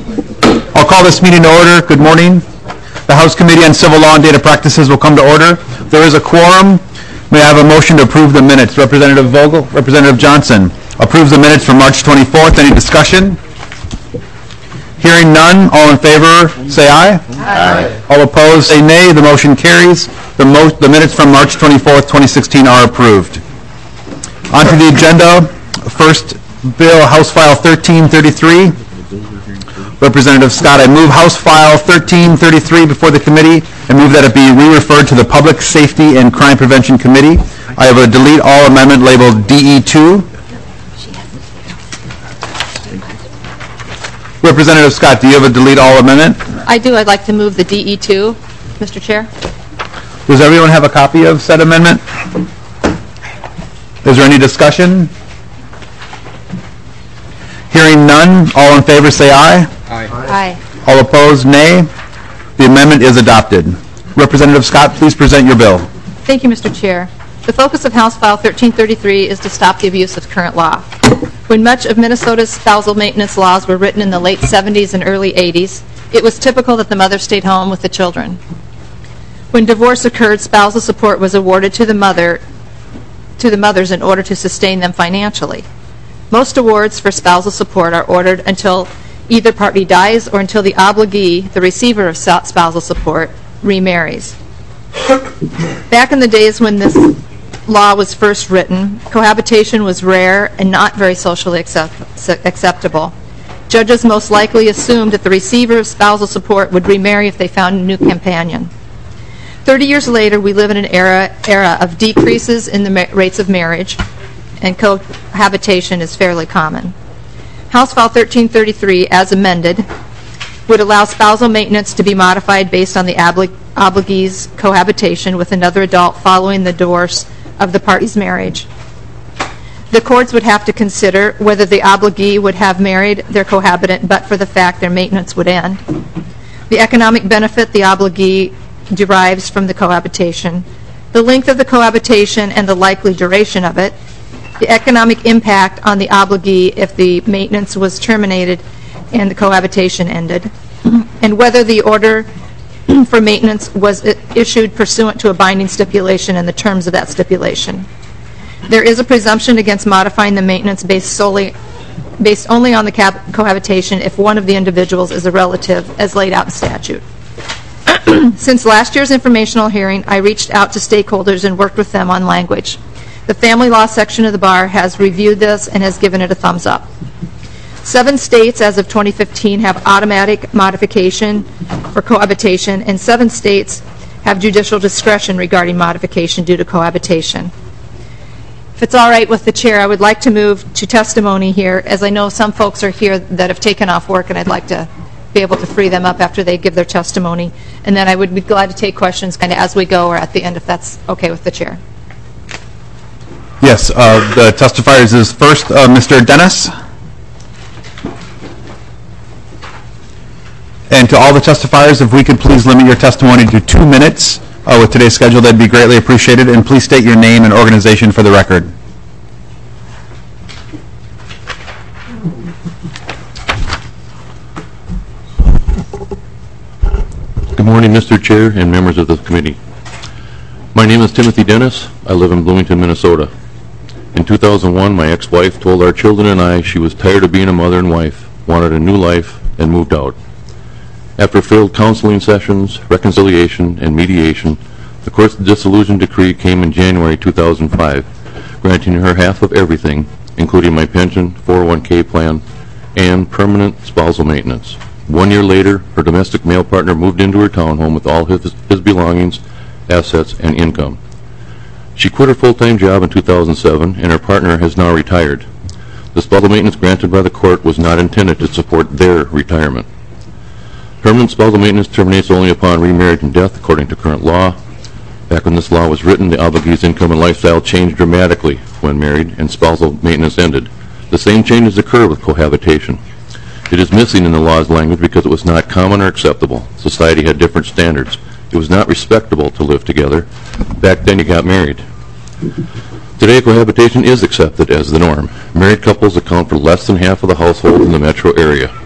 I'll call this meeting to order. Good morning. The House Committee on Civil Law and Data Practices will come to order. There is a quorum. May I have a motion to approve the minutes? Representative Vogel, Representative Johnson approves the minutes for March 24th. Any discussion? Hearing none, all in favor say aye. Aye. All opposed say nay. The motion carries. The minutes from March 24th, 2016 are approved. On to the agenda. First bill, House File 1333. Representative Scott, I move House File 1333 before the committee and move that it be re-referred to the Public Safety and Crime Prevention Committee. I have a delete all amendment labeled DE2. Representative Scott, do you have a delete all amendment? I do. I'd like to move the DE2, Mr. Chair. Does everyone have a copy of said amendment? Is there any discussion? Hearing none, all in favor say aye. Aye. All opposed, nay. The amendment is adopted. Representative Scott, please present your bill. Thank you, Mr. Chair. The focus of House File 1333 is to stop the abuse of current law. When much of Minnesota's spousal maintenance laws were written in the late 70s and early 80s, it was typical that the mother stayed home with the children. When divorce occurred, spousal support was awarded to the mothers in order to sustain them financially. Most awards for spousal support are ordered until either party dies or until the obligee, the receiver of spousal support, remarries. Back in the days when this law was first written, cohabitation was rare and not very socially acceptable. Judges most likely assumed that the receiver of spousal support would remarry if they found a new companion. 30 years later, we live in an era of decreases in the rates of marriage, and cohabitation is fairly common. House File 1333, as amended, would allow spousal maintenance to be modified based on the obligee's cohabitation with another adult following the divorce of the party's marriage. The courts would have to consider whether the obligee would have married their cohabitant but for the fact their maintenance would end, the economic benefit the obligee derives from the cohabitation, the length of the cohabitation and the likely duration of it, the economic impact on the obligee if the maintenance was terminated and the cohabitation ended, and whether the order for maintenance was issued pursuant to a binding stipulation and the terms of that stipulation. There is a presumption against modifying the maintenance based only on the cohabitation if one of the individuals is a relative as laid out in statute. Since last year's informational hearing, I reached out to stakeholders and worked with them on language. The family law section of the bar has reviewed this and has given it a thumbs up. 7 states as of 2015 have automatic modification for cohabitation, and 7 states have judicial discretion regarding modification due to cohabitation. If it's all right with the chair, I would like to move to testimony here, as I know some folks are here that have taken off work, and I'd like to be able to free them up after they give their testimony. And then I would be glad to take questions kind of as we go or at the end, if that's okay with the chair. Yes, the testifiers is first Mr. Dennis. And to all the testifiers, if we could please limit your testimony to 2 minutes with today's schedule, that'd be greatly appreciated. And please state your name and organization for the record. Good morning, Mr. Chair and members of the committee. My name is Timothy Dennis. I live in Bloomington, Minnesota. In 2001, my ex-wife told our children and I she was tired of being a mother and wife, wanted a new life, and moved out. After failed counseling sessions, reconciliation, and mediation, the court's dissolution decree came in January 2005, granting her half of everything, including my pension, 401k plan, and permanent spousal maintenance. 1 year later, her domestic male partner moved into her townhome with all his belongings, assets, and income. She quit her full-time job in 2007, and her partner has now retired. The spousal maintenance granted by the court was not intended to support their retirement. Permanent spousal maintenance terminates only upon remarriage and death, according to current law. Back when this law was written, the obligee's income and lifestyle changed dramatically when married and spousal maintenance ended. The same changes occur with cohabitation. It is missing in the law's language because it was not common or acceptable. Society had different standards. It was not respectable to live together. Back then you got married. Today, cohabitation is accepted as the norm. Married couples account for less than half of the households in the metro area.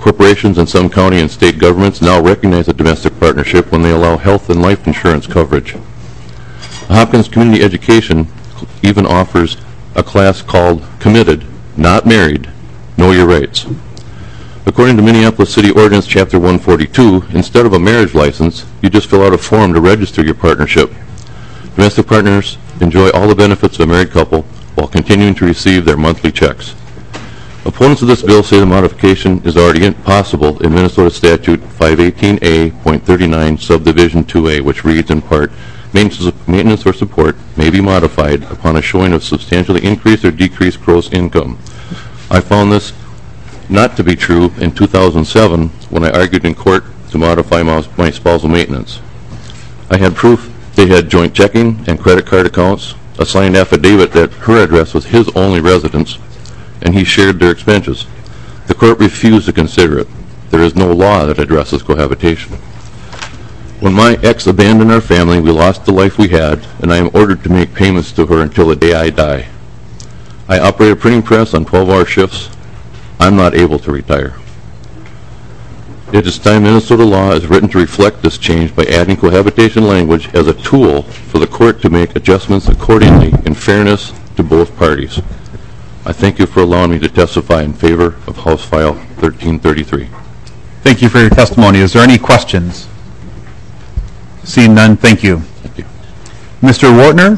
Corporations and some county and state governments now recognize a domestic partnership when they allow health and life insurance coverage. Hopkins Community Education even offers a class called Committed, Not Married, Know Your Rights. According to Minneapolis City Ordinance Chapter 142, instead of a marriage license, you just fill out a form to register your partnership. Domestic partners enjoy all the benefits of a married couple while continuing to receive their monthly checks. Opponents of this bill say the modification is already possible in Minnesota Statute 518A.39 Subdivision 2A, which reads in part, maintenance or support may be modified upon a showing of substantially increased or decreased gross income. I found this not to be true in 2007 when I argued in court to modify my spousal maintenance. I had proof they had joint checking and credit card accounts, a signed affidavit that her address was his only residence, and he shared their expenses. The court refused to consider it. There is no law that addresses cohabitation. When my ex abandoned our family, we lost the life we had, and I am ordered to make payments to her until the day I die. I operate a printing press on 12-hour shifts. I'm not able to retire. It is time Minnesota law is written to reflect this change by adding cohabitation language as a tool for the court to make adjustments accordingly in fairness to both parties. I thank you for allowing me to testify in favor of House File 1333. Thank you for your testimony. Is there any questions? Seeing none, thank you. Thank you. Mr. Wartner?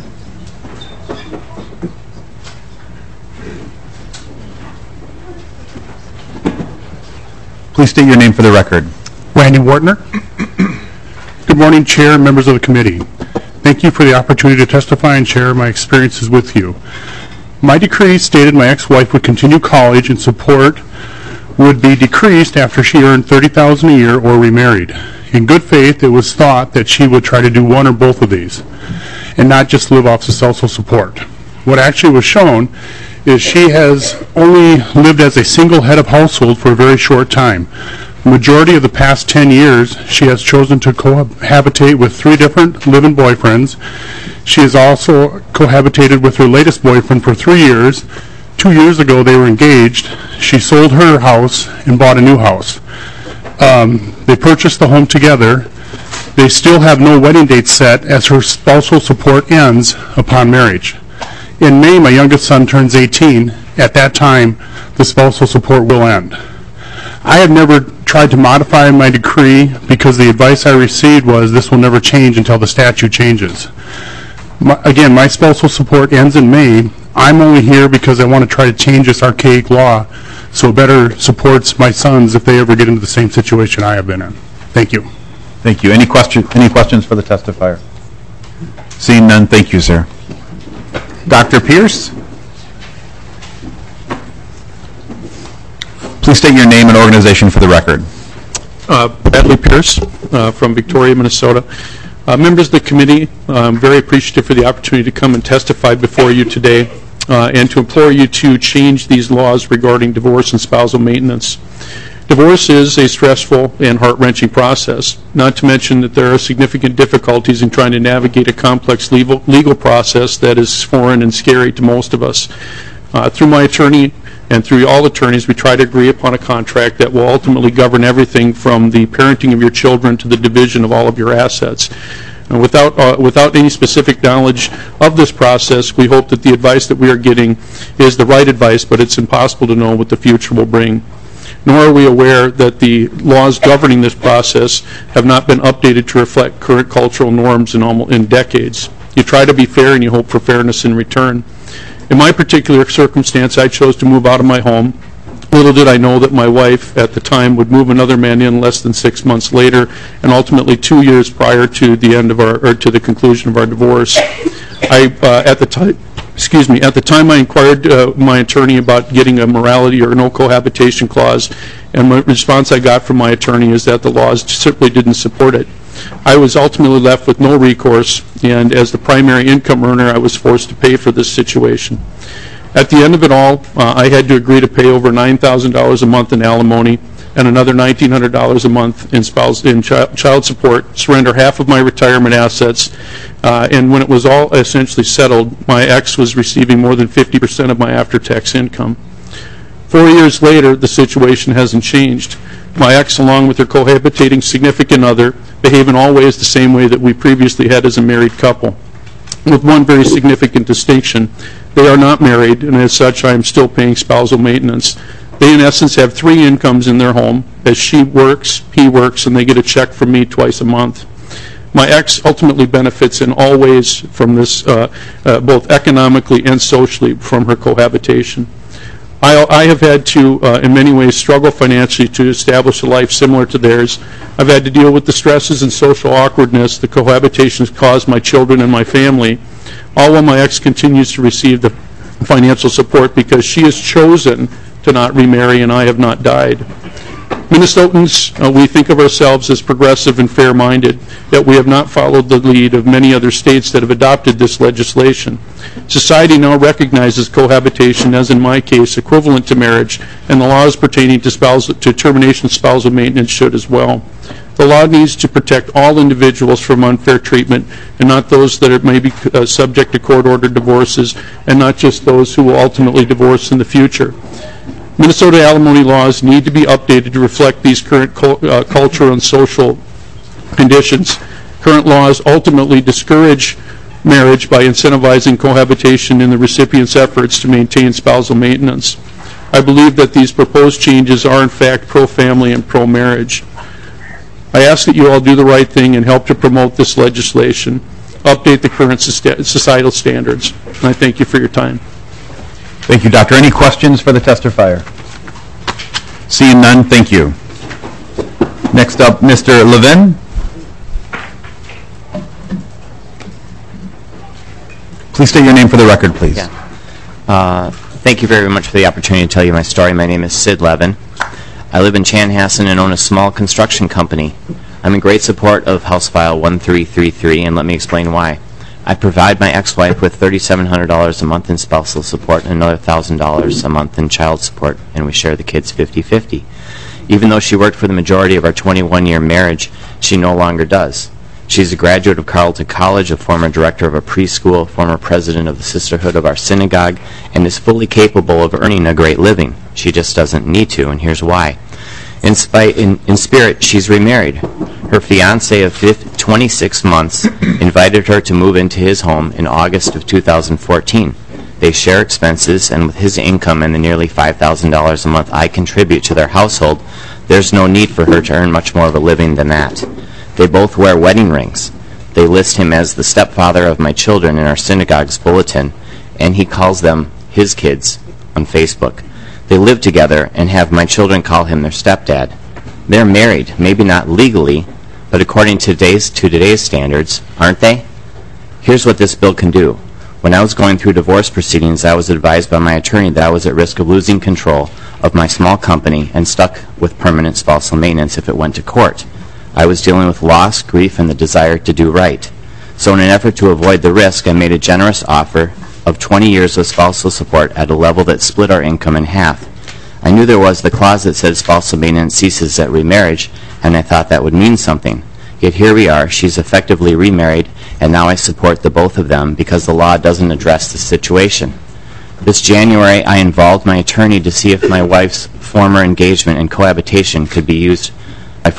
Please state your name for the record. Randy Wartner. Good morning, Chair and members of the committee. Thank you for the opportunity to testify and share my experiences with you. My decree stated my ex-wife would continue college and support would be decreased after she earned $30,000 a year or remarried. In good faith, it was thought that she would try to do one or both of these and not just live off the spousal support. What actually was shown is she has only lived as a single head of household for a very short time. The majority of the past 10 years, she has chosen to cohabitate with 3 different live-in boyfriends. She has also cohabitated with her latest boyfriend for 3 years. 2 years ago, they were engaged. She sold her house and bought a new house. They purchased the home together. They still have no wedding date set as her spousal support ends upon marriage. In May, my youngest son turns 18. At that time, the spousal support will end. I have never tried to modify my decree because the advice I received was this will never change until the statute changes. Again, my spousal support ends in May. I'm only here because I want to try to change this archaic law so it better supports my sons if they ever get into the same situation I have been in. Thank you. Thank you. Any questions for the testifier? Seeing none, thank you, sir. Dr. Pierce? Please state your name and organization for the record. Bradley Pierce from Victoria, Minnesota. Members of the committee, I'm very appreciative for the opportunity to come and testify before you today and to implore you to change these laws regarding divorce and spousal maintenance. Divorce is a stressful and heart-wrenching process, not to mention that there are significant difficulties in trying to navigate a complex legal process that is foreign and scary to most of us. Through my attorney and through all attorneys, we try to agree upon a contract that will ultimately govern everything from the parenting of your children to the division of all of your assets. And without any specific knowledge of this process, we hope that the advice that we are getting is the right advice, but it's impossible to know what the future will bring. Nor are we aware that the laws governing this process have not been updated to reflect current cultural norms in decades. You try to be fair and you hope for fairness in return. In my particular circumstance, I chose to move out of my home. Little did I know that my wife at the time would move another man in less than 6 months later, and ultimately 2 years prior to the end of to the conclusion of our divorce. At the time I inquired my attorney about getting a morality or no cohabitation clause, and the response I got from my attorney is that the laws simply didn't support it. I was ultimately left with no recourse, and as the primary income earner, I was forced to pay for this situation. At the end of it all, I had to agree to pay over $9,000 a month in alimony and another $1,900 a month in child support, surrender half of my retirement assets, and when it was all essentially settled, my ex was receiving more than 50% of my after-tax income. 4 years later, the situation hasn't changed. My ex, along with her cohabitating significant other, behave in all ways the same way that we previously had as a married couple, with one very significant distinction. They are not married, and as such, I am still paying spousal maintenance. They, in essence, have 3 incomes in their home, as she works, he works, and they get a check from me twice a month. My ex ultimately benefits in all ways from this, both economically and socially, from her cohabitation. I have had to, in many ways, struggle financially to establish a life similar to theirs. I've had to deal with the stresses and social awkwardness the cohabitation has caused my children and my family, all while my ex continues to receive the financial support because she has chosen to not remarry and I have not died. Minnesotans, we think of ourselves as progressive and fair-minded, yet we have not followed the lead of many other states that have adopted this legislation. Society now recognizes cohabitation as, in my case, equivalent to marriage, and the laws pertaining to termination of spousal maintenance should as well. The law needs to protect all individuals from unfair treatment, and not those that may be subject to court-ordered divorces, and not just those who will ultimately divorce in the future. Minnesota alimony laws need to be updated to reflect these current cultural and social conditions. Current laws ultimately discourage marriage by incentivizing cohabitation in the recipient's efforts to maintain spousal maintenance. I believe that these proposed changes are in fact pro-family and pro-marriage. I ask that you all do the right thing and help to promote this legislation, update the current societal standards, and I thank you for your time. Thank you, Doctor. Any questions for the testifier? Seeing none, thank you. Next up, Mr. Levin. Please state your name for the record, please. Yeah. Thank you very much for the opportunity to tell you my story. My name is Sid Levin. I live in Chanhassen and own a small construction company. I'm in great support of House File 1333, and let me explain why. I provide my ex-wife with $3,700 a month in spousal support and another $1,000 a month in child support, and we share the kids 50-50. Even though she worked for the majority of our 21-year marriage, she no longer does. She's a graduate of Carleton College, a former director of a preschool, former president of the Sisterhood of our synagogue, and is fully capable of earning a great living. She just doesn't need to, and here's why. In spirit, she's remarried. Her fiancé of 26 months invited her to move into his home in August of 2014. They share expenses, and with his income and the nearly $5,000 a month I contribute to their household, there's no need for her to earn much more of a living than that. They both wear wedding rings. They list him as the stepfather of my children in our synagogue's bulletin, and he calls them his kids on Facebook. They live together and have my children call him their stepdad. They're married, maybe not legally, but according to today's standards, aren't they? Here's what this bill can do. When I was going through divorce proceedings, I was advised by my attorney that I was at risk of losing control of my small company and stuck with permanent spousal maintenance if it went to court. I was dealing with loss, grief, and the desire to do right. So in an effort to avoid the risk, I made a generous offer of 20 years of spousal support at a level that split our income in half. I knew there was the clause that said spousal maintenance ceases at remarriage, and I thought that would mean something. Yet here we are, she's effectively remarried, and now I support the both of them because the law doesn't address the situation. This January, I involved my attorney to see if my wife's former engagement and cohabitation could be used to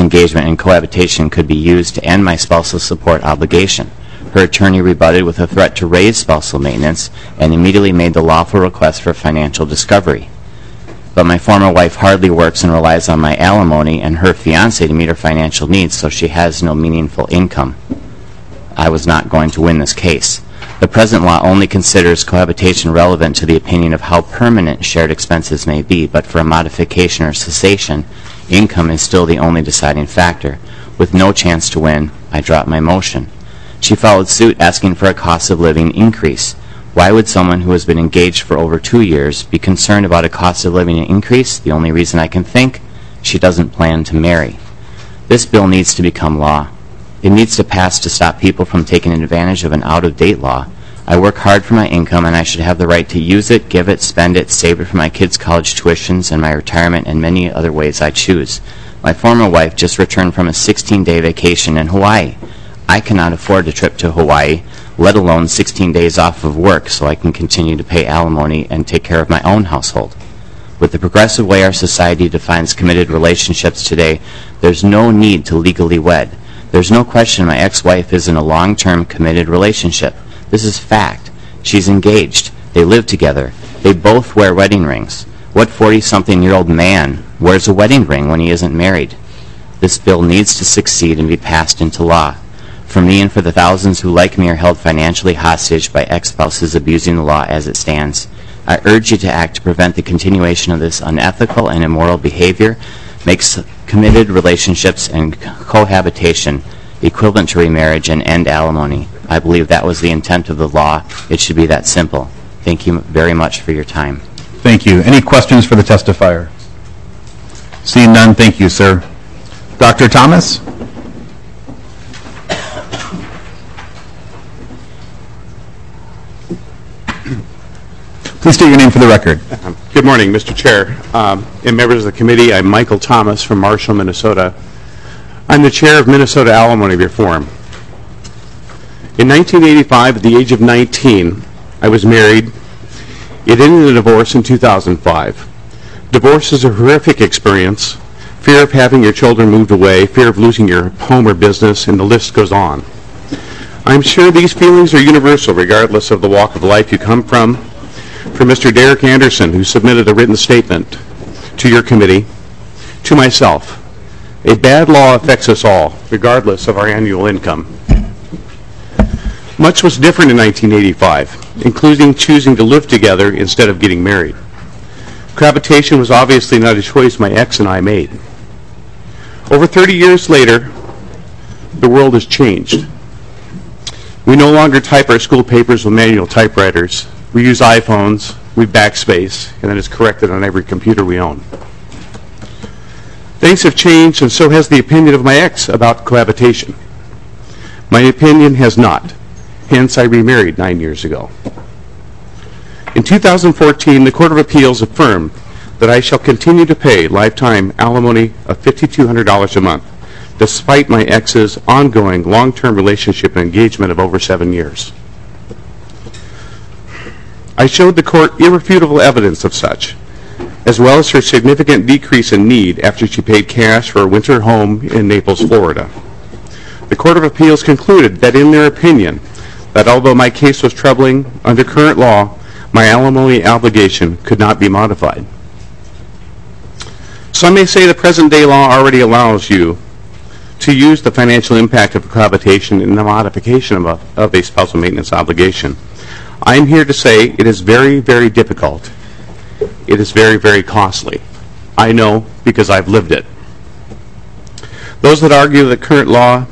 end my spousal support obligation. Her attorney rebutted with a threat to raise spousal maintenance and immediately made the lawful request for financial discovery. But my former wife hardly works and relies on my alimony and her fiancé to meet her financial needs, so she has no meaningful income. I was not going to win this case. The present law only considers cohabitation relevant to the opinion of how permanent shared expenses may be, but for a modification or cessation, income is still the only deciding factor. With no chance to win, I dropped my motion. She followed suit asking for a cost of living increase. Why would someone who has been engaged for over 2 years be concerned about a cost of living increase? The only reason I can think, she doesn't plan to marry. This bill needs to become law. It needs to pass to stop people from taking advantage of an out-of-date law. I work hard for my income, and I should have the right to use it, give it, spend it, save it for my kids' college tuitions and my retirement and many other ways I choose. My former wife just returned from a 16-day vacation in Hawaii. I cannot afford a trip to Hawaii, let alone 16 days off of work so I can continue to pay alimony and take care of my own household. With the progressive way our society defines committed relationships today, there's no need to legally wed. There's no question my ex-wife is in a long-term committed relationship. This is fact. She's engaged. They live together. They both wear wedding rings. What 40-something-year-old man wears a wedding ring when he isn't married? This bill needs to succeed and be passed into law. For me and for the thousands who, like me, are held financially hostage by ex-spouses abusing the law as it stands, I urge you to act to prevent the continuation of this unethical and immoral behavior, makes committed relationships and cohabitation equivalent to remarriage, and end alimony. I believe that was the intent of the law. It should be that simple. Thank you very much for your time. Thank you. Any questions for the testifier? Seeing none, thank you, sir. Dr. Thomas? Please state your name for the record. Good morning, Mr. Chair and members of the committee. I'm Michael Thomas from Marshall, Minnesota. I'm the chair of Minnesota Alimony Reform. In 1985, at the age of 19, I was married. It ended in a divorce in 2005. Divorce is a horrific experience. Fear of having your children moved away, fear of losing your home or business, and the list goes on. I'm sure these feelings are universal regardless of the walk of life you come from. For Mr. Derek Anderson, who submitted a written statement to your committee, to myself, a bad law affects us all, regardless of our annual income. Much was different in 1985, including choosing to live together instead of getting married. Cohabitation was obviously not a choice my ex and I made. Over 30 years later, the world has changed. We no longer type our school papers with manual typewriters. We use iPhones, we backspace, and then it's corrected on every computer we own. Things have changed, and so has the opinion of my ex about cohabitation. My opinion has not. Hence, I remarried 9 years ago. In 2014, the Court of Appeals affirmed that I shall continue to pay lifetime alimony of $5,200 a month, despite my ex's ongoing long-term relationship and engagement of over 7 years. I showed the court irrefutable evidence of such, as well as her significant decrease in need after she paid cash for a winter home in Naples, Florida. The Court of Appeals concluded that in their opinion, that although my case was troubling, under current law, my alimony obligation could not be modified. Some may say the present-day law already allows you to use the financial impact of cohabitation in the modification of a spousal maintenance obligation. I'm here to say it is very, very difficult. It is very, very costly. I know because I've lived it. Those that argue that current law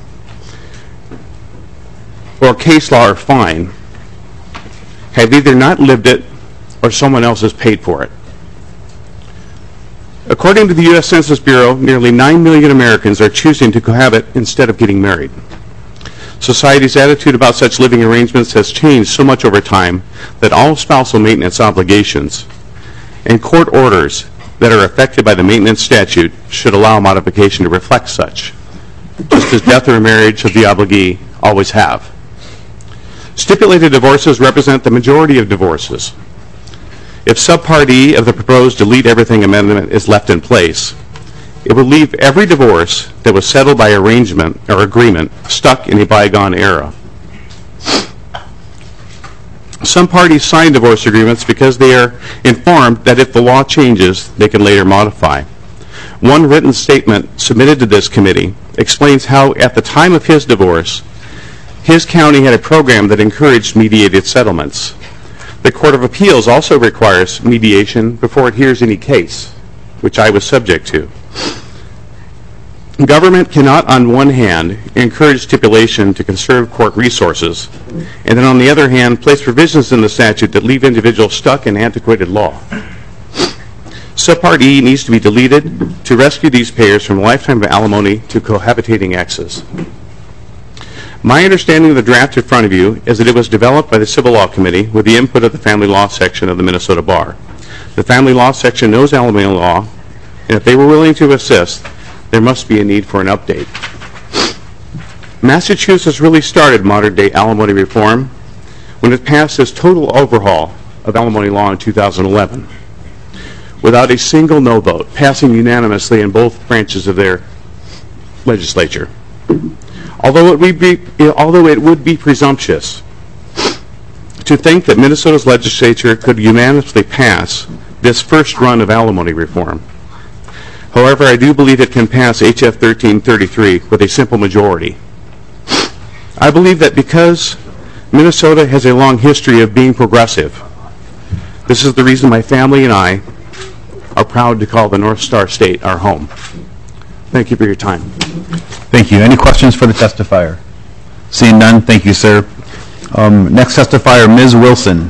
or case law are fine have either not lived it or someone else has paid for it. According to the U.S. Census Bureau, nearly 9 million Americans are choosing to cohabit instead of getting married. Society's attitude about such living arrangements has changed so much over time that all spousal maintenance obligations and court orders that are affected by the maintenance statute should allow modification to reflect such, just as death or marriage of the obligee always have. Stipulated divorces represent the majority of divorces. If Subpart E of the proposed Delete Everything Amendment is left in place, it will leave every divorce that was settled by arrangement or agreement stuck in a bygone era. Some parties sign divorce agreements because they are informed that if the law changes, they can later modify. One written statement submitted to this committee explains how, at the time of his divorce, his county had a program that encouraged mediated settlements. The Court of Appeals also requires mediation before it hears any case, which I was subject to. Government cannot, on one hand, encourage stipulation to conserve court resources, and then on the other hand, place provisions in the statute that leave individuals stuck in antiquated law. Subpart E needs to be deleted to rescue these payers from lifetime alimony to cohabitating exes. My understanding of the draft in front of you is that it was developed by the Civil Law Committee with the input of the Family Law Section of the Minnesota Bar. The Family Law Section knows alimony law, and if they were willing to assist, there must be a need for an update. Massachusetts really started modern-day alimony reform when it passed its total overhaul of alimony law in 2011. without a single no vote, passing unanimously in both branches of their legislature. Although it would be presumptuous to think that Minnesota's legislature could unanimously pass this first run of alimony reform. However, I do believe it can pass H.F. 1333 with a simple majority. I believe that because Minnesota has a long history of being progressive, this is the reason my family and I are proud to call the North Star State our home. Thank you for your time. Thank you. Any questions for the testifier? Seeing none, thank you, sir. Next testifier, Ms. Wilson.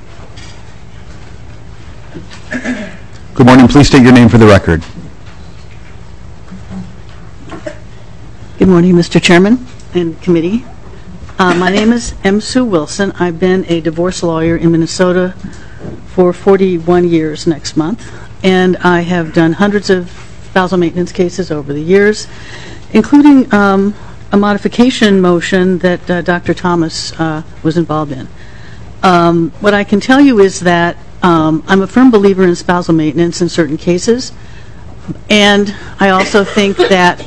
Good morning. Please state your name for the record. Good morning, Mr. Chairman and committee. My name is M. Sue Wilson. I've been a divorce lawyer in Minnesota for 41 years next month, and I have done hundreds of spousal maintenance cases over the years, including a modification motion that Dr. Thomas was involved in. What I can tell you is that I'm a firm believer in spousal maintenance in certain cases, and I also think that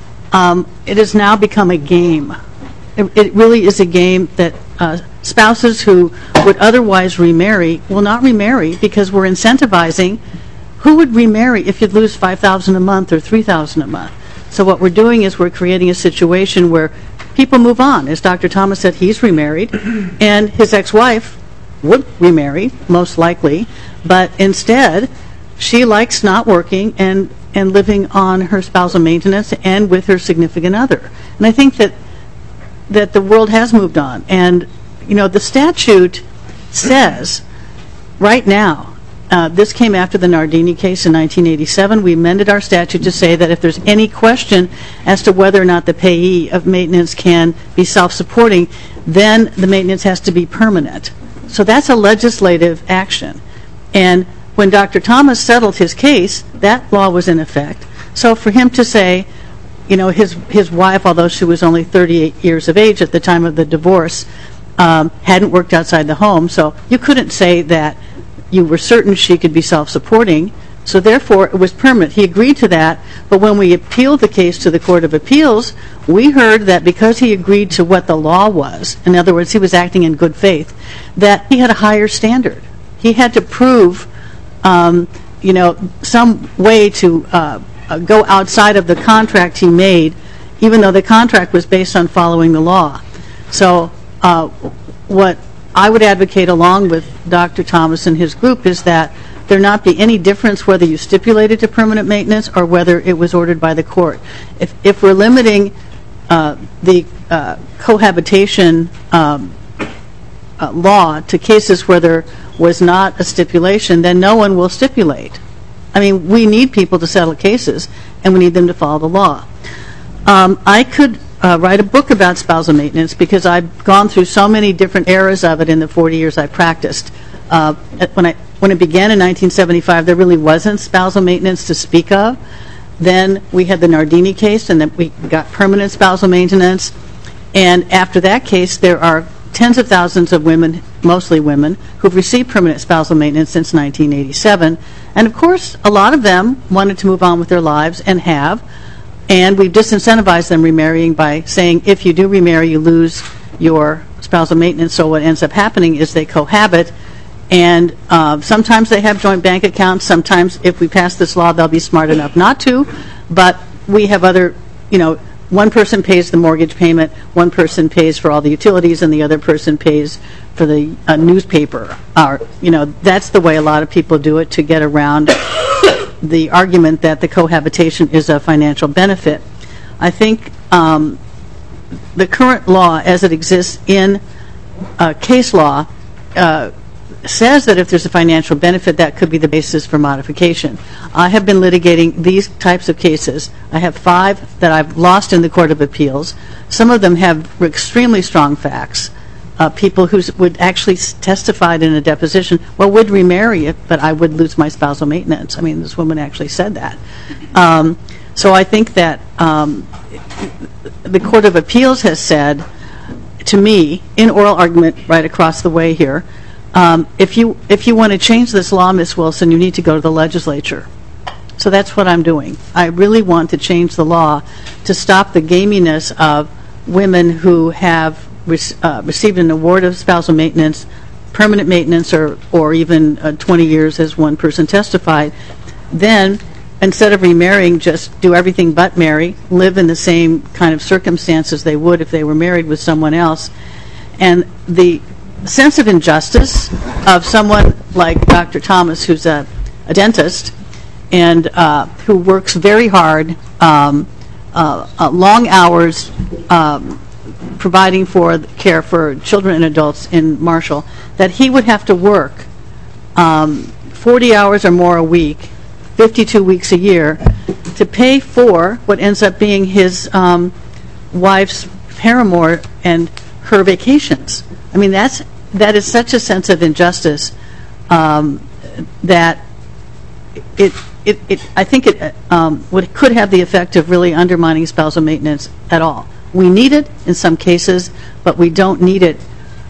it has now become a game. It really is a game that spouses who would otherwise remarry will not remarry because we're incentivizing. Who would remarry if you'd lose $5,000 a month or $3,000 a month? So what we're doing is we're creating a situation where people move on. As Dr. Thomas said, he's remarried, and his ex-wife would remarry, most likely, but instead she likes not working and living on her spousal maintenance and with her significant other. And I think that the world has moved on. And, you know, the statute says right now, this came after the Nardini case in 1987. We amended our statute to say that if there's any question as to whether or not the payee of maintenance can be self-supporting, then the maintenance has to be permanent. So that's a legislative action. And when Dr. Thomas settled his case, that law was in effect. So for him to say, you know, his wife, although she was only 38 years of age at the time of the divorce, hadn't worked outside the home, so you couldn't say that you were certain she could be self-supporting, so therefore it was permanent. He agreed to that, but when we appealed the case to the Court of Appeals, we heard that because he agreed to what the law was, in other words, he was acting in good faith, that he had a higher standard. He had to prove, you know, some way to go outside of the contract he made, even though the contract was based on following the law. So what I would advocate along with Dr. Thomas and his group is that there not be any difference whether you stipulated to permanent maintenance or whether it was ordered by the court. If we're limiting the cohabitation law to cases where there was not a stipulation, then no one will stipulate. I mean, we need people to settle cases, and we need them to follow the law. I could write a book about spousal maintenance because I've gone through so many different eras of it in the 40 years I practiced. When it began in 1975, there really wasn't spousal maintenance to speak of. Then we had the Nardini case, and then we got permanent spousal maintenance. And after that case, there are tens of thousands of women, mostly women, who've received permanent spousal maintenance since 1987. And of course, a lot of them wanted to move on with their lives and have. And we've disincentivized them remarrying by saying if you do remarry, you lose your spousal maintenance. So what ends up happening is they cohabit. And sometimes they have joint bank accounts. Sometimes if we pass this law, they'll be smart enough not to. But we have other, you know, one person pays the mortgage payment, one person pays for all the utilities, and the other person pays for the newspaper. You know, that's the way a lot of people do it to get around the argument that the cohabitation is a financial benefit. I think the current law, as it exists in case law, says that if there's a financial benefit, that could be the basis for modification. I have been litigating these types of cases. I have 5 that I've lost in the Court of Appeals. Some of them have extremely strong facts. People who would actually testified in a deposition, well, would remarry it, but I would lose my spousal maintenance. I mean, this woman actually said that. So I think that the Court of Appeals has said to me, in oral argument right across the way here, If you want to change this law, Ms. Wilson, you need to go to the legislature. So that's what I'm doing. I really want to change the law to stop the gaminess of women who have received an award of spousal maintenance, permanent maintenance, or even 20 years, as one person testified. Then, instead of remarrying, just do everything but marry, live in the same kind of circumstances they would if they were married with someone else. And the sense of injustice of someone like Dr. Thomas, who's a dentist, and who works very hard, long hours, providing for care for children and adults in Marshall, that he would have to work 40 hours or more a week, 52 weeks a year, to pay for what ends up being his wife's paramour and her vacations. I mean, that is such a sense of injustice that I think it could have the effect of really undermining spousal maintenance at all. We need it in some cases, but we don't need it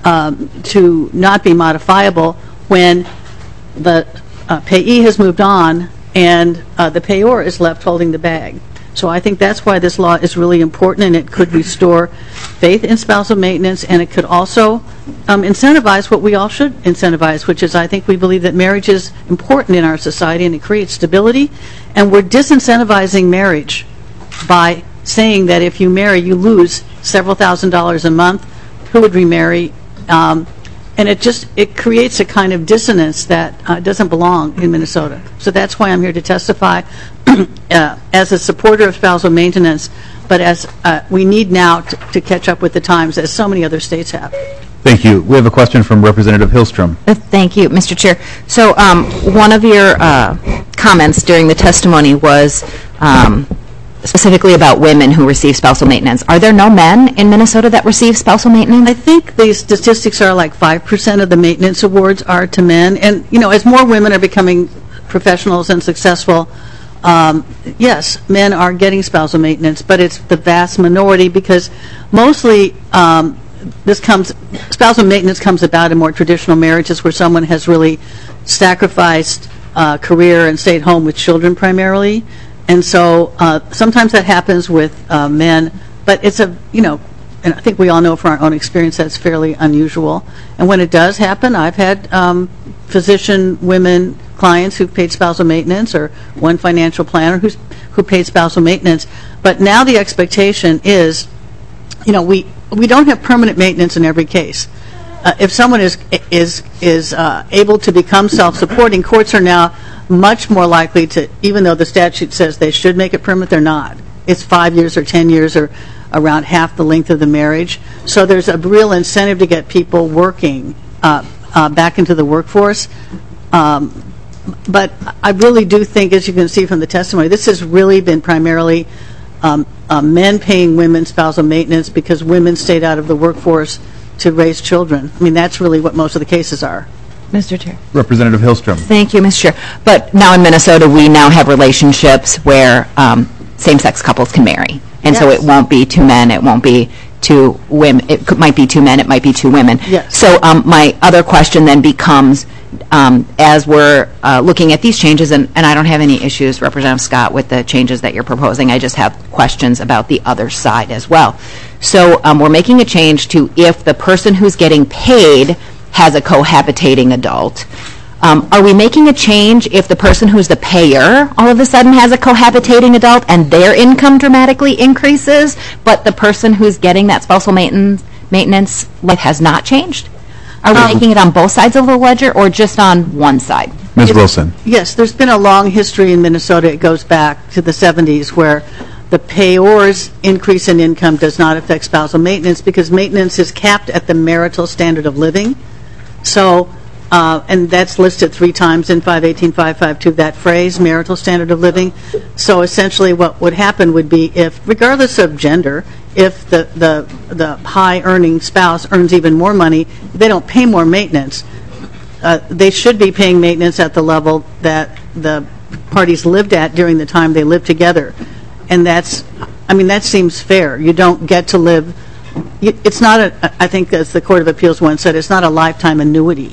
to not be modifiable when the payee has moved on and the payor is left holding the bag. So I think that's why this law is really important, and it could restore faith in spousal maintenance, and it could also incentivize what we all should incentivize, which is I think we believe that marriage is important in our society and it creates stability, and we're disincentivizing marriage by saying that if you marry, you lose several $1,000s a month. Who would remarry? And it creates a kind of dissonance that doesn't belong in Minnesota. So that's why I'm here to testify as a supporter of spousal maintenance, but as we need now to catch up with the times, as so many other states have. Thank you. We have a question from Representative Hillstrom. Thank you, Mr. Chair. So one of your comments during the testimony was specifically about women who receive spousal maintenance. Are there no men in Minnesota that receive spousal maintenance? I think the statistics are like 5% of the maintenance awards are to men. And, as more women are becoming professionals and successful, yes, men are getting spousal maintenance, but it's the vast minority because mostly spousal maintenance comes about in more traditional marriages where someone has really sacrificed career and stayed home with children primarily. And so sometimes that happens with men, but it's and I think we all know from our own experience that's fairly unusual. And when it does happen, I've had physician women clients who've paid spousal maintenance, or one financial planner who paid spousal maintenance. But now the expectation is, we don't have permanent maintenance in every case. If someone is able to become self-supporting, courts are now much more likely to, even though the statute says they should make it permanent, they're not. It's 5 years or 10 years or around half the length of the marriage. So there's a real incentive to get people working back into the workforce. But I really do think, as you can see from the testimony, this has really been primarily men paying women spousal maintenance because women stayed out of the workforce to raise children. I mean, that's really what most of the cases are. Mr. Chair. Representative Hillstrom. Thank you, Mr. Chair. But now in Minnesota, we now have relationships where same-sex couples can marry. And so it won't be two men, it won't be two women. Might be two men, it might be two women. Yes. So my other question then becomes, as we're looking at these changes, and I don't have any issues, Representative Scott, with the changes that you're proposing. I just have questions about the other side as well. So we're making a change to if the person who's getting paid has a cohabitating adult. Are we making a change if the person who's the payer all of a sudden has a cohabitating adult and their income dramatically increases, but the person who's getting that spousal maintenance life has not changed? Are we making it on both sides of the ledger or just on one side? Ms. Wilson. Yes, there's been a long history in Minnesota. It goes back to the 70s where the payor's increase in income does not affect spousal maintenance because maintenance is capped at the marital standard of living. So, and that's listed 3 times in 518.552, that phrase, marital standard of living. So essentially what would happen would be if, regardless of gender, if the high-earning spouse earns even more money, they don't pay more maintenance. They should be paying maintenance at the level that the parties lived at during the time they lived together. And that seems fair. You don't get to live, it's not I think as the Court of Appeals once said, it's not a lifetime annuity.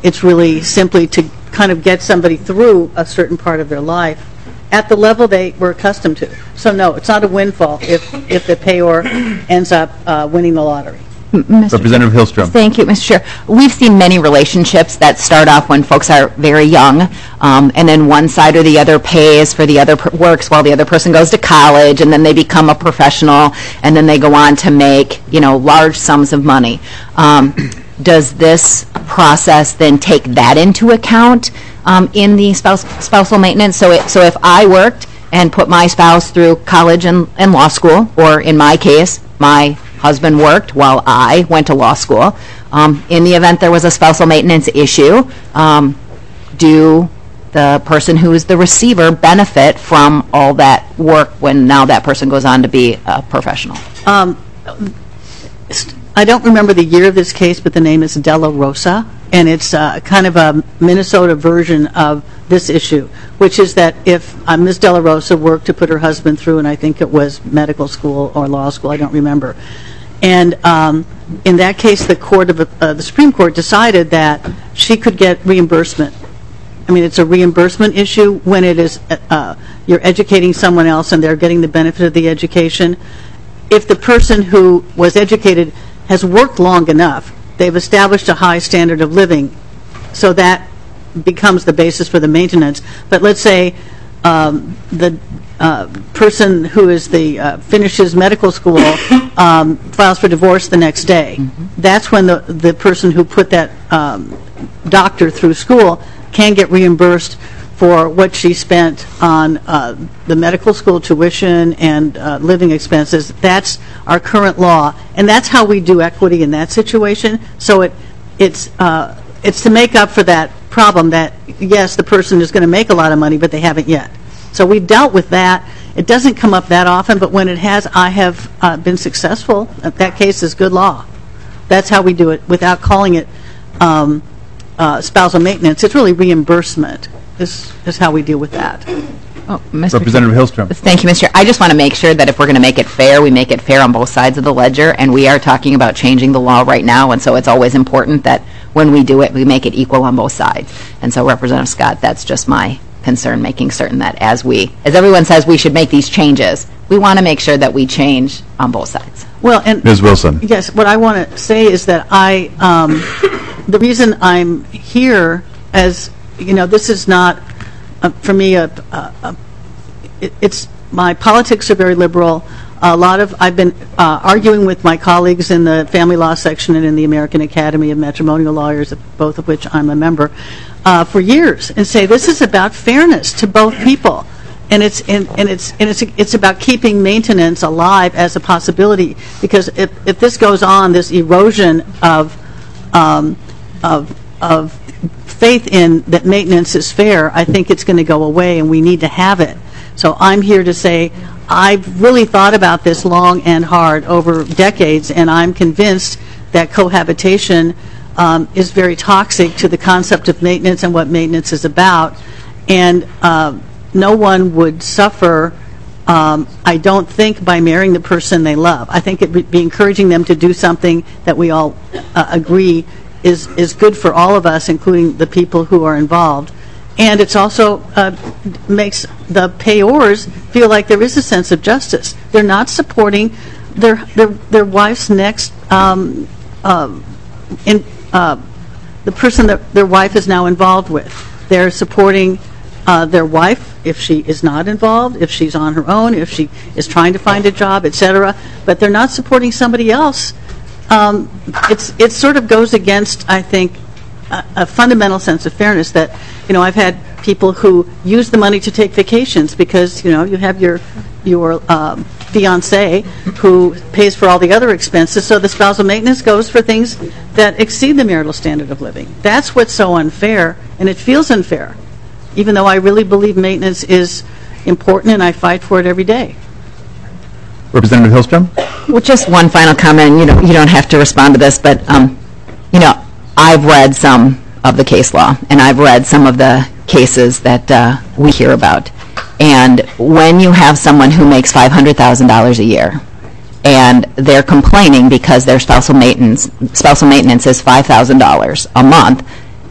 It's really simply to kind of get somebody through a certain part of their life at the level they were accustomed to. So no, it's not a windfall if the payor ends up winning the lottery. Representative Hillstrom. Thank you, Mr. Chair. We've seen many relationships that start off when folks are very young, and then one side or the other pays for the other works while the other person goes to college, and then they become a professional, and then they go on to make, large sums of money. Does this process then take that into account in the spousal maintenance? So if I worked and put my spouse through college and law school, or in my case, my husband worked while I went to law school, in the event there was a spousal maintenance issue, do the person who is the receiver benefit from all that work when now that person goes on to be a professional? I don't remember the year of this case, but the name is Della Rosa, and it's kind of a Minnesota version of this issue, which is that if Ms. Della Rosa worked to put her husband through, and I think it was medical school or law school, I don't remember, and in that case, the Supreme Court decided that she could get reimbursement. I mean, it's a reimbursement issue when it is you're educating someone else and they're getting the benefit of the education. If the person who was educated has worked long enough, they've established a high standard of living, so that becomes the basis for the maintenance. But let's say the person who is finishes medical school files for divorce the next day. Mm-hmm. That's when the person who put that doctor through school can get reimbursed for what she spent on the medical school tuition and living expenses. That's our current law, and that's how we do equity in that situation. So it's to make up for that problem that, yes, the person is going to make a lot of money, but they haven't yet. So we've dealt with that. It doesn't come up that often, but when it has, I have been successful. That case is good law. That's how we do it without calling it spousal maintenance. It's really reimbursement is how we deal with that. Oh, Representative Hillstrom. Thank you, Mr. Chair. I just want to make sure that if we're going to make it fair, we make it fair on both sides of the ledger, and we are talking about changing the law right now, and so it's always important that when we do it, we make it equal on both sides. And so, Representative Scott, that's just my concern, making certain that as everyone says we should make these changes, we want to make sure that we change on both sides. Well, and Ms. Wilson. Yes, what I want to say is that the reason I'm here, as this is not for me it's my politics are very liberal. I've been arguing with my colleagues in the family law section and in the American Academy of Matrimonial Lawyers, both of which I'm a member, for years, and say this is about fairness to both people, and it's about keeping maintenance alive as a possibility, because if this goes on, this erosion of faith in that maintenance is fair, I think it's going to go away, and we need to have it. So I'm here to say I've really thought about this long and hard over decades, and I'm convinced that cohabitation is very toxic to the concept of maintenance and what maintenance is about, and no one would suffer, I don't think, by marrying the person they love. I think it would be encouraging them to do something that we all agree is good for all of us, including the people who are involved. And it's also makes the payors feel like there is a sense of justice. They're not supporting their wife's next the person that their wife is now involved with. They're supporting their wife if she is not involved, if she's on her own, if she is trying to find a job, etc. But they're not supporting somebody else. It sort of goes against, I think, a fundamental sense of fairness that, I've had people who use the money to take vacations because, you have your fiancé who pays for all the other expenses, so the spousal maintenance goes for things that exceed the marital standard of living. That's what's so unfair, and it feels unfair, even though I really believe maintenance is important and I fight for it every day. Representative Hillstrom? Well, just one final comment. You don't have to respond to this, but I've read some of the case law, and I've read some of the cases that we hear about. And when you have someone who makes $500,000 a year, and they're complaining because their spousal maintenance is $5,000 a month,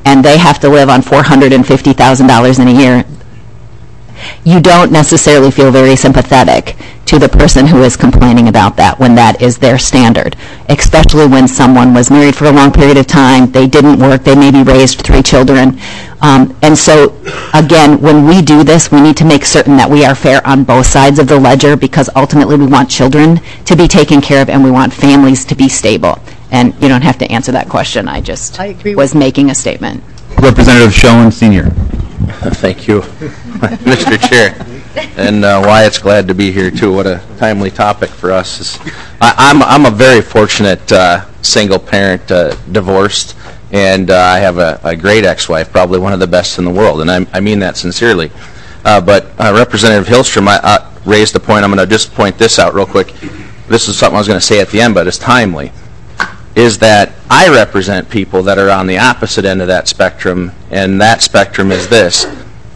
and they have to live on $450,000 in a year, you don't necessarily feel very sympathetic to the person who is complaining about that when that is their standard, especially when someone was married for a long period of time, they didn't work, they maybe raised 3 children. And so, again, when we do this, we need to make certain that we are fair on both sides of the ledger, because ultimately we want children to be taken care of and we want families to be stable. And you don't have to answer that question. I just was making a statement. Representative Schoen, Sr. Thank you, Mr. Chair. And Wyatt's glad to be here, too. What a timely topic for us. I'm a very fortunate single parent, divorced, and I have a great ex-wife, probably one of the best in the world, and I mean that sincerely. But Representative Hillstrom raised a point. I'm going to just point this out real quick. This is something I was going to say at the end, but it's timely, is that I represent people that are on the opposite end of that spectrum, and that spectrum is this.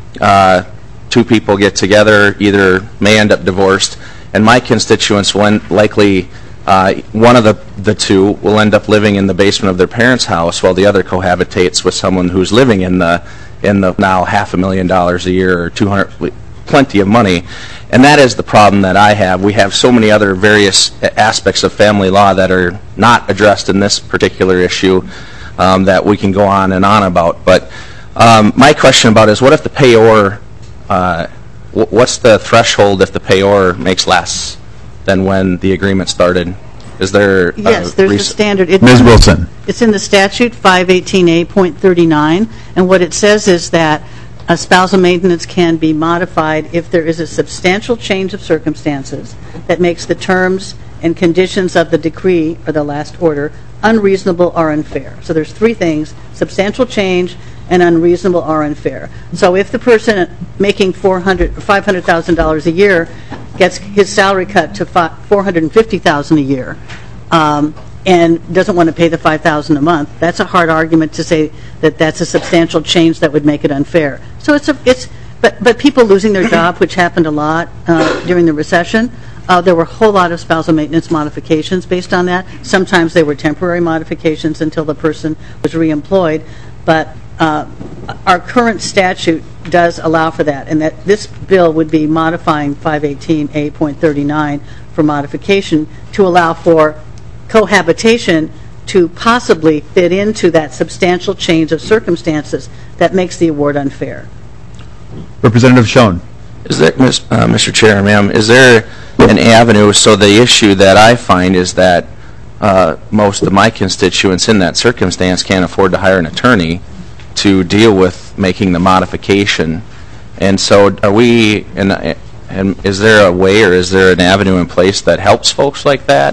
2 people get together, either may end up divorced, and my constituents will likely, one of the 2 will end up living in the basement of their parents' house while the other cohabitates with someone who's living in the now $500,000 a year or 200, plenty of money. And that is the problem that I have. We have so many other various aspects of family law that are not addressed in this particular issue that we can go on and on about. But my question about is, what if the payor, what's the threshold if the payor makes less than when the agreement started? Is there Yes, there's a standard. Ms. Wilson. It's in the statute, 518A.39, and what it says is that a spousal maintenance can be modified if there is a substantial change of circumstances that makes the terms and conditions of the decree or the last order unreasonable or unfair. So there's 3 things: substantial change and unreasonable or unfair. So if the person making $500,000 a year gets his salary cut to $450,000 a year, and doesn't want to pay the $5,000 a month, that's a hard argument to say that that's a substantial change that would make it unfair. So but people losing their job, which happened a lot during the recession, there were a whole lot of spousal maintenance modifications based on that. Sometimes they were temporary modifications until the person was reemployed, but our current statute does allow for that, and that this bill would be modifying 518A.39 for modification to allow for cohabitation to possibly fit into that substantial change of circumstances that makes the award unfair. Representative Schoen. Is there, Mr. Chair, ma'am, is there an avenue? So the issue that I find is that most of my constituents in that circumstance can't afford to hire an attorney to deal with making the modification. And so are we, and is there a way or is there an avenue in place that helps folks like that?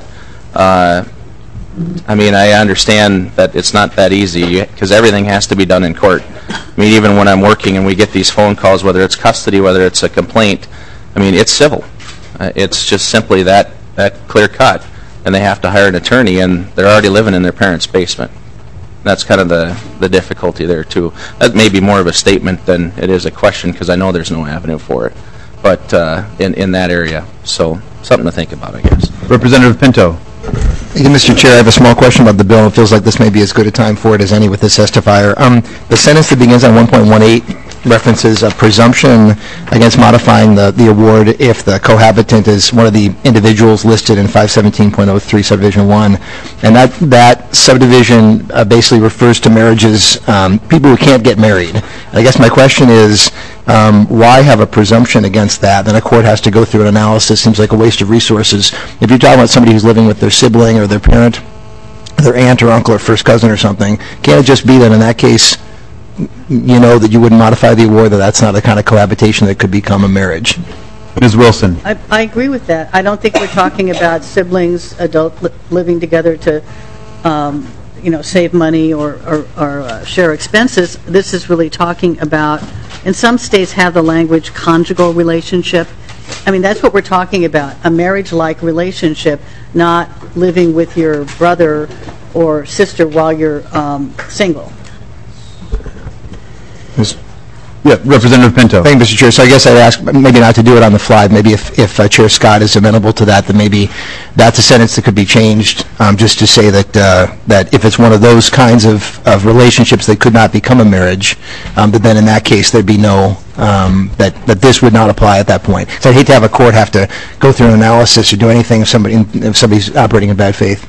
I mean, I understand that it's not that easy because everything has to be done in court. I mean, even when I'm working and we get these phone calls, whether it's custody, whether it's a complaint, I mean, it's civil. It's just simply that clear cut, and they have to hire an attorney, and they're already living in their parents' basement. That's kind of the difficulty there, too. That may be more of a statement than it is a question because I know there's no avenue for it, but in that area. So something to think about, I guess. Representative Pinto. Thank you, Mr. Chair. I have a small question about the bill. It feels like this may be as good a time for it as any with this testifier. The sentence that begins on 1.18 references a presumption against modifying the award if the cohabitant is one of the individuals listed in 517.03 subdivision 1. And that subdivision basically refers to marriages, people who can't get married. I guess my question is, why have a presumption against that? Then a court has to go through an analysis. Seems like a waste of resources. If you're talking about somebody who's living with their sibling or their parent, their aunt or uncle or first cousin or something, can't it just be that in that case, you know, that you wouldn't modify the award, that that's not the kind of cohabitation that could become a marriage? Ms. Wilson. I agree with that. I don't think we're talking about siblings, living together to, save money or share expenses. This is really talking about, and some states have the language conjugal relationship. I mean, that's what we're talking about, a marriage-like relationship, not living with your brother or sister while you're single. Yeah, Representative Pinto. Thank you, Mr. Chair. So I guess I'd ask, maybe not to do it on the fly, maybe if Chair Scott is amenable to that, then maybe that's a sentence that could be changed, just to say that that if it's one of those kinds of relationships that could not become a marriage, that then in that case there'd be no, that this would not apply at that point. So I'd hate to have a court have to go through an analysis or do anything if somebody's operating in bad faith.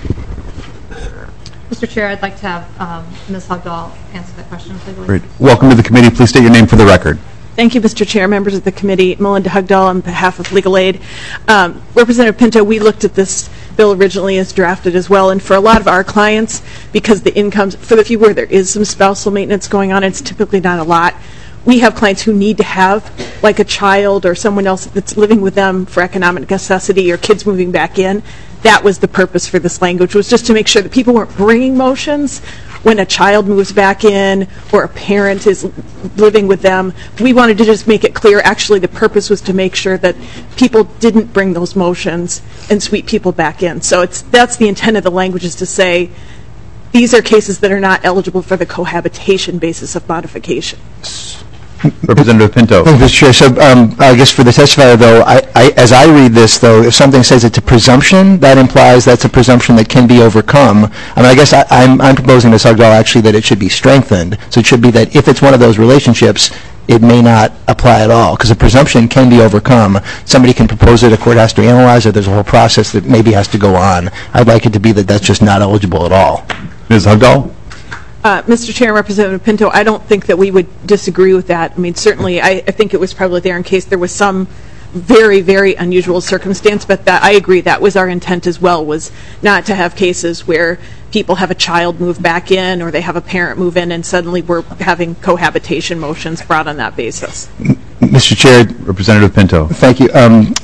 Mr. Chair, I'd like to have Ms. Hugdahl answer that question, please. Great. Welcome to the committee. Please state your name for the record. Thank you, Mr. Chair, members of the committee. Melinda Hugdahl on behalf of Legal Aid. Representative Pinto, we looked at this bill originally as drafted as well, and for a lot of our clients, because the incomes, for the few where there is some spousal maintenance going on, it's typically not a lot. We have clients who need to have like a child or someone else that's living with them for economic necessity or kids moving back in. That was the purpose for this language, was just to make sure that people weren't bringing motions when a child moves back in or a parent is living with them. We wanted to just make it clear, actually the purpose was to make sure that people didn't bring those motions and sweep people back in. So that's the intent of the language, is to say these are cases that are not eligible for the cohabitation basis of modification. Representative Pinto. Thank you, Mr. Chair. So I guess for the testifier, though, as I read this, though, if something says it's a presumption, that implies that's a presumption that can be overcome. I mean, I guess I'm proposing, Ms. Hugdahl, actually, that it should be strengthened. So it should be that if it's one of those relationships, it may not apply at all, because a presumption can be overcome. Somebody can propose it, a court has to analyze it, there's a whole process that maybe has to go on. I'd like it to be that that's just not eligible at all. Ms. Hugdahl? Mr. Chair and Representative Pinto, I don't think that we would disagree with that. I mean, certainly, I think it was probably there in case there was some very, very unusual circumstance, but that, I agree, that was our intent as well, was not to have cases where people have a child move back in or they have a parent move in and suddenly we're having cohabitation motions brought on that basis. Mr. Chair. Representative Pinto. Thank you.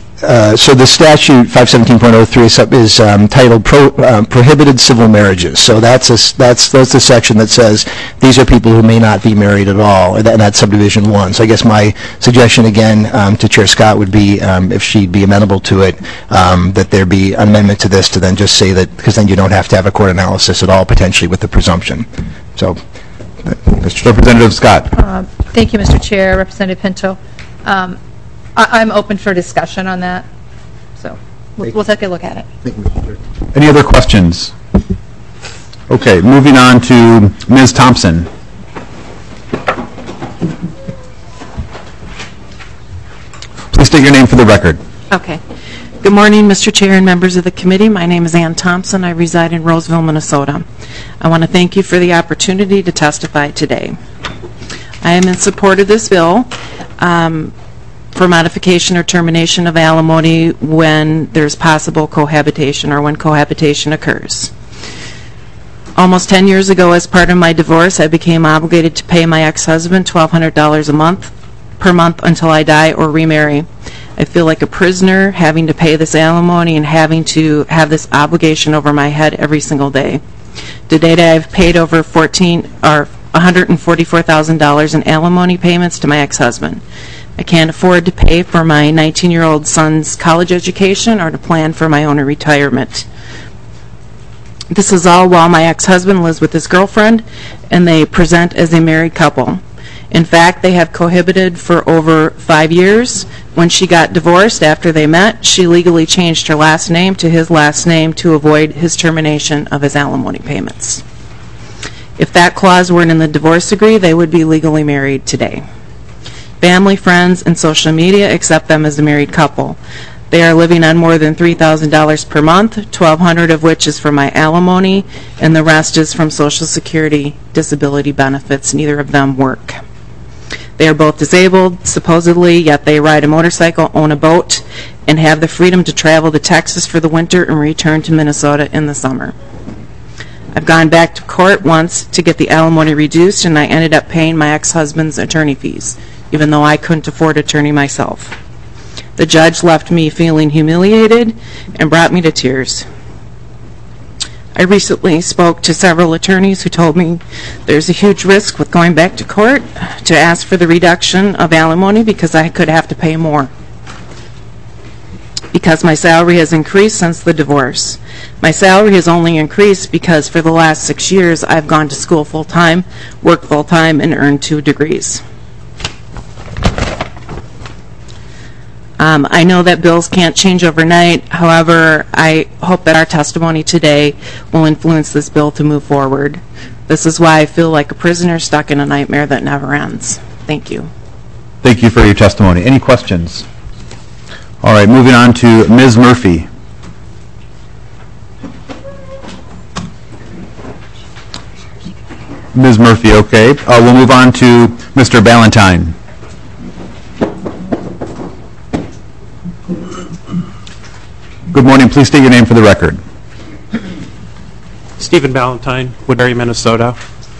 So the statute 517.03 is titled Prohibited Civil Marriages. So that's the section that says these are people who may not be married at all, and that's subdivision 1. So I guess my suggestion again to Chair Scott would be, if she'd be amenable to it, that there be an amendment to this to then just say that, because then you don't have to have a court analysis at all potentially with the presumption. So, Representative Scott. Thank you, Mr. Chair, Representative Pinto. I'm open for discussion on that, so we'll take a look at it. Thank you, Mr. Chair. Any other questions? Okay, moving on to Ms. Thompson. Please state your name for the record. Okay. Good morning, Mr. Chair and members of the committee. My name is Ann Thompson. I reside in Roseville, Minnesota. I want to thank you for the opportunity to testify today. I am in support of this bill for modification or termination of alimony when there's possible cohabitation or when cohabitation occurs. Almost 10 years ago, as part of my divorce, I became obligated to pay my ex-husband $1,200 per month until I die or remarry. I feel like a prisoner having to pay this alimony and having to have this obligation over my head every single day. To date, I've paid over $144,000 in alimony payments to my ex-husband. I can't afford to pay for my 19-year-old son's college education or to plan for my own retirement. This is all while my ex-husband lives with his girlfriend, and they present as a married couple. In fact, they have cohabited for over 5 years. When she got divorced after they met, she legally changed her last name to his last name to avoid his termination of his alimony payments. If that clause weren't in the divorce decree, they would be legally married today. Family, friends, and social media accept them as a married couple. They are living on more than $3,000 per month, $1,200 of which is from my alimony, and the rest is from Social Security disability benefits. Neither of them work. They are both disabled, supposedly, yet they ride a motorcycle, own a boat, and have the freedom to travel to Texas for the winter and return to Minnesota in the summer. I've gone back to court once to get the alimony reduced, and I ended up paying my ex-husband's attorney fees, even though I couldn't afford attorney myself. The judge left me feeling humiliated and brought me to tears. I recently spoke to several attorneys who told me there's a huge risk with going back to court to ask for the reduction of alimony because I could have to pay more. Because my salary has increased since the divorce. My salary has only increased because for the last 6 years I've gone to school full-time, worked full-time, and earned 2 degrees. I know that bills can't change overnight. However, I hope that our testimony today will influence this bill to move forward. This is why I feel like a prisoner stuck in a nightmare that never ends. Thank you. Thank you for your testimony. Any questions? All right, moving on to Ms. Murphy. Ms. Murphy, okay. We'll move on to Mr. Ballantyne. Good morning. Please state your name for the record. Stephen Ballantyne, Woodbury, Minnesota.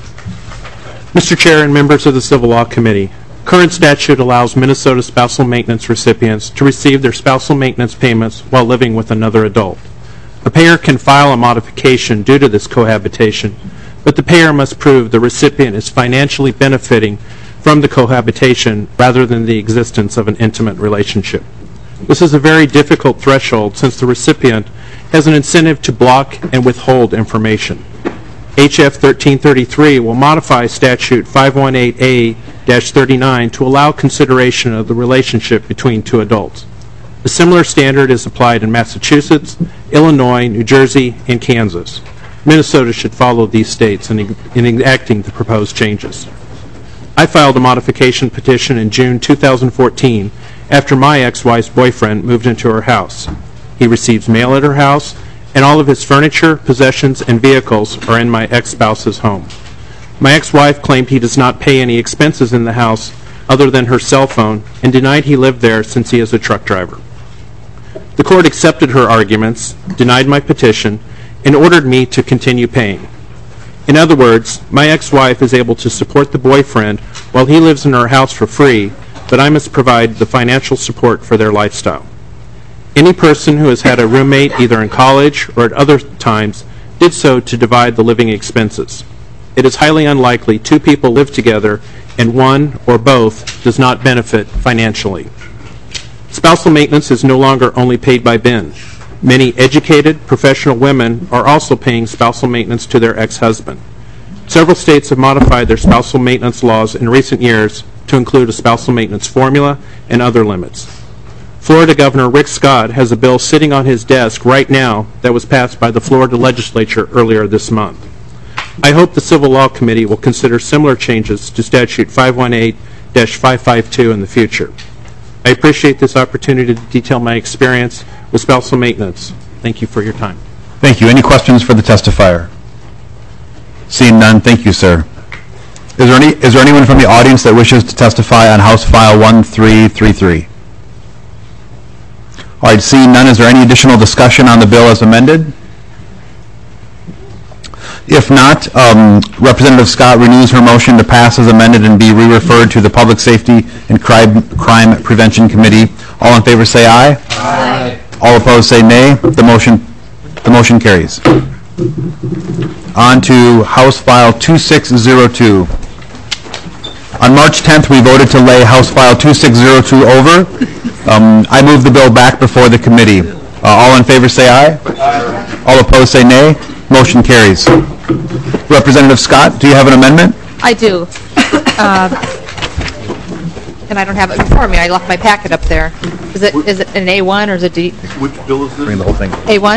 Mr. Chair and members of the Civil Law Committee, current statute allows Minnesota spousal maintenance recipients to receive their spousal maintenance payments while living with another adult. A payer can file a modification due to this cohabitation, but the payer must prove the recipient is financially benefiting from the cohabitation rather than the existence of an intimate relationship. This is a very difficult threshold since the recipient has an incentive to block and withhold information. HF 1333 will modify Statute 518A-39 to allow consideration of the relationship between two adults. A similar standard is applied in Massachusetts, Illinois, New Jersey, and Kansas. Minnesota should follow these states in enacting the proposed changes. I filed a modification petition in June 2014 after my ex-wife's boyfriend moved into her house. He receives mail at her house, and all of his furniture, possessions, and vehicles are in my ex-spouse's home. My ex-wife claimed he does not pay any expenses in the house other than her cell phone and denied he lived there since he is a truck driver. The court accepted her arguments, denied my petition, and ordered me to continue paying. In other words, my ex-wife is able to support the boyfriend while he lives in her house for free, but I must provide the financial support for their lifestyle. Any person who has had a roommate either in college or at other times did so to divide the living expenses. It is highly unlikely two people live together and one or both does not benefit financially. Spousal maintenance is no longer only paid by Ben. Many educated, professional women are also paying spousal maintenance to their ex-husband. Several states have modified their spousal maintenance laws in recent years to include a spousal maintenance formula and other limits. Florida Governor Rick Scott has a bill sitting on his desk right now that was passed by the Florida legislature earlier this month. I hope the Civil Law Committee will consider similar changes to Statute 518-552 in the future. I appreciate this opportunity to detail my experience with spousal maintenance. Thank you for your time. Thank you. Any questions for the testifier? Seeing none, thank you, sir. Is there anyone from the audience that wishes to testify on House File 1333? All right, seeing none, is there any additional discussion on the bill as amended? If not, Representative Scott renews her motion to pass as amended and be re-referred to the Public Safety and Crime Prevention Committee. All in favor say aye. Aye. All opposed say nay. The motion carries. On to House File 2602. On March 10th, we voted to lay House File 2602 over. I move the bill back before the committee. All in favor say aye. Aye. All opposed say nay. Motion carries. Representative Scott, do you have an amendment? I do. And I don't have it before me. I left my packet up there. Is it an A1 or is it D? Which bill is this? Bring the whole thing. A1?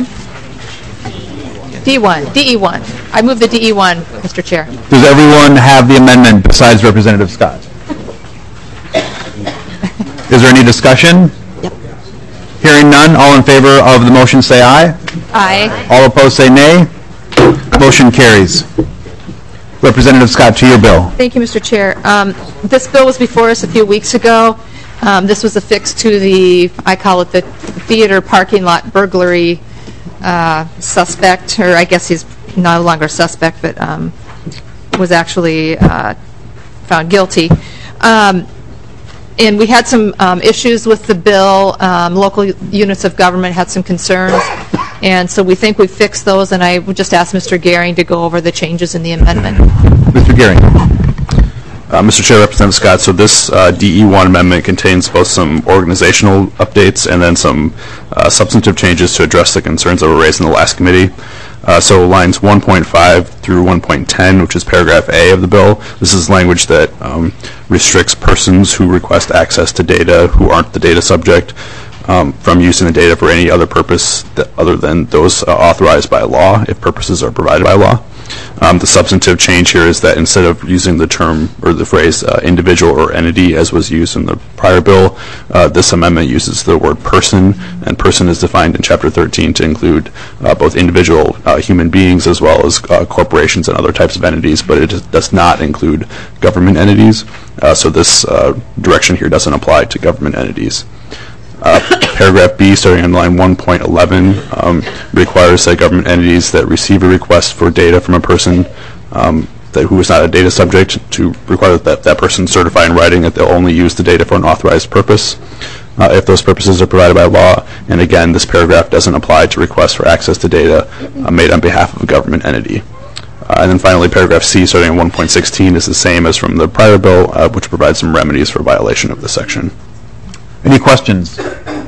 D1. DE1. I move the DE1, Mr. Chair. Does everyone have the amendment besides Representative Scott? Is there any discussion? Yep. Hearing none, all in favor of the motion say aye. Aye. All opposed say nay. Motion carries. Representative Scott, to your bill. Thank you, Mr. Chair. This bill was before us a few weeks ago. This was affixed to the, I call it the theater parking lot burglary suspect, or I guess he's no longer suspect, but was actually found guilty. And we had some issues with the bill. Local units of government had some concerns, and so we think we fixed those, and I would just ask Mr. Gehring to go over the changes in the amendment. Mr. Gehring. Mr. Chair, Representative Scott, so this DE1 amendment contains both some organizational updates and then some substantive changes to address the concerns that were raised in the last committee. So lines 1.5 through 1.10, which is paragraph A of the bill, this is language that restricts persons who request access to data who aren't the data subject from using the data for any other purpose other than those authorized by law, if purposes are provided by law. The substantive change here is that instead of using the term or the phrase individual or entity as was used in the prior bill, this amendment uses the word person, and person is defined in Chapter 13 to include both individual human beings as well as corporations and other types of entities, but it does not include government entities. So this direction here doesn't apply to government entities. Paragraph B, starting on line 1.11, requires that government entities that receive a request for data from a person who is not a data subject to require that that person certify in writing that they'll only use the data for an authorized purpose if those purposes are provided by law. And again, this paragraph doesn't apply to requests for access to data made on behalf of a government entity. And then finally, paragraph C, starting on 1.16, is the same as from the prior bill, which provides some remedies for violation of this section. Any questions?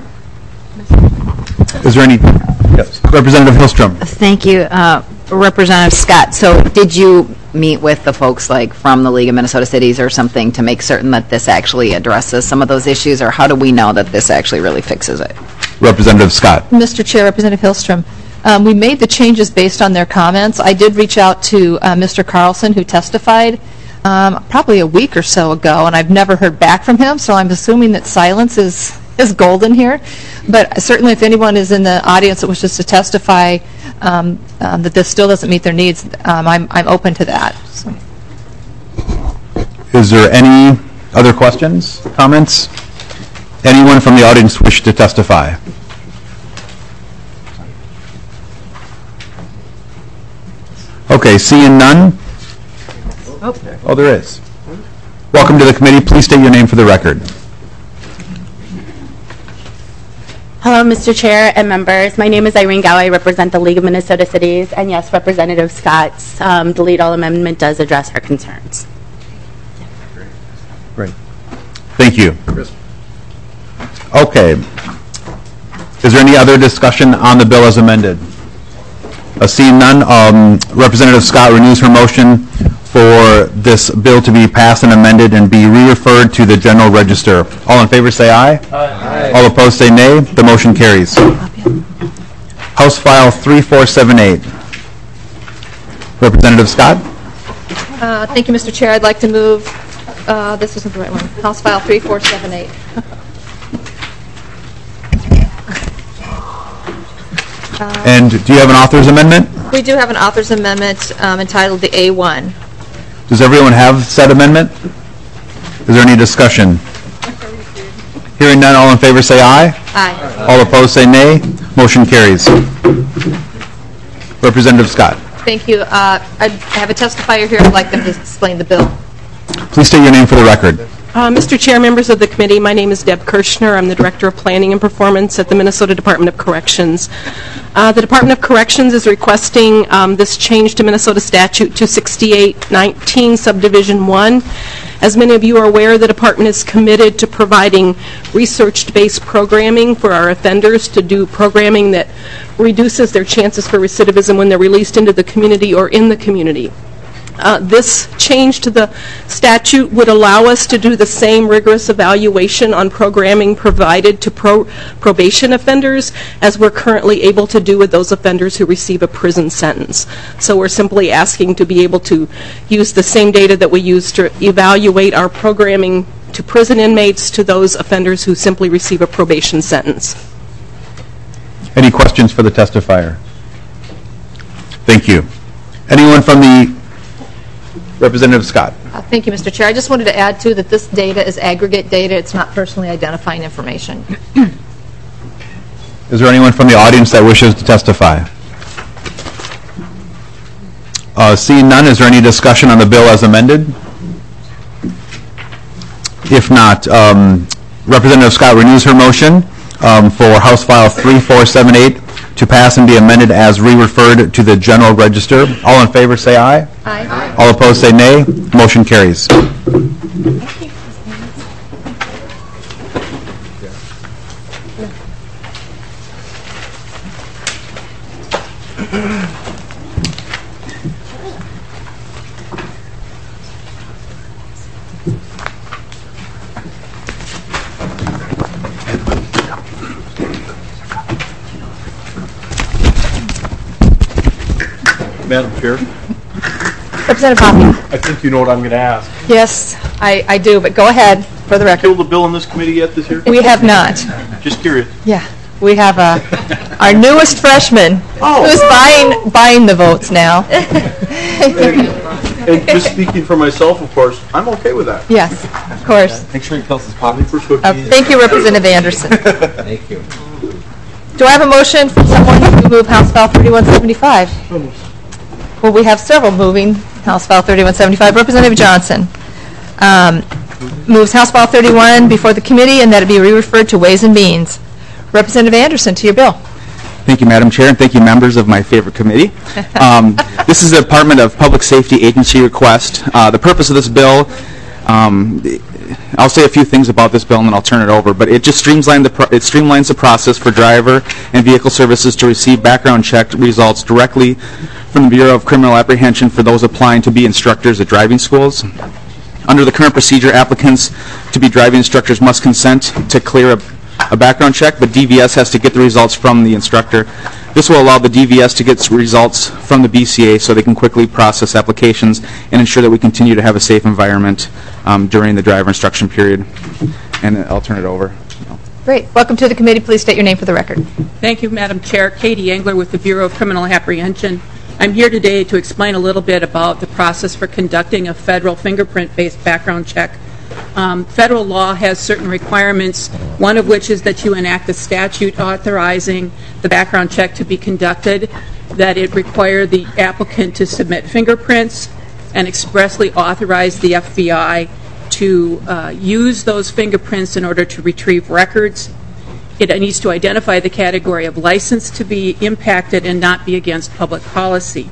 Is there any? Yes. Representative Hillstrom. Thank you, Representative Scott. So did you meet with the folks like from the League of Minnesota Cities or something to make certain that this actually addresses some of those issues, or how do we know that this actually really fixes it? Representative Scott. Mr. Chair, Representative Hillstrom, we made the changes based on their comments. I did reach out to Mr. Carlson, who testified probably a week or so ago, and I've never heard back from him, so I'm assuming that silence is golden here. But certainly if anyone is in the audience that wishes to testify that this still doesn't meet their needs, I'm open to that. So. Is there any other questions, comments? Anyone from the audience wish to testify? Okay, seeing none? Oh, there is. Welcome to the committee. Please state your name for the record. Hello, Mr. Chair and members. My name is Irene Gow. I represent the League of Minnesota Cities. And yes, Representative Scott's delete all amendment does address our concerns. Great. Thank you. Okay. Is there any other discussion on the bill as amended? Seeing none, Representative Scott renews her motion for this bill to be passed and amended and be re-referred to the General Register. All in favor say aye. Aye. All opposed say nay. The motion carries. House File 3478. Representative Scott. Thank you, Mr. Chair. I'd like to move, this isn't the right one, House File 3478. And do you have an author's amendment? We do have an author's amendment entitled the A1. Does everyone have said amendment? Is there any discussion? Hearing none, all in favor say aye. Aye. All opposed say nay. Motion carries. Representative Scott. Thank you. I have a testifier here. I'd like them to explain the bill. Please state your name for the record. Mr. Chair, members of the committee, my name is Deb Kirshner. I'm the Director of Planning and Performance at the Minnesota Department of Corrections. The Department of Corrections is requesting this change to Minnesota Statute 268-19, Subdivision 1. As many of you are aware, the department is committed to providing research-based programming for our offenders to do programming that reduces their chances for recidivism when they're released into the community or in the community. This change to the statute would allow us to do the same rigorous evaluation on programming provided to probation offenders as we're currently able to do with those offenders who receive a prison sentence. So we're simply asking to be able to use the same data that we use to evaluate our programming to prison inmates to those offenders who simply receive a probation sentence. Any questions for the testifier? Thank you. Anyone from the Representative Scott. Thank you, Mr. Chair. I just wanted to add, too, that this data is aggregate data. It's not personally identifying information. Is there anyone from the audience that wishes to testify? Seeing none, is there any discussion on the bill as amended? If not, Representative Scott renews her motion for House File 3478 to pass and be amended as re-referred to the General Register. All in favor say aye. Aye. All opposed say nay. Motion carries. Madam Chair, Representative Hoppe. I think you know what I'm going to ask. Yes, I do, but go ahead for the record. Killed the bill in this committee yet this year? We have not. Just curious. Yeah, we have our newest freshman who's buying the votes now. And just speaking for myself, of course, I'm okay with that. Yes, of course. Make sure he tells his pocket for cookies. Thank you, Representative Anderson. Thank you. Do I have a motion from someone to move House File 3175? Well, we have several moving House File 3175. Representative Johnson moves House File 31 before the committee and that it be re-referred to Ways and Means. Representative Anderson, to your bill. Thank you, Madam Chair, and thank you, members of my favorite committee. This is the Department of Public Safety agency request. The purpose of this bill, I'll say a few things about this bill and then I'll turn it over, but it just streamlines the process for driver and vehicle services to receive background check results directly from the Bureau of Criminal Apprehension for those applying to be instructors at driving schools. Under the current procedure, applicants to be driving instructors must consent to clear a background check, but DVS has to get the results from the instructor. This will allow the DVS to get results from the BCA so they can quickly process applications and ensure that we continue to have a safe environment during the driver instruction period. And I'll turn it over. Great. Welcome to the committee. Please state your name for the record. Thank you, Madam Chair. Katie Engler with the Bureau of Criminal Apprehension. I'm here today to explain a little bit about the process for conducting a federal fingerprint-based background check. Federal law has certain requirements, one of which is that you enact a statute authorizing the background check to be conducted, that it require the applicant to submit fingerprints, and expressly authorize the FBI to use those fingerprints in order to retrieve records. It needs to identify the category of license to be impacted and not be against public policy.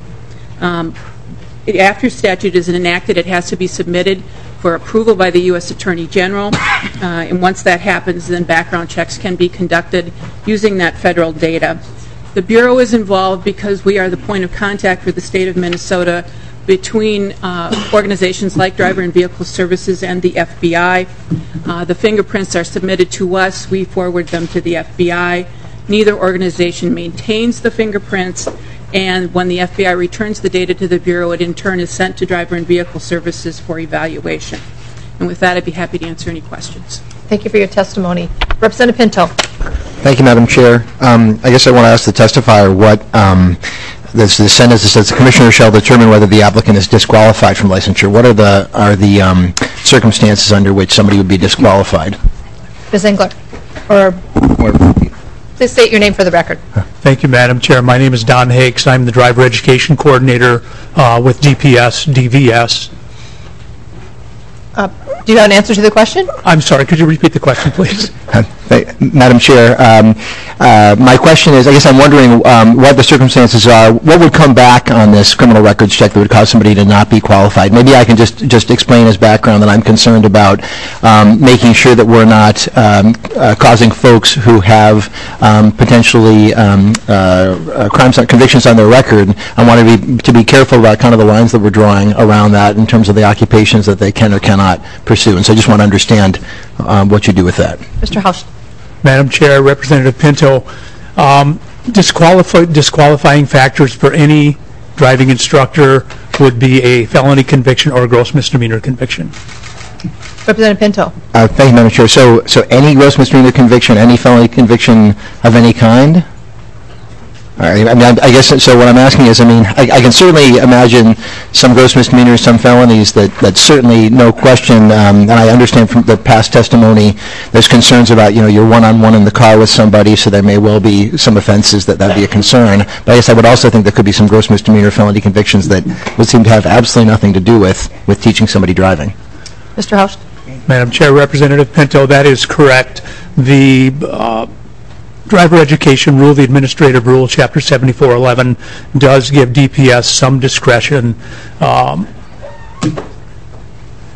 After statute is enacted, it has to be submitted for approval by the U.S. Attorney General, and once that happens, then background checks can be conducted using that federal data. The Bureau is involved because we are the point of contact for the state of Minnesota between organizations like Driver and Vehicle Services and the FBI. The fingerprints are submitted to us. We forward them to the FBI. Neither organization maintains the fingerprints, and when the FBI returns the data to the Bureau, it in turn is sent to Driver and Vehicle Services for evaluation. And with that, I'd be happy to answer any questions. Thank you for your testimony. Representative Pinto. Thank you, Madam Chair. I guess I want to ask the testifier what the sentence that says the commissioner shall determine whether the applicant is disqualified from licensure. What are the circumstances under which somebody would be disqualified? Ms. Engler. Please state your name for the record. Thank you, Madam Chair. My name is Don Hakes. I'm the Driver Education Coordinator with DVS. Do you have an answer to the question? I'm sorry, could you repeat the question, please? Madam Chair, my question is, I guess I'm wondering what the circumstances are. What would come back on this criminal records check that would cause somebody to not be qualified? Maybe I can just explain as background that I'm concerned about making sure that we're not causing folks who have potentially crimes, convictions on their record. I want to be careful about kind of the lines that we're drawing around that in terms of the occupations that they can or cannot pursue. And so I just want to understand what you do with that. Mr. Hausch. Madam Chair, Representative Pinto, disqualifying factors for any driving instructor would be a felony conviction or a gross misdemeanor conviction. Representative Pinto. Thank you, Madam Chair. So any gross misdemeanor conviction, any felony conviction of any kind? All right. I mean, I guess so. What I'm asking is, I mean, I can certainly imagine some gross misdemeanors, some felonies that certainly, no question. And I understand from the past testimony, there's concerns about, you're one-on-one in the car with somebody, so there may well be some offenses that'd be a concern. But I guess I would also think there could be some gross misdemeanor felony convictions that would seem to have absolutely nothing to do with teaching somebody driving. Mr. Hausch. Madam Chair, Representative Pinto, that is correct. The Driver Education Rule, the Administrative Rule, Chapter 7411, does give DPS some discretion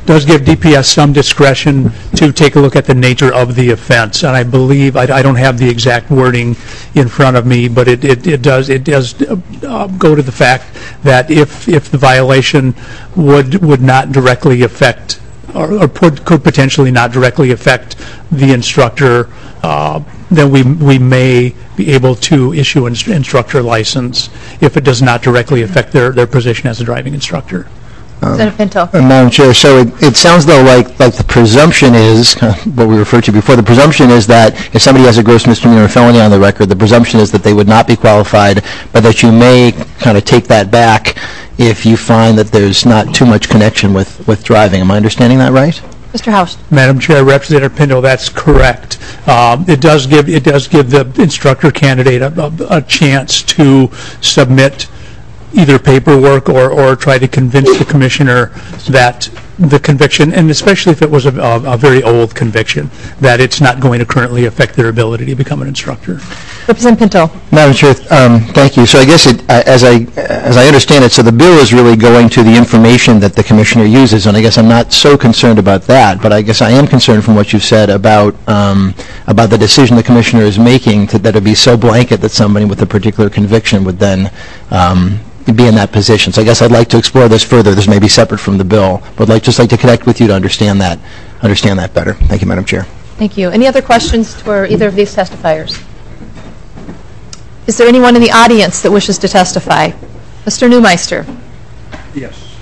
does give DPS some discretion to take a look at the nature of the offense. And I believe, I don't have the exact wording in front of me, but it does go to the fact that if the violation would not directly affect, or could potentially not directly affect the instructor, then we may be able to issue an instructor license if it does not directly affect their position as a driving instructor. Senator Pinto. Madam Chair, so it sounds though like the presumption is, what we referred to before, the presumption is that if somebody has a gross misdemeanor or felony on the record, the presumption is that they would not be qualified, but that you may kind of take that back if you find that there's not too much connection with driving. Am I understanding that right? Mr. House. Madam Chair, Representative Pinto, that's correct. It does give the instructor candidate a chance to submit either paperwork or try to convince the commissioner that the conviction, and especially if it was a very old conviction, that it's not going to currently affect their ability to become an instructor. Representative Pinto. Madam Chair, thank you. So I guess as I understand it, so the bill is really going to the information that the commissioner uses, and I guess I'm not so concerned about that, but I guess I am concerned from what you've said about the decision the commissioner is making that it would be so blanket that somebody with a particular conviction would then be in that position. So I guess I'd like to explore this further. This may be separate from the bill, but I'd just like to connect with you to understand that better. Thank you, Madam Chair. Thank you. Any other questions for either of these testifiers? Is there anyone in the audience that wishes to testify? Mr. Neumeister. Yes.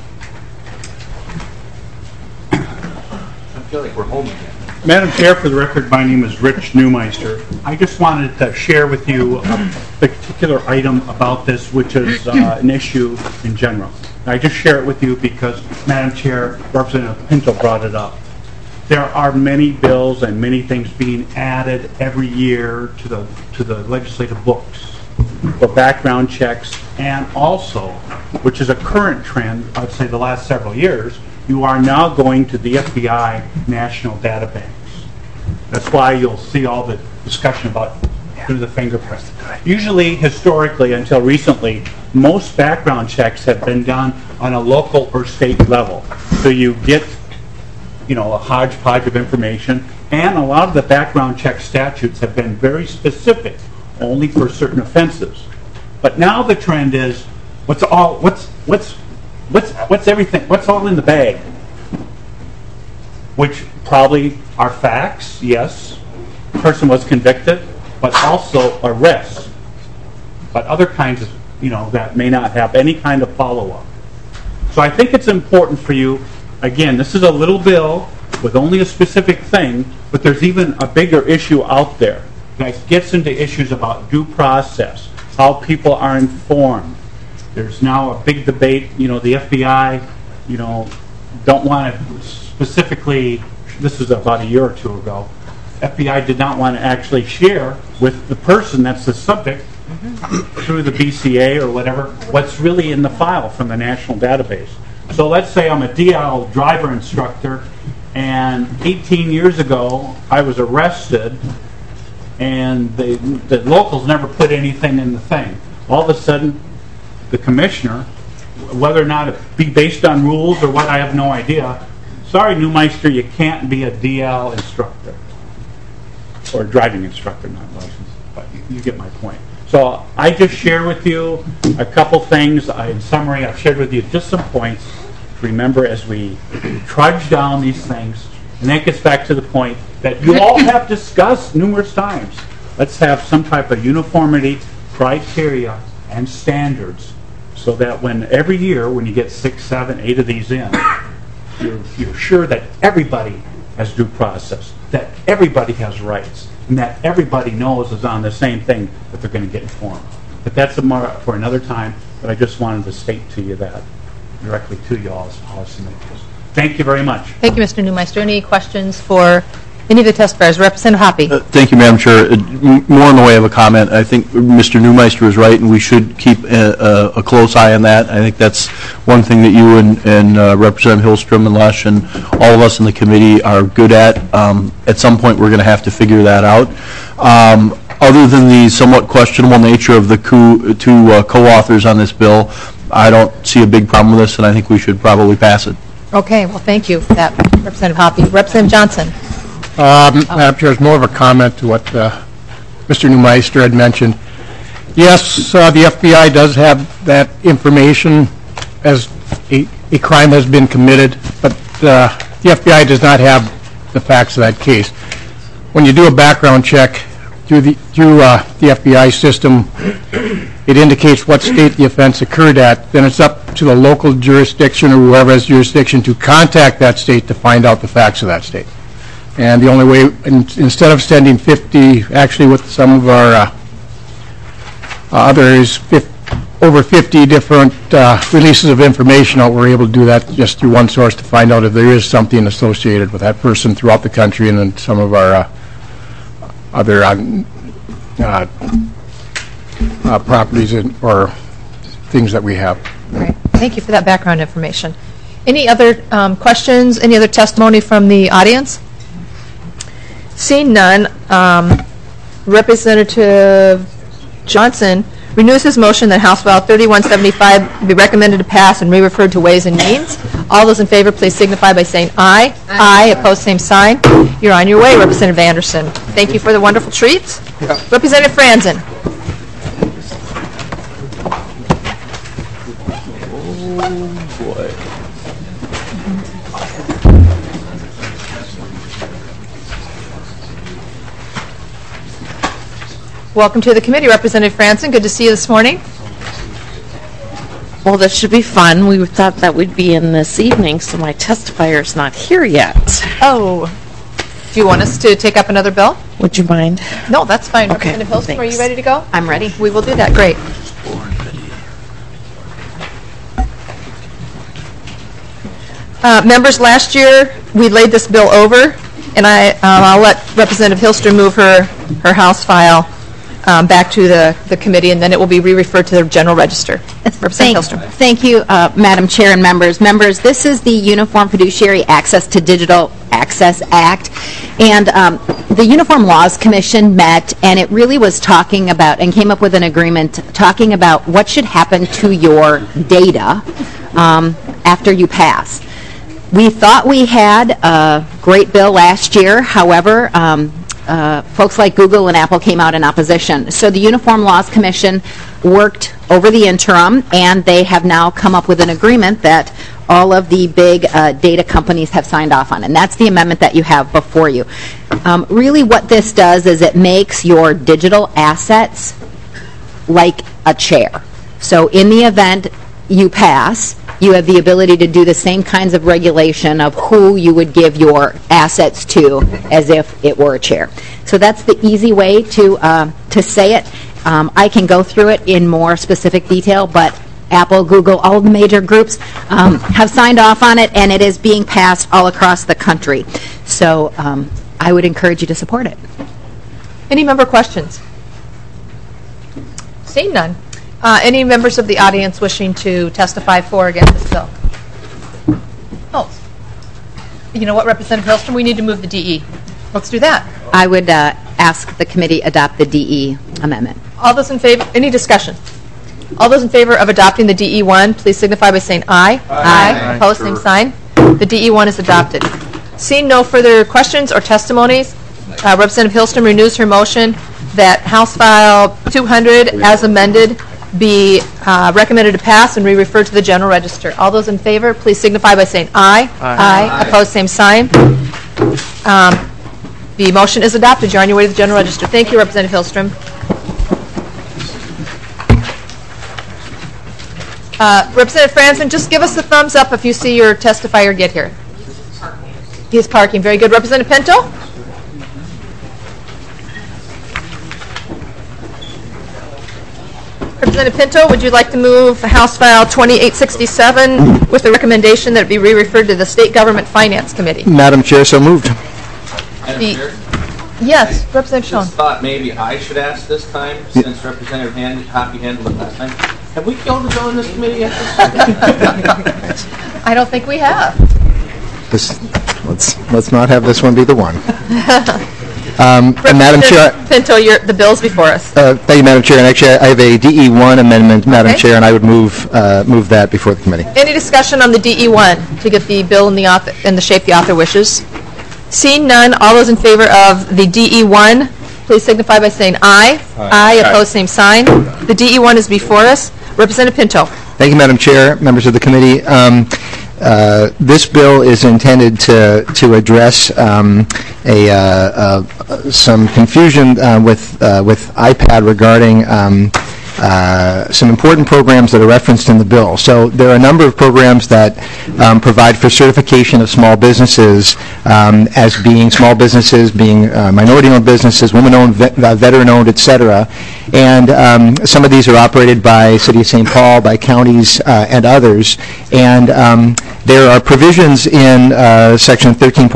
I feel like we're home again. Madam Chair, for the record, my name is Rich Neumeister. I just wanted to share with you a particular item about this, which is an issue in general. I just share it with you because, Madam Chair, Representative Pinto brought it up. There are many bills and many things being added every year to the legislative books for background checks, and also, which is a current trend, I'd say the last several years, you are now going to the FBI national databanks. That's why you'll see all the discussion about through the fingerprint. Usually, historically, until recently, most background checks have been done on a local or state level. So you get, a hodgepodge of information, and a lot of the background check statutes have been very specific, only for certain offenses. But now the trend is, what's everything? What's all in the bag? Which probably are facts, yes. Person was convicted, but also arrests. But other kinds of, that may not have any kind of follow-up. So I think it's important for you, again, this is a little bill with only a specific thing, but there's even a bigger issue out there that gets into issues about due process, how people are informed. There's now a big debate, the FBI, don't want to specifically, this is about a year or two ago, FBI did not want to actually share with the person that's the subject through the BCA or whatever, what's really in the file from the national database. So let's say I'm a DL driver instructor, and 18 years ago I was arrested, and the locals never put anything in the thing. All of a sudden, the commissioner, whether or not it be based on rules or what, I have no idea. Sorry, Neumeister, you can't be a DL instructor. Or driving instructor, not licensed. But you get my point. So I just share with you a couple things. In summary, I've shared with you just some points to remember as we trudge down these things. And that gets back to the point that you all have discussed numerous times. Let's have some type of uniformity, criteria, and standards, so that every year when you get 6, 7, 8 of these in, you're sure that everybody has due process, that everybody has rights, and that everybody knows is on the same thing that they're going to get informed. But that's for another time, but I just wanted to state to you that directly to you all as policymakers. Thank you very much. Thank you, Mr. Neumeister. Any questions for any of the testifiers? Representative Hoppe. Thank you, Madam Chair. More in the way of a comment. I think Mr. Neumeister is right, and we should keep a close eye on that. I think that's one thing that you and Representative Hillstrom and Lesch and all of us in the committee are good at. At some point, we're going to have to figure that out. Other than the somewhat questionable nature of the two co-authors on this bill, I don't see a big problem with this, and I think we should probably pass it. Okay, well, thank you for that, Representative Hoppe. Representative Johnson. Madam Chair, it's more of a comment to what Mr. Neumeister had mentioned. Yes, the FBI does have that information as a crime has been committed, but the FBI does not have the facts of that case. When you do a background check through the FBI system, it indicates what state the offense occurred at. Then it's up to the local jurisdiction or whoever has jurisdiction to contact that state to find out the facts of that state. And the only way, instead of sending 50, actually with some of our others, over 50 different releases of information out, we're able to do that just through one source to find out if there is something associated with that person throughout the country and then some of our other properties or things that we have. Great. Thank you for that background information. Any other questions, any other testimony from the audience? Seeing none, Representative Johnson renews his motion that House File 3175 be recommended to pass and re-referred to Ways and Means. All those in favor, please signify by saying aye. Aye. Opposed, same sign. You're on your way, Representative Anderson. Thank you for the wonderful treats. Yeah. Representative Franzen. Welcome to the committee, Representative Franzen. Good to see you this morning. Well, this should be fun. We thought that we'd be in this evening, so my testifier's not here yet. Oh. Do you want us to take up another bill? Would you mind? No, that's fine. Okay, Representative Hilstrom, thanks. are you ready to go? I'm ready. We will do that. Great. Members, last year we laid this bill over, and I'll let Representative Hilstrom move her House file back to the committee, and then it will be re-referred to the General Register. Representative Hilstrom. Thank you, Madam Chair and members. Members, this is the Uniform Fiduciary Access to Digital Access Act, and the Uniform Laws Commission met, and it really was talking about and came up with an agreement talking about what should happen to your data after you pass. We thought we had a great bill last year. However, folks like Google and Apple came out in opposition. So the Uniform Laws Commission worked over the interim, and they have now come up with an agreement that all of the big data companies have signed off on, and that's the amendment that you have before you. Really what this does is it makes your digital assets like a chair. So in the event you pass, you have the ability to do the same kinds of regulation of who you would give your assets to as if it were a chair. So that's the easy way to say it. I can go through it in more specific detail, but Apple, Google, all the major groups have signed off on it, and it is being passed all across the country. So I would encourage you to support it. Any member questions? Seeing none. Any members of the audience wishing to testify for or against this bill? Oh. You know what, Representative Hilstrom? We need to move the DE. Let's do that. I would ask the committee adopt the DE amendment. All those in favor? Any discussion? All those in favor of adopting the DE1, please signify by saying aye. Aye. Opposed, same sign. The DE1 is adopted. Seeing no further questions or testimonies, Representative Hilstrom renews her motion that House File 200, as amended, be recommended to pass and re-referred to the General Register. All those in favor, please signify by saying aye. Aye. Opposed, same sign. The motion is adopted. You're on your way to the General Register. Thank you, Representative Hilstrom. Representative Franzen, just give us a thumbs up if you see your testifier get here. He's parking. Very good. Representative Pinto? Representative Pinto, would you like to move House File 2867 with the recommendation that it be re-referred to the State Government Finance Committee? Madam Chair, so moved. Yes, Representative Schoen. Just thought maybe I should ask this time, since Representative Hoppe handled it last time. Have we killed a bill in this committee yet? I don't think we have. Let's not have this one be the one. And Madam Chair, Pinto, the bill's before us. thank you, Madam Chair. And actually, I have a DE1 amendment, Madam Okay. Chair, and I would move that before the committee. Any discussion on the DE1 to get the bill in the shape the author wishes? Seeing none, all those in favor of the DE1, please signify by saying aye. Aye. Opposed, same sign. The DE1 is before us. Representative Pinto. Thank you, Madam Chair, members of the committee. This bill is intended to address some confusion with iPad regarding some important programs that are referenced in the bill. So there are a number of programs that provide for certification of small businesses as being small businesses, being minority-owned businesses, women-owned, veteran-owned, et cetera. And some of these are operated by City of St. Paul, by counties, and others. And there are provisions in Section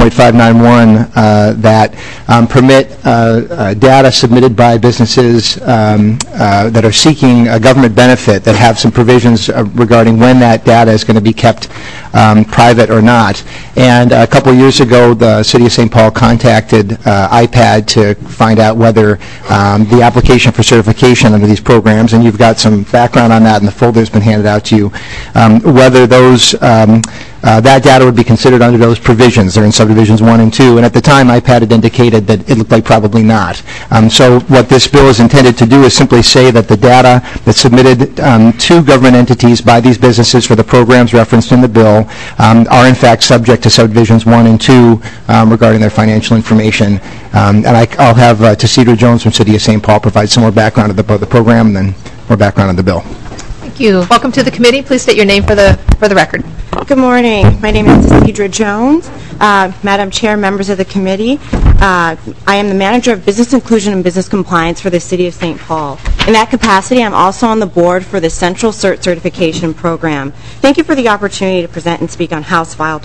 13.591 that permit data submitted by businesses that are seeking a government benefit that have some provisions regarding when that data is going to be kept private or not. And a couple of years ago, the City of St. Paul contacted IPAD to find out whether the application for certification under these programs, and you've got some background on that in the folder that's been handed out to you, whether those that data would be considered under those provisions. They're in subdivisions 1 and 2, and at the time IPAD had indicated that it looked like probably not. So what this bill is intended to do is simply say that the data that's submitted to government entities by these businesses for the programs referenced in the bill are in fact subject to subdivisions 1 and 2 regarding their financial information. And I'll have Tesidra Jones from City of St. Paul provide some more background of the program and then more background on the bill. Thank you. Welcome to the committee. Please state your name for the record. Good morning. My name is Tesidra Jones. Madam Chair, members of the committee, I am the Manager of Business Inclusion and Business Compliance for the City of St. Paul. In that capacity, I'm also on the board for the Central CERT Certification Program. Thank you for the opportunity to present and speak on House File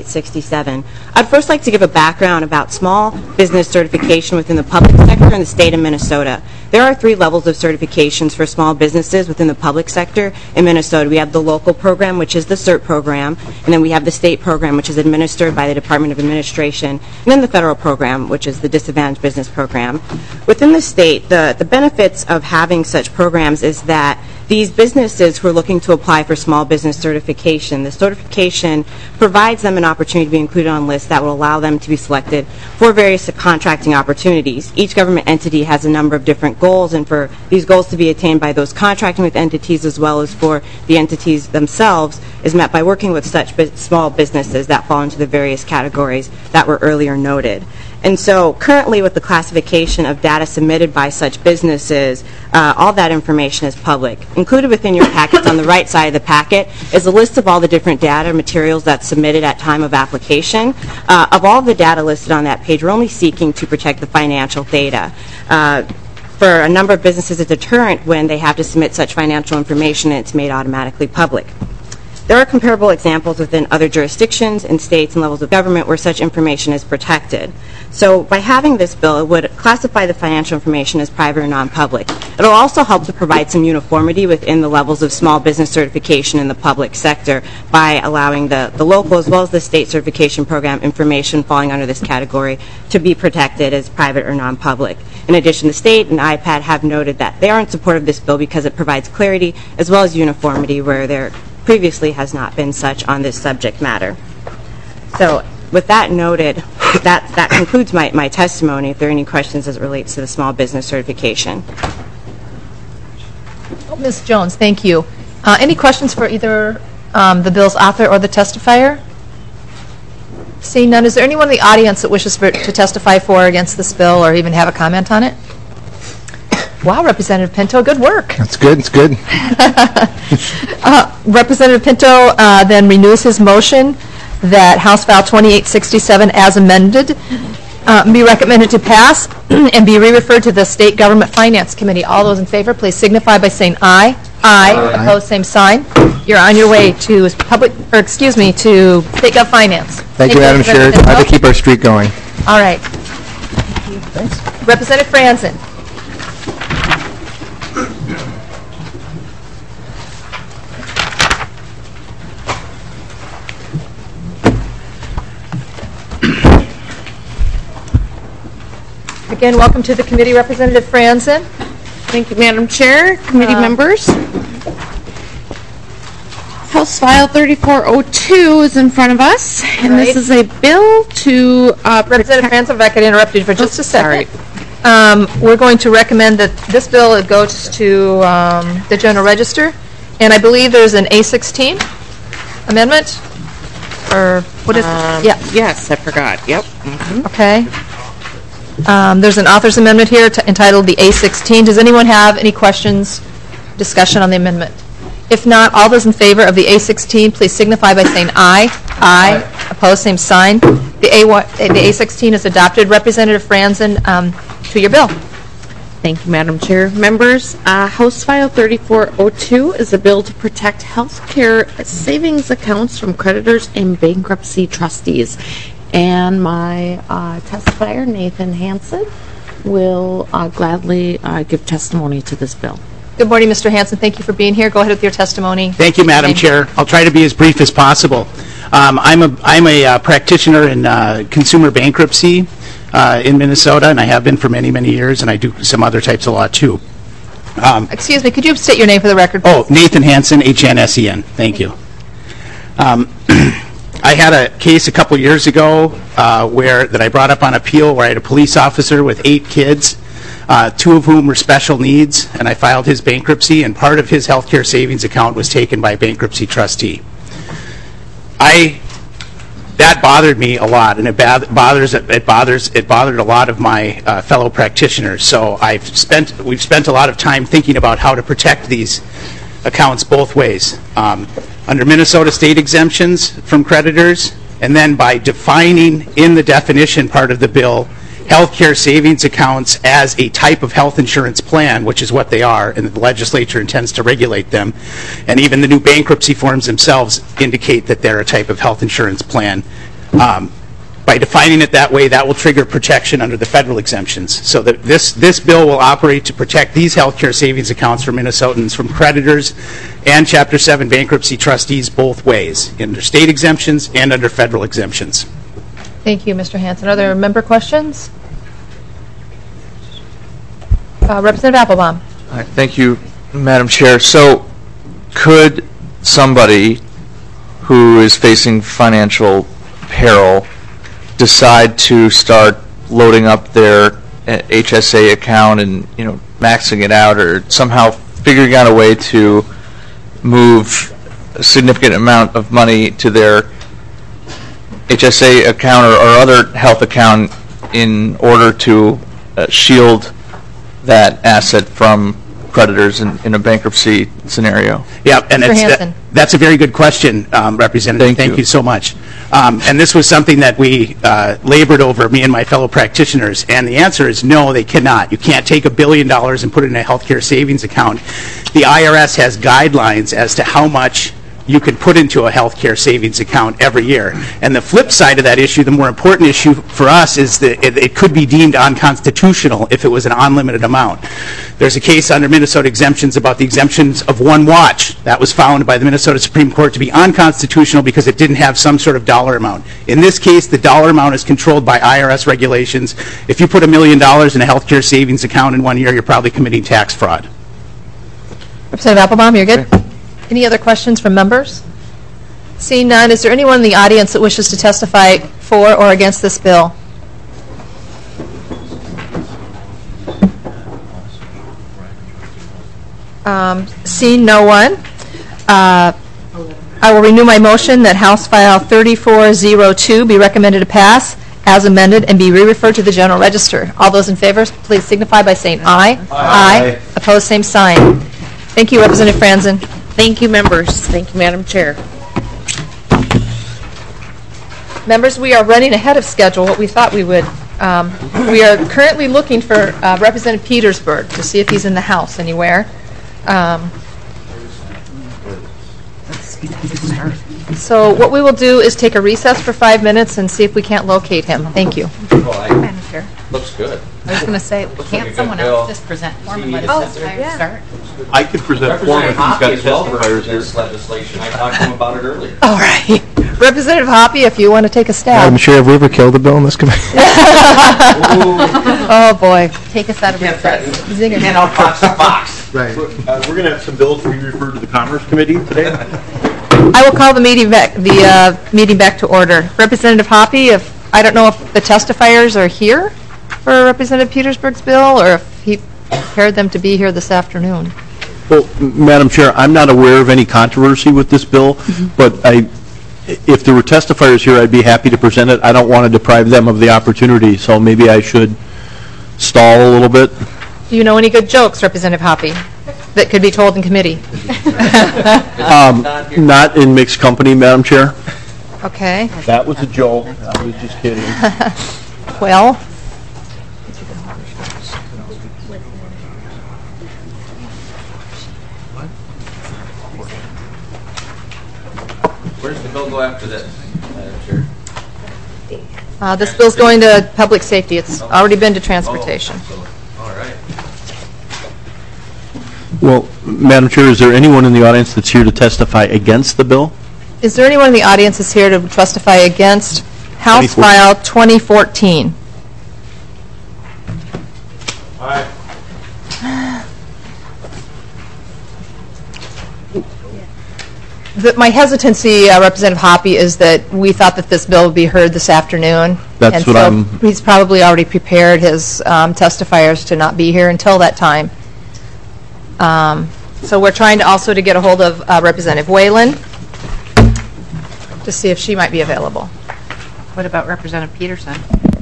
2867. I'd first like to give a background about small business certification within the public sector in the state of Minnesota. There are 3 levels of certifications for small businesses within the public sector in Minnesota. We have the local program, which is the CERT program, and then we have the state program, which is administered by the Department of Administration, and then the federal program, which is the Disadvantaged Business Program. Within the state, the benefits of having such programs is that these businesses who are looking to apply for small business certification, the certification provides them an opportunity to be included on lists that will allow them to be selected for various contracting opportunities. Each government entity has a number of different goals, and for these goals to be attained by those contracting with entities as well as for the entities themselves is met by working with such small businesses that fall into the various categories that were earlier noted. And so currently with the classification of data submitted by such businesses, all that information is public. Included within your packets on the right side of the packet is a list of all the different data materials that's submitted at time of application. Of all the data listed on that page, we're only seeking to protect the financial data. For a number of businesses, a deterrent when they have to submit such financial information and it's made automatically public. There are comparable examples within other jurisdictions and states and levels of government where such information is protected. So by having this bill, it would classify the financial information as private or non-public. It will also help to provide some uniformity within the levels of small business certification in the public sector by allowing the local as well as the state certification program information falling under this category to be protected as private or non-public. In addition, the state and IPAD have noted that they are in support of this bill because it provides clarity as well as uniformity where there previously has not been such on this subject matter. So with that noted, that concludes my testimony. If there are any questions as it relates to the small business certification. Ms. Jones, thank you. Any questions for either the bill's author or the testifier? Seeing none, is there anyone in the audience that wishes to testify for or against this bill or even have a comment on it? Wow, Representative Pinto, good work. That's good. It's good. Representative Pinto then renews his motion that House File 2867 as amended be recommended to pass and be re-referred to the State Government Finance Committee. All those in favor, please signify by saying aye. Aye. Opposed, same sign. You're on your way to to State Gov Finance. Thank you, Madam Chair. Try to keep our streak going. All right. Thanks. Representative Franzen. Again, welcome to the committee, Representative Franzen. Thank you, Madam Chair, committee members. House File 3402 is in front of us, and this is a bill to Representative Franzen, if I could interrupt you for just a second. We're going to recommend that this bill goes to the General Register, and I believe there's an A16 amendment, or what is it? Yeah. Yes, I forgot. Yep. Okay. There's an author's amendment here entitled the A16. Does anyone have any questions, discussion on the amendment? If not, all those in favor of the A16, please signify by saying aye. Aye. Opposed, same sign. The A16 is adopted. Representative Franzen, to your bill. Thank you, Madam Chair. Members, House File 3402 is a bill to protect health care savings accounts from creditors and bankruptcy trustees. And my testifier, Nathan Hansen, will gladly give testimony to this bill. Good morning, Mr. Hansen. Thank you for being here. Go ahead with your testimony. Thank you, Madam Chair. I'll try to be as brief as possible. I'm a practitioner in consumer bankruptcy in Minnesota, and I have been for many, many years, and I do some other types of law, too. Excuse me, could you state your name for the record, please? Oh, Nathan Hansen, H-N-S-E-N. Thank you. I had a case a couple years ago that I brought up on appeal where I had a police officer with 8 kids, 2 of whom were special needs, and I filed his bankruptcy, and part of his health care savings account was taken by a bankruptcy trustee. That bothered me a lot, and it bothered a lot of my fellow practitioners. So we've spent a lot of time thinking about how to protect these accounts both ways. Under Minnesota state exemptions from creditors, and then by defining in the definition part of the bill health care savings accounts as a type of health insurance plan, which is what they are, and the legislature intends to regulate them. And even the new bankruptcy forms themselves indicate that they're a type of health insurance plan. By defining it that way, that will trigger protection under the federal exemptions. So that this bill will operate to protect these health care savings accounts for Minnesotans from creditors and Chapter 7 bankruptcy trustees both ways, under state exemptions and under federal exemptions. Thank you, Mr. Hansen. Are there member questions? Representative Applebaum. Thank you, Madam Chair. So could somebody who is facing financial peril decide to start loading up their HSA account and maxing it out, or somehow figuring out a way to move a significant amount of money to their HSA account or other health account in order to shield that asset from creditors in a bankruptcy scenario? Yeah, and that's a very good question, Representative. Thank you so much. And this was something that we labored over, me and my fellow practitioners, and the answer is no, they cannot. You can't take $1 billion and put it in a health care savings account. The IRS has guidelines as to how much you can put into a health care savings account every year. And the flip side of that issue, the more important issue for us, is that it could be deemed unconstitutional if it was an unlimited amount. There's a case under Minnesota exemptions about the exemptions of one watch. That was found by the Minnesota Supreme Court to be unconstitutional because it didn't have some sort of dollar amount. In this case, the dollar amount is controlled by IRS regulations. If you put $1 million in a health care savings account in 1 year, you're probably committing tax fraud. Representative Applebaum, you're good? Okay. Any other questions from members? Seeing none, is there anyone in the audience that wishes to testify for or against this bill? Seeing no one, I will renew my motion that House File 3402 be recommended to pass as amended and be re-referred to the General Register. All those in favor, please signify by saying aye. Aye. Opposed, same sign. Thank you, Representative Franzen. Thank you, members. Thank you, Madam Chair. Members, we are running ahead of schedule, what we thought we would. We are currently looking for Representative Petersburg to see if he's in the House anywhere. So what we will do is take a recess for 5 minutes and see if we can't locate him. Thank you. Madam Chair. Looks good. I was going to say, can't someone else just present form and let us start? I could present form if he's got testifiers here. This legislation. I talked to him about it earlier. All right. Representative Hoppe, if you want to take a stab. Madam Chair, have we ever killed a bill in this committee? Oh, boy. Take us out of recess. Zinger. Can't outbox the box. Right. We're going to have some bills be referred to the Commerce Committee today. I will call the meeting back to order. Representative Hoppe, I don't know if the testifiers are here for Representative Petersburg's bill, or if he prepared them to be here this afternoon. Well, Madam Chair, I'm not aware of any controversy with this bill, but if there were testifiers here, I'd be happy to present it. I don't want to deprive them of the opportunity, so maybe I should stall a little bit. Do you know any good jokes, Representative Hoppe, that could be told in committee? Not in mixed company, Madam Chair. Okay. That was a joke. I was just kidding. Well. Where's the bill go after this, Madam Chair? This bill's going to public safety. It's already been to transportation. All right. Well, Madam Chair, is there anyone in the audience that's here to testify against the bill? Is there anyone in the audience that's here to testify against House File 2014? Aye. My hesitancy, Representative Hoppe, is that we thought that this bill would be heard this afternoon. That's what I'm... He's probably already prepared his testifiers to not be here until that time. So we're trying to also to get a hold of Representative Whalen to see if she might be available. What about Representative Peterson?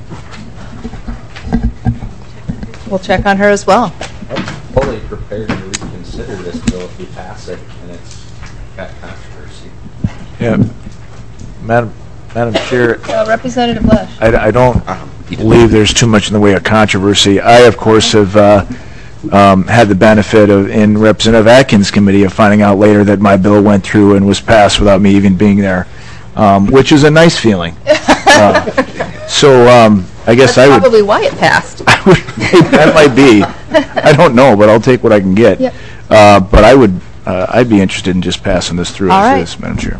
We'll check on her as well. I'm fully prepared to reconsider this bill if we pass it and it's got controversy. Yeah, Madam Chair, Representative Lesh. I don't believe there's too much in the way of controversy. I, of course, have had the benefit of, in Representative Atkins' committee, of finding out later that my bill went through and was passed without me even being there, which is a nice feeling. So I guess That's I would... probably why it passed. That might be. I don't know, but I'll take what I can get. Yep. But I would... I'd be interested in just passing this through All as right. is, Madam Chair.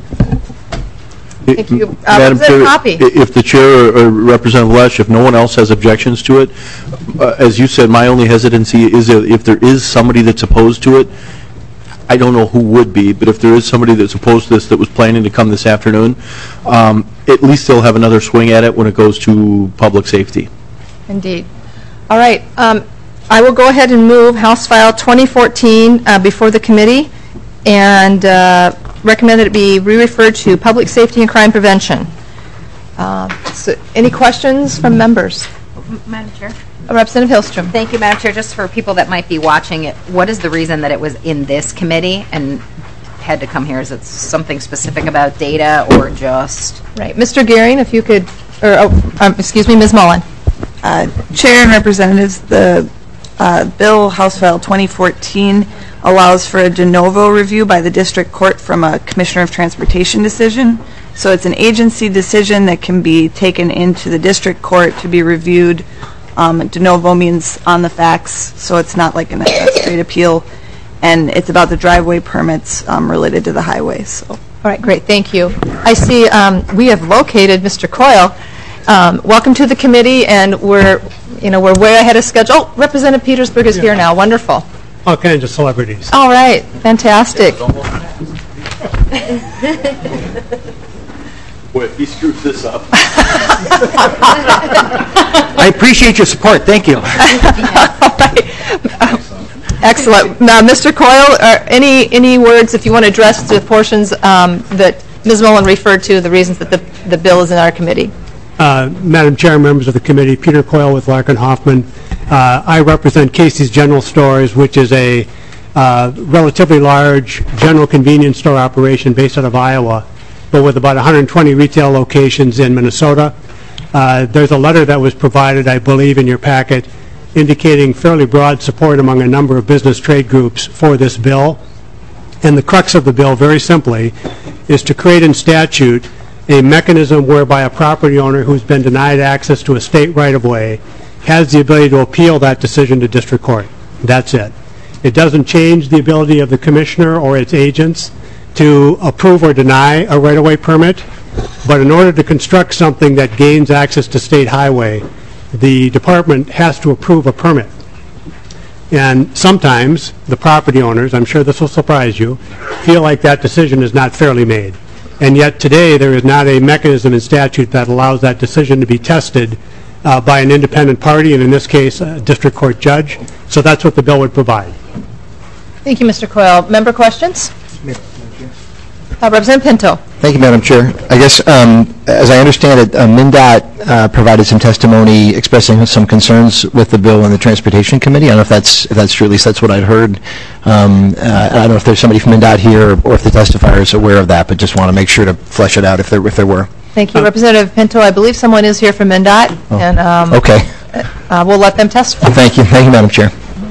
Thank you. Madam Chair, Representative Hoppe. if the Chair or Representative Lesh, if no one else has objections to it, as you said, my only hesitancy is if there is somebody that's opposed to it. I don't know who would be, but if there is somebody that's opposed to this that was planning to come this afternoon, at least they'll have another swing at it when it goes to public safety. Indeed. All right. I will go ahead and move House File 2014 before the committee and recommend that it be re-referred to Public Safety and Crime Prevention. So any questions from members? Madam Chair. Representative Hillstrom. Thank you, Madam Chair. Just for people that might be watching it, what is the reason that it was in this committee and had to come here? Is it something specific about data or just... Right. Mr. Gehring, if you could, or excuse me, Ms. Mullen. Chair and Representatives, the Bill House File 2014 allows for a de novo review by the District Court from a Commissioner of Transportation decision. So it's an agency decision that can be taken into the District Court to be reviewed. De novo means on the facts, so it's not like a straight appeal. And it's about the driveway permits related to the highway. So. All right, great, thank you. I see we have located Mr. Coyle. Welcome to the committee, and we're way ahead of schedule. Oh, Representative Petersburg is here now. Wonderful. All kinds of celebrities. All right, fantastic. Boy, if he screws this up. I appreciate your support. Thank you. Excellent. Now, Mr. Coyle, any words if you want to address the portions that Ms. Mullen referred to, the reasons that the bill is in our committee? Madam Chair, members of the committee, Peter Coyle with Larkin Hoffman. I represent Casey's General Stores, which is a relatively large general convenience store operation based out of Iowa, but with about 120 retail locations in Minnesota. There's a letter that was provided, I believe, in your packet indicating fairly broad support among a number of business trade groups for this bill. And the crux of the bill, very simply, is to create in statute a mechanism whereby a property owner who's been denied access to a state right-of-way has the ability to appeal that decision to district court. That's it. It doesn't change the ability of the commissioner or its agents to approve or deny a right-of-way permit, but in order to construct something that gains access to state highway, the department has to approve a permit. And sometimes the property owners, I'm sure this will surprise you, feel like that decision is not fairly made. And yet today there is not a mechanism in statute that allows that decision to be tested by an independent party, and in this case a district court judge. So that's what the bill would provide. Thank you, Mr. Coyle. Member questions? Representative Pinto. Thank you, Madam Chair. I guess, as I understand it, MnDOT provided some testimony expressing some concerns with the bill in the Transportation Committee. I don't know if that's true, at least that's what I'd heard. I don't know if there's somebody from MnDOT here or if the testifier is aware of that, but just want to make sure to flesh it out if there were. Thank you, Representative Pinto. I believe someone is here from MnDOT, and okay. We'll let them testify. Thank you, Madam Chair.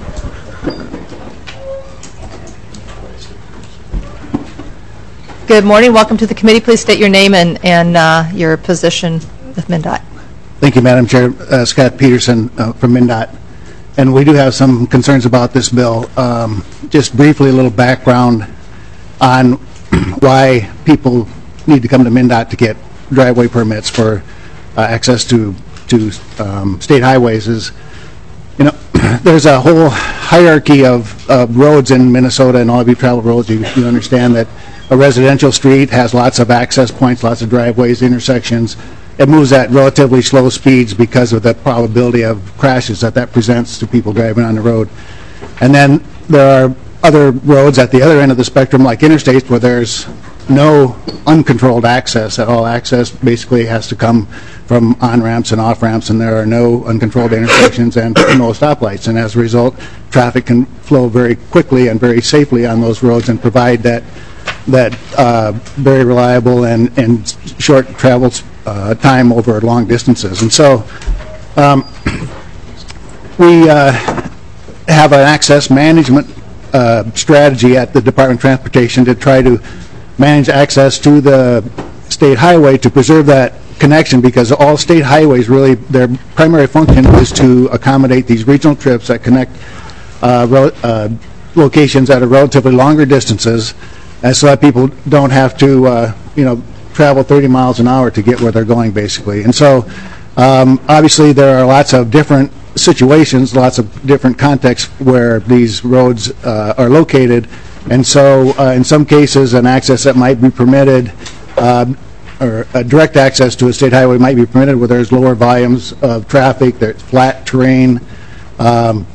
Good morning. Welcome to the committee. Please state your name and your position with MnDOT. Thank you, Madam Chair. Scott Peterson from MnDOT. And we do have some concerns about this bill. Just briefly, a little background on why people need to come to MnDOT to get driveway permits for access to state highways is, you know, there's a whole hierarchy of roads in Minnesota, and all of you travel roads, you understand that a residential street has lots of access points, lots of driveways, intersections. It moves at relatively slow speeds because of the probability of crashes that presents to people driving on the road. And then there are other roads at the other end of the spectrum, like interstates, where there's no uncontrolled access at all. Access basically has to come from on-ramps and off-ramps, and there are no uncontrolled intersections and no stoplights. And as a result, traffic can flow very quickly and very safely on those roads and provide that very reliable and short travel time over long distances. And so we have an access management strategy at the Department of Transportation to try to manage access to the state highway to preserve that connection, because all state highways really, their primary function is to accommodate these regional trips that connect locations at a relatively longer distances, and so that people don't have to travel 30 miles an hour to get where they're going, basically. And so obviously there are lots of different situations, lots of different contexts where these roads are located. And so in some cases, an access that might be permitted, or a direct access to a state highway might be permitted where there's lower volumes of traffic, there's flat terrain, a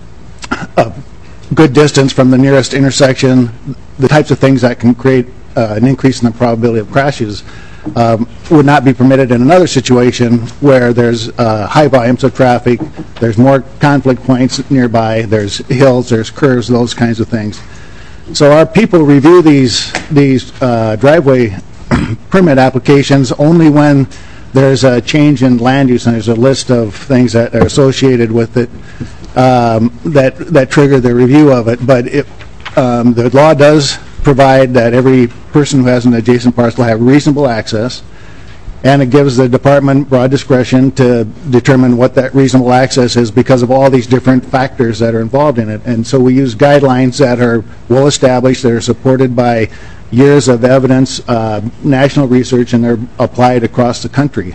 good distance from the nearest intersection, the types of things that can create an increase in the probability of crashes would not be permitted in another situation where there's high volumes of traffic, there's more conflict points nearby, there's hills, there's curves, those kinds of things. So our people review these driveway permit applications only when there's a change in land use and there's a list of things that are associated with it that trigger the review of it. But the law does provide that every person who has an adjacent parcel have reasonable access, and it gives the department broad discretion to determine what that reasonable access is because of all these different factors that are involved in it. And so we use guidelines that are well established, that are supported by years of evidence, national research, and they're applied across the country.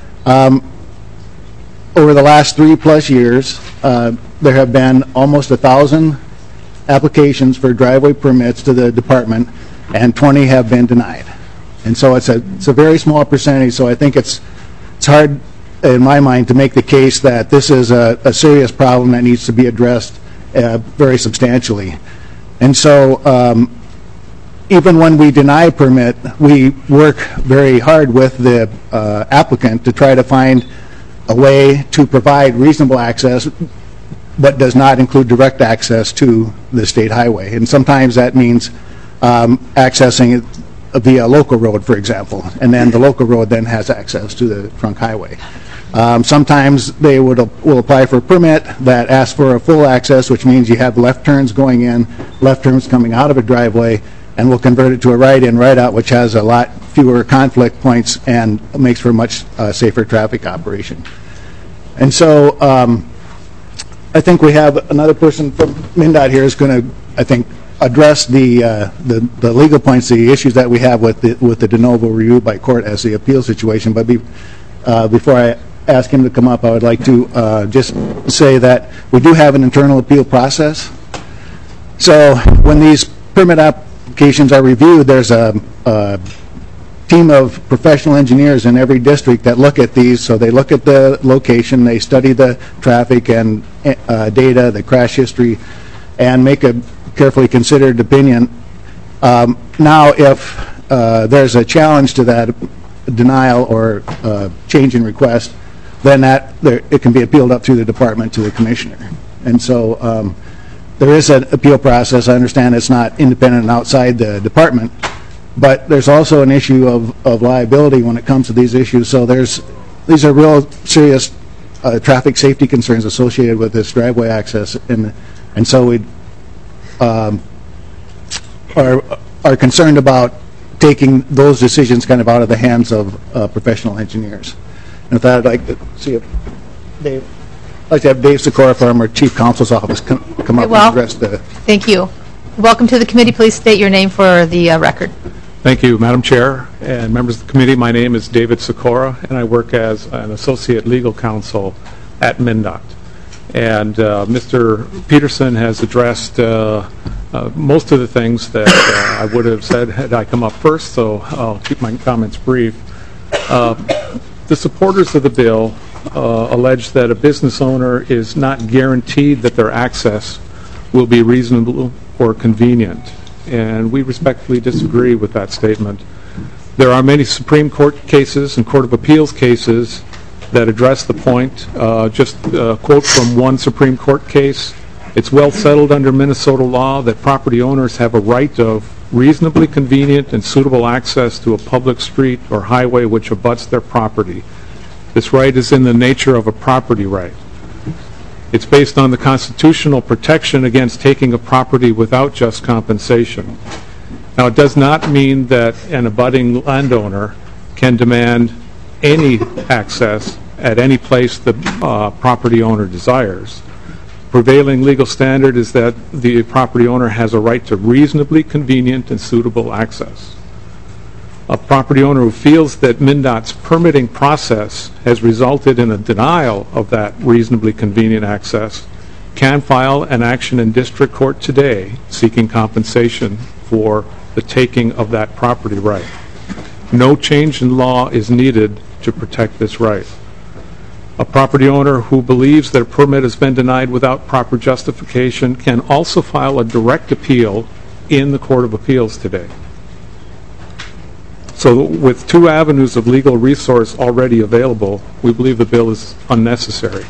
Over the last 3+ years, there have been almost 1,000 applications for driveway permits to the department, and 20 have been denied. And so it's a very small percentage, so I think it's hard in my mind to make the case that this is a serious problem that needs to be addressed very substantially. And so even when we deny a permit, we work very hard with the applicant to try to find a way to provide reasonable access, but does not include direct access to the state highway. And sometimes that means accessing it via a local road, for example, and then the local road then has access to the trunk highway. Sometimes they will apply for a permit that asks for a full access, which means you have left turns going in, left turns coming out of a driveway, and we'll convert it to a right-in, right-out, which has a lot fewer conflict points and makes for a much safer traffic operation. And so I think we have another person from MnDOT here is going to, I think, address the legal points, the issues that we have with the de novo review by court as the appeal situation. But before I ask him to come up, I would like to just say that we do have an internal appeal process. So when these permit applications are reviewed, there's a team of professional engineers in every district that look at these. So they look at the location, they study the traffic and data, the crash history, and make a carefully considered opinion. Now, if there's a challenge to that denial or change in request, then it can be appealed up through the department to the commissioner. And so there is an appeal process. I understand it's not independent and outside the department, but there's also an issue of liability when it comes to these issues. So these are real serious traffic safety concerns associated with this driveway access, and so we are concerned about taking those decisions kind of out of the hands of professional engineers. And with that, I'd like to see if Dave, I'd like to have Dave Sikora from our Chief Counsel's Office come up and address the... Thank you. Welcome to the committee. Please state your name for the record. Thank you, Madam Chair and members of the committee. My name is David Sikora, and I work as an associate legal counsel at MnDOT. And Mr. Peterson has addressed most of the things that I would have said had I come up first, so I'll keep my comments brief. The supporters of the bill allege that a business owner is not guaranteed that their access will be reasonable or convenient, and we respectfully disagree with that statement. There are many Supreme Court cases and Court of Appeals cases that address the point. Just a quote from one Supreme Court case: "It's well settled under Minnesota law that property owners have a right of reasonably convenient and suitable access to a public street or highway which abuts their property. This right is in the nature of a property right. It's based on the constitutional protection against taking a property without just compensation." Now, it does not mean that an abutting landowner can demand any access at any place the property owner desires. Prevailing legal standard is that the property owner has a right to reasonably convenient and suitable access. A property owner who feels that MnDOT's permitting process has resulted in a denial of that reasonably convenient access can file an action in district court today seeking compensation for the taking of that property right. No change in law is needed to protect this right. A property owner who believes that a permit has been denied without proper justification can also file a direct appeal in the Court of Appeals today. So with two avenues of legal resource already available, we believe the bill is unnecessary.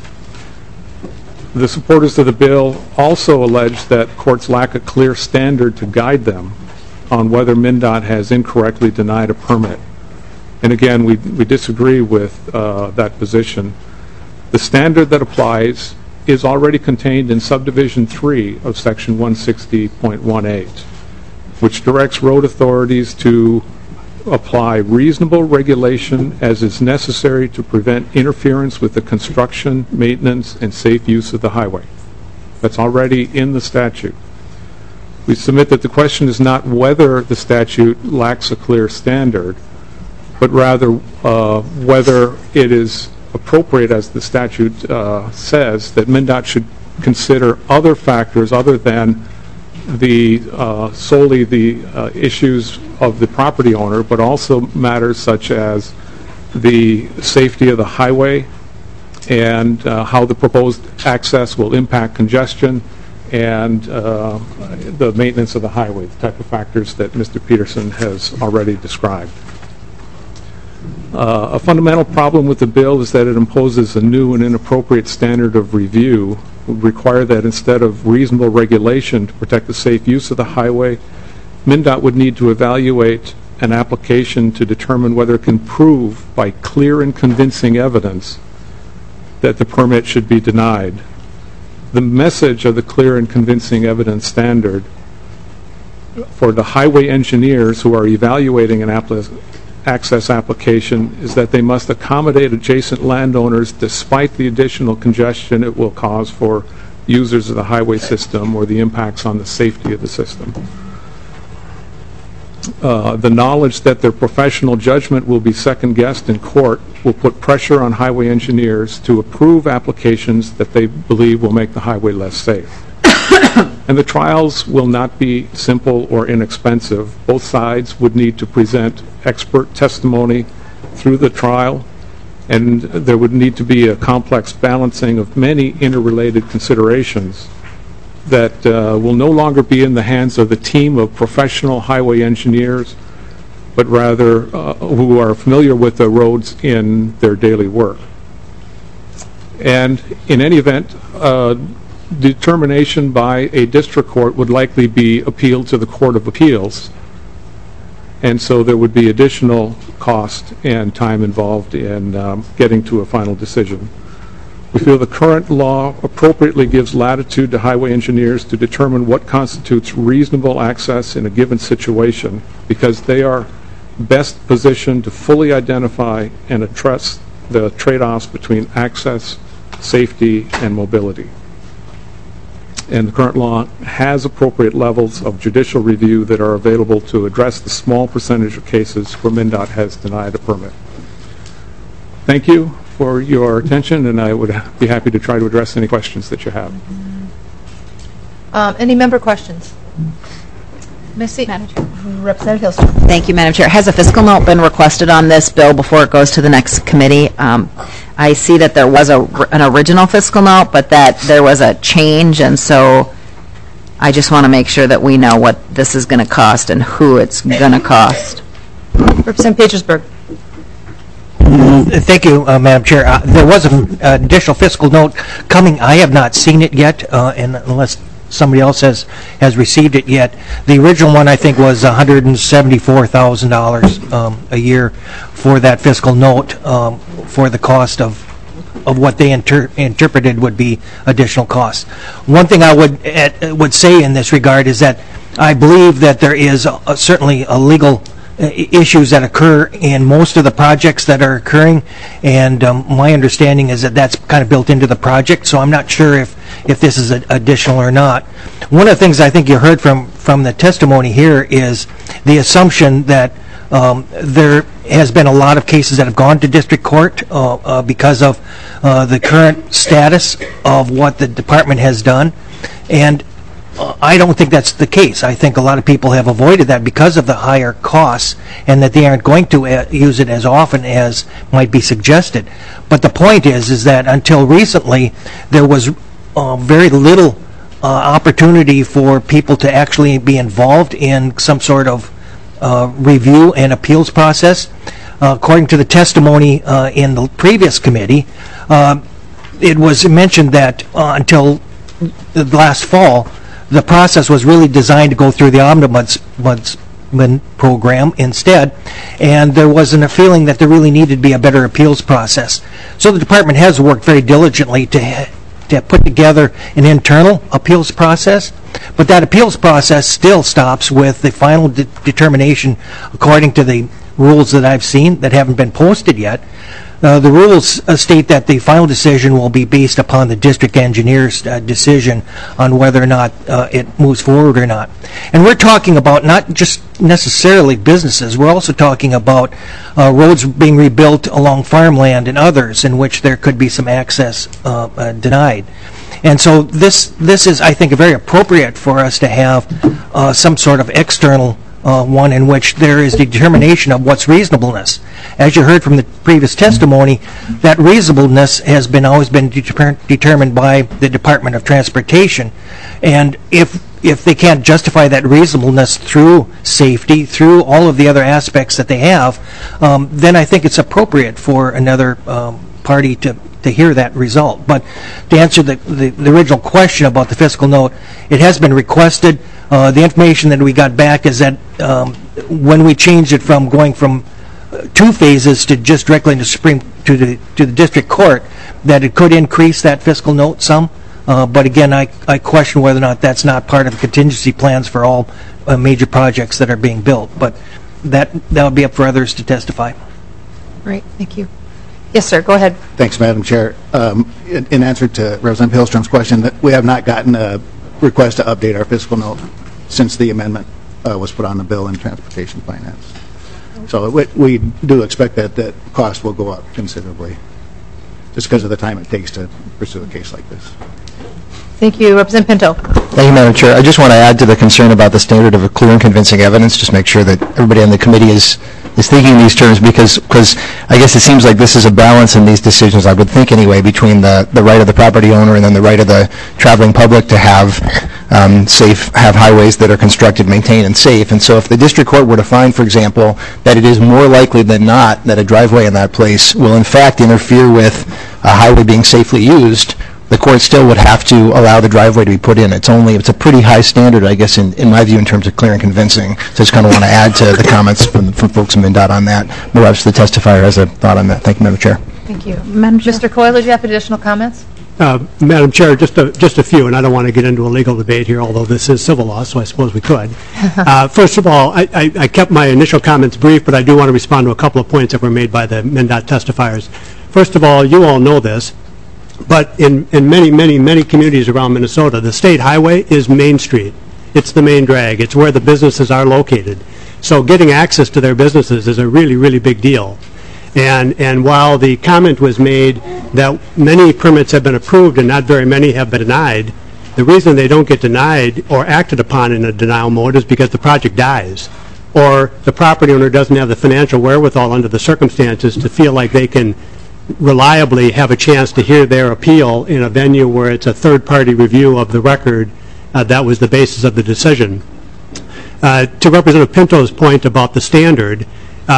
The supporters of the bill also allege that courts lack a clear standard to guide them on whether MnDOT has incorrectly denied a permit. And again, we disagree with that position. The standard that applies is already contained in Subdivision 3 of Section 160.18, which directs road authorities to apply reasonable regulation as is necessary to prevent interference with the construction, maintenance, and safe use of the highway. That's already in the statute. We submit that the question is not whether the statute lacks a clear standard, but rather whether it is appropriate, as the statute says, that MnDOT should consider other factors other than solely the issues of the property owner, but also matters such as the safety of the highway and how the proposed access will impact congestion and the maintenance of the highway, the type of factors that Mr. Peterson has already described. A fundamental problem with the bill is that it imposes a new and inappropriate standard of review. It would require that instead of reasonable regulation to protect the safe use of the highway, MnDOT would need to evaluate an application to determine whether it can prove by clear and convincing evidence that the permit should be denied. The message of the clear and convincing evidence standard for the highway engineers who are evaluating an access application is that they must accommodate adjacent landowners despite the additional congestion it will cause for users of the highway system or the impacts on the safety of the system. The knowledge that their professional judgment will be second-guessed in court will put pressure on highway engineers to approve applications that they believe will make the highway less safe. And the trials will not be simple or inexpensive. Both sides would need to present expert testimony through the trial, and there would need to be a complex balancing of many interrelated considerations that will no longer be in the hands of the team of professional highway engineers, but rather who are familiar with the roads in their daily work. And in any event, determination by a district court would likely be appealed to the Court of Appeals, and so there would be additional cost and time involved in getting to a final decision. We feel the current law appropriately gives latitude to highway engineers to determine what constitutes reasonable access in a given situation, because they are best positioned to fully identify and address the trade-offs between access, safety, and mobility. And the current law has appropriate levels of judicial review that are available to address the small percentage of cases where MnDOT has denied a permit. Thank you for your attention, and I would be happy to try to address any questions that you have. Any member questions? Ms. Representative Hilstrom. Thank you, Madam Chair. Has a fiscal note been requested on this bill before it goes to the next committee? I see that there was an original fiscal note, but that there was a change, and so I just want to make sure that we know what this is going to cost and who it's going to cost. Representative Petersburg. Thank you, Madam Chair. There was an additional fiscal note coming. I have not seen it yet, and unless somebody else has received it yet. The original one, I think, was $174,000 a year for that fiscal note for the cost of what they interpreted would be additional costs. One thing I would say in this regard is that I believe that there is certainly a legal issues that occur in most of the projects that are occurring, and my understanding is that that's kind of built into the project, so I'm not sure if this is additional or not. One of the things I think you heard from the testimony here is the assumption that there has been a lot of cases that have gone to district court because of the current status of what the department has done, and I don't think that's the case. I think a lot of people have avoided that because of the higher costs and that they aren't going to use it as often as might be suggested. But the point is that until recently, there was very little opportunity for people to actually be involved in some sort of review and appeals process. According to the testimony in the previous committee, it was mentioned that until the last fall, the process was really designed to go through the ombudsman program instead, and there wasn't a feeling that there really needed to be a better appeals process. So the department has worked very diligently to put together an internal appeals process, but that appeals process still stops with the final determination according to the rules that I've seen that haven't been posted yet. The rules state that the final decision will be based upon the district engineer's decision on whether or not it moves forward or not. And we're talking about not just necessarily businesses, we're also talking about roads being rebuilt along farmland and others in which there could be some access denied. And so this is, I think, very appropriate for us to have some sort of external one in which there is the determination of what's reasonableness. As you heard from the previous testimony, that reasonableness has always been determined by the Department of Transportation. And if they can't justify that reasonableness through safety, through all of the other aspects that they have, then I think it's appropriate for another party to hear that result. But to answer the original question about the fiscal note, it has been requested. The information that we got back is that when we changed it from going from 2 phases to just directly to the district court, that it could increase that fiscal note some. But again, I question whether or not that's not part of the contingency plans for all major projects that are being built. But that would be up for others to testify. Great, thank you. Yes, sir, go ahead. Thanks, Madam Chair. In answer to Representative Hillstrom's question, that we have not gotten a request to update our fiscal note since the amendment was put on the bill in Transportation Finance. So we do expect that cost will go up considerably, just because of the time it takes to pursue a case like this. Thank you. Representative Pinto. Thank you, Madam Chair. I just want to add to the concern about the standard of clear and convincing evidence, just make sure that everybody on the committee is thinking in these terms, because I guess it seems like this is a balance in these decisions, I would think anyway, between the right of the property owner and then the right of the traveling public to have have highways that are constructed, maintained, and safe. And so if the district court were to find, for example, that it is more likely than not that a driveway in that place will in fact interfere with a highway being safely used, the court still would have to allow the driveway to be put in. It's a pretty high standard, I guess, in my view, in terms of clear and convincing. So I just kind of want to add to the comments from folks from MnDOT on that. Perhaps the testifier has a thought on that. Thank you, Madam Chair. Thank you. Mr. Coyle, do you have additional comments? Madam Chair, just a few, and I don't want to get into a legal debate here, although this is civil law, so I suppose we could. First of all, I kept my initial comments brief, but I do want to respond to a couple of points that were made by the MnDOT testifiers. First of all, you all know this, but in many, many, many communities around Minnesota, the state highway is Main Street. It's the main drag. It's where the businesses are located. So getting access to their businesses is a really, really big deal. And while the comment was made that many permits have been approved and not very many have been denied, the reason they don't get denied or acted upon in a denial mode is because the project dies, or the property owner doesn't have the financial wherewithal under the circumstances to feel like they can reliably have a chance to hear their appeal in a venue where it's a third-party review of the record that was the basis of the decision. To Representative Pinto's point about the standard,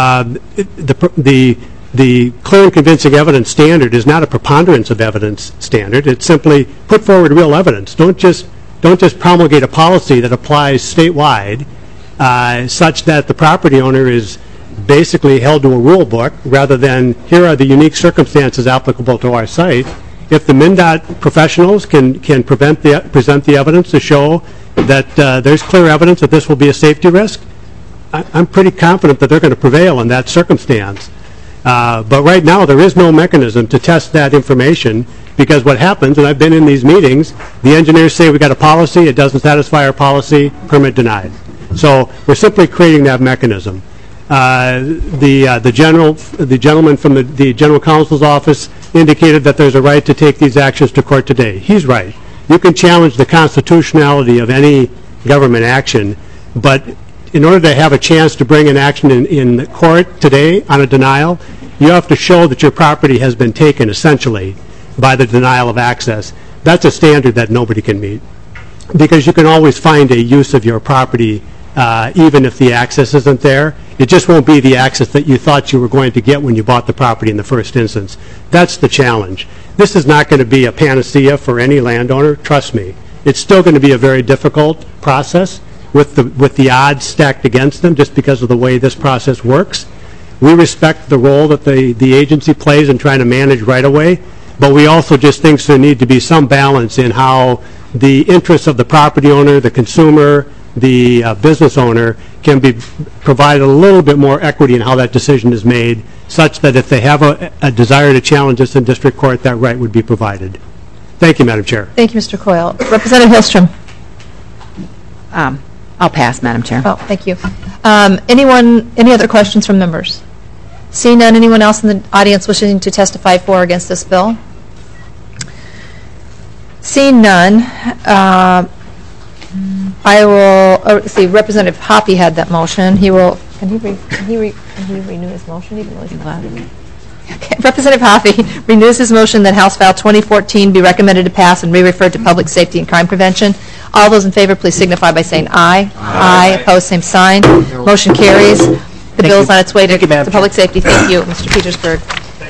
the clear and convincing evidence standard is not a preponderance of evidence standard. It's simply put forward real evidence. Don't just promulgate a policy that applies statewide such that the property owner is basically held to a rule book rather than here are the unique circumstances applicable to our site. If the MnDOT professionals can present the evidence to show that there's clear evidence that this will be a safety risk, I'm pretty confident that they're going to prevail in that circumstance. But right now there is no mechanism to test that information, because what happens, and I've been in these meetings, the engineers say we got a policy, it doesn't satisfy our policy, permit denied. So we're simply creating that mechanism. The gentleman from the General Counsel's office indicated that there's a right to take these actions to court today. He's right. You can challenge the constitutionality of any government action, but in order to have a chance to bring an action in the court today on a denial, you have to show that your property has been taken essentially by the denial of access. That's a standard that nobody can meet, because you can always find a use of your property even if the access isn't there. It just won't be the access that you thought you were going to get when you bought the property in the first instance. That's the challenge. This is not going to be a panacea for any landowner, trust me. It's still going to be a very difficult process with the odds stacked against them just because of the way this process works. We respect the role that the agency plays in trying to manage right-of-way, but we also just think there needs to be some balance in how the interests of the property owner, the consumer, the business owner can be provided a little bit more equity in how that decision is made, such that if they have a desire to challenge this in district court, that right would be provided. Thank you, Madam Chair. Thank you, Mr. Coyle. Representative Hillstrom. I'll pass, Madam Chair. Oh, thank you. Any other questions from members? Seeing none, anyone else in the audience wishing to testify for or against this bill? Seeing none, I will see. Representative Hoppe had that motion. He will. Can he renew his motion even though he's not? Okay. Representative Hoppe renews his motion that House File 2014 be recommended to pass and re-referred to Public Safety and Crime Prevention. All those in favor, please signify by saying aye. Aye. Opposed, same sign. Motion carries. The bill is on its way to Public Safety. Thank you, Mr. Petersburg.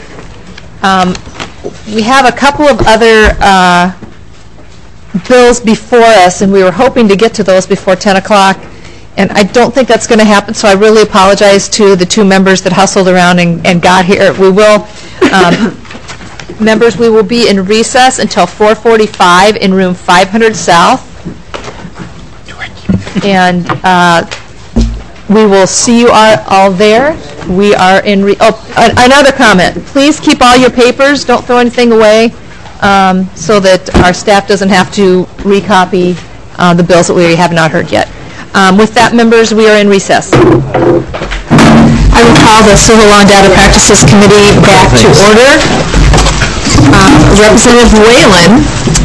We have a couple of other bills before us, and we were hoping to get to those before 10 o'clock, and I don't think that's going to happen, so I really apologize to the two members that hustled around and got here. We will, members, we will be in recess until 4:45 in room 500 South, and We will see you all there. We are in, another comment. Please keep all your papers, don't throw anything away, so that our staff doesn't have to recopy the bills that we have not heard yet. With that, members, we are in recess. I will call the Civil Law and Data Practices Committee back to order. Representative Whalen,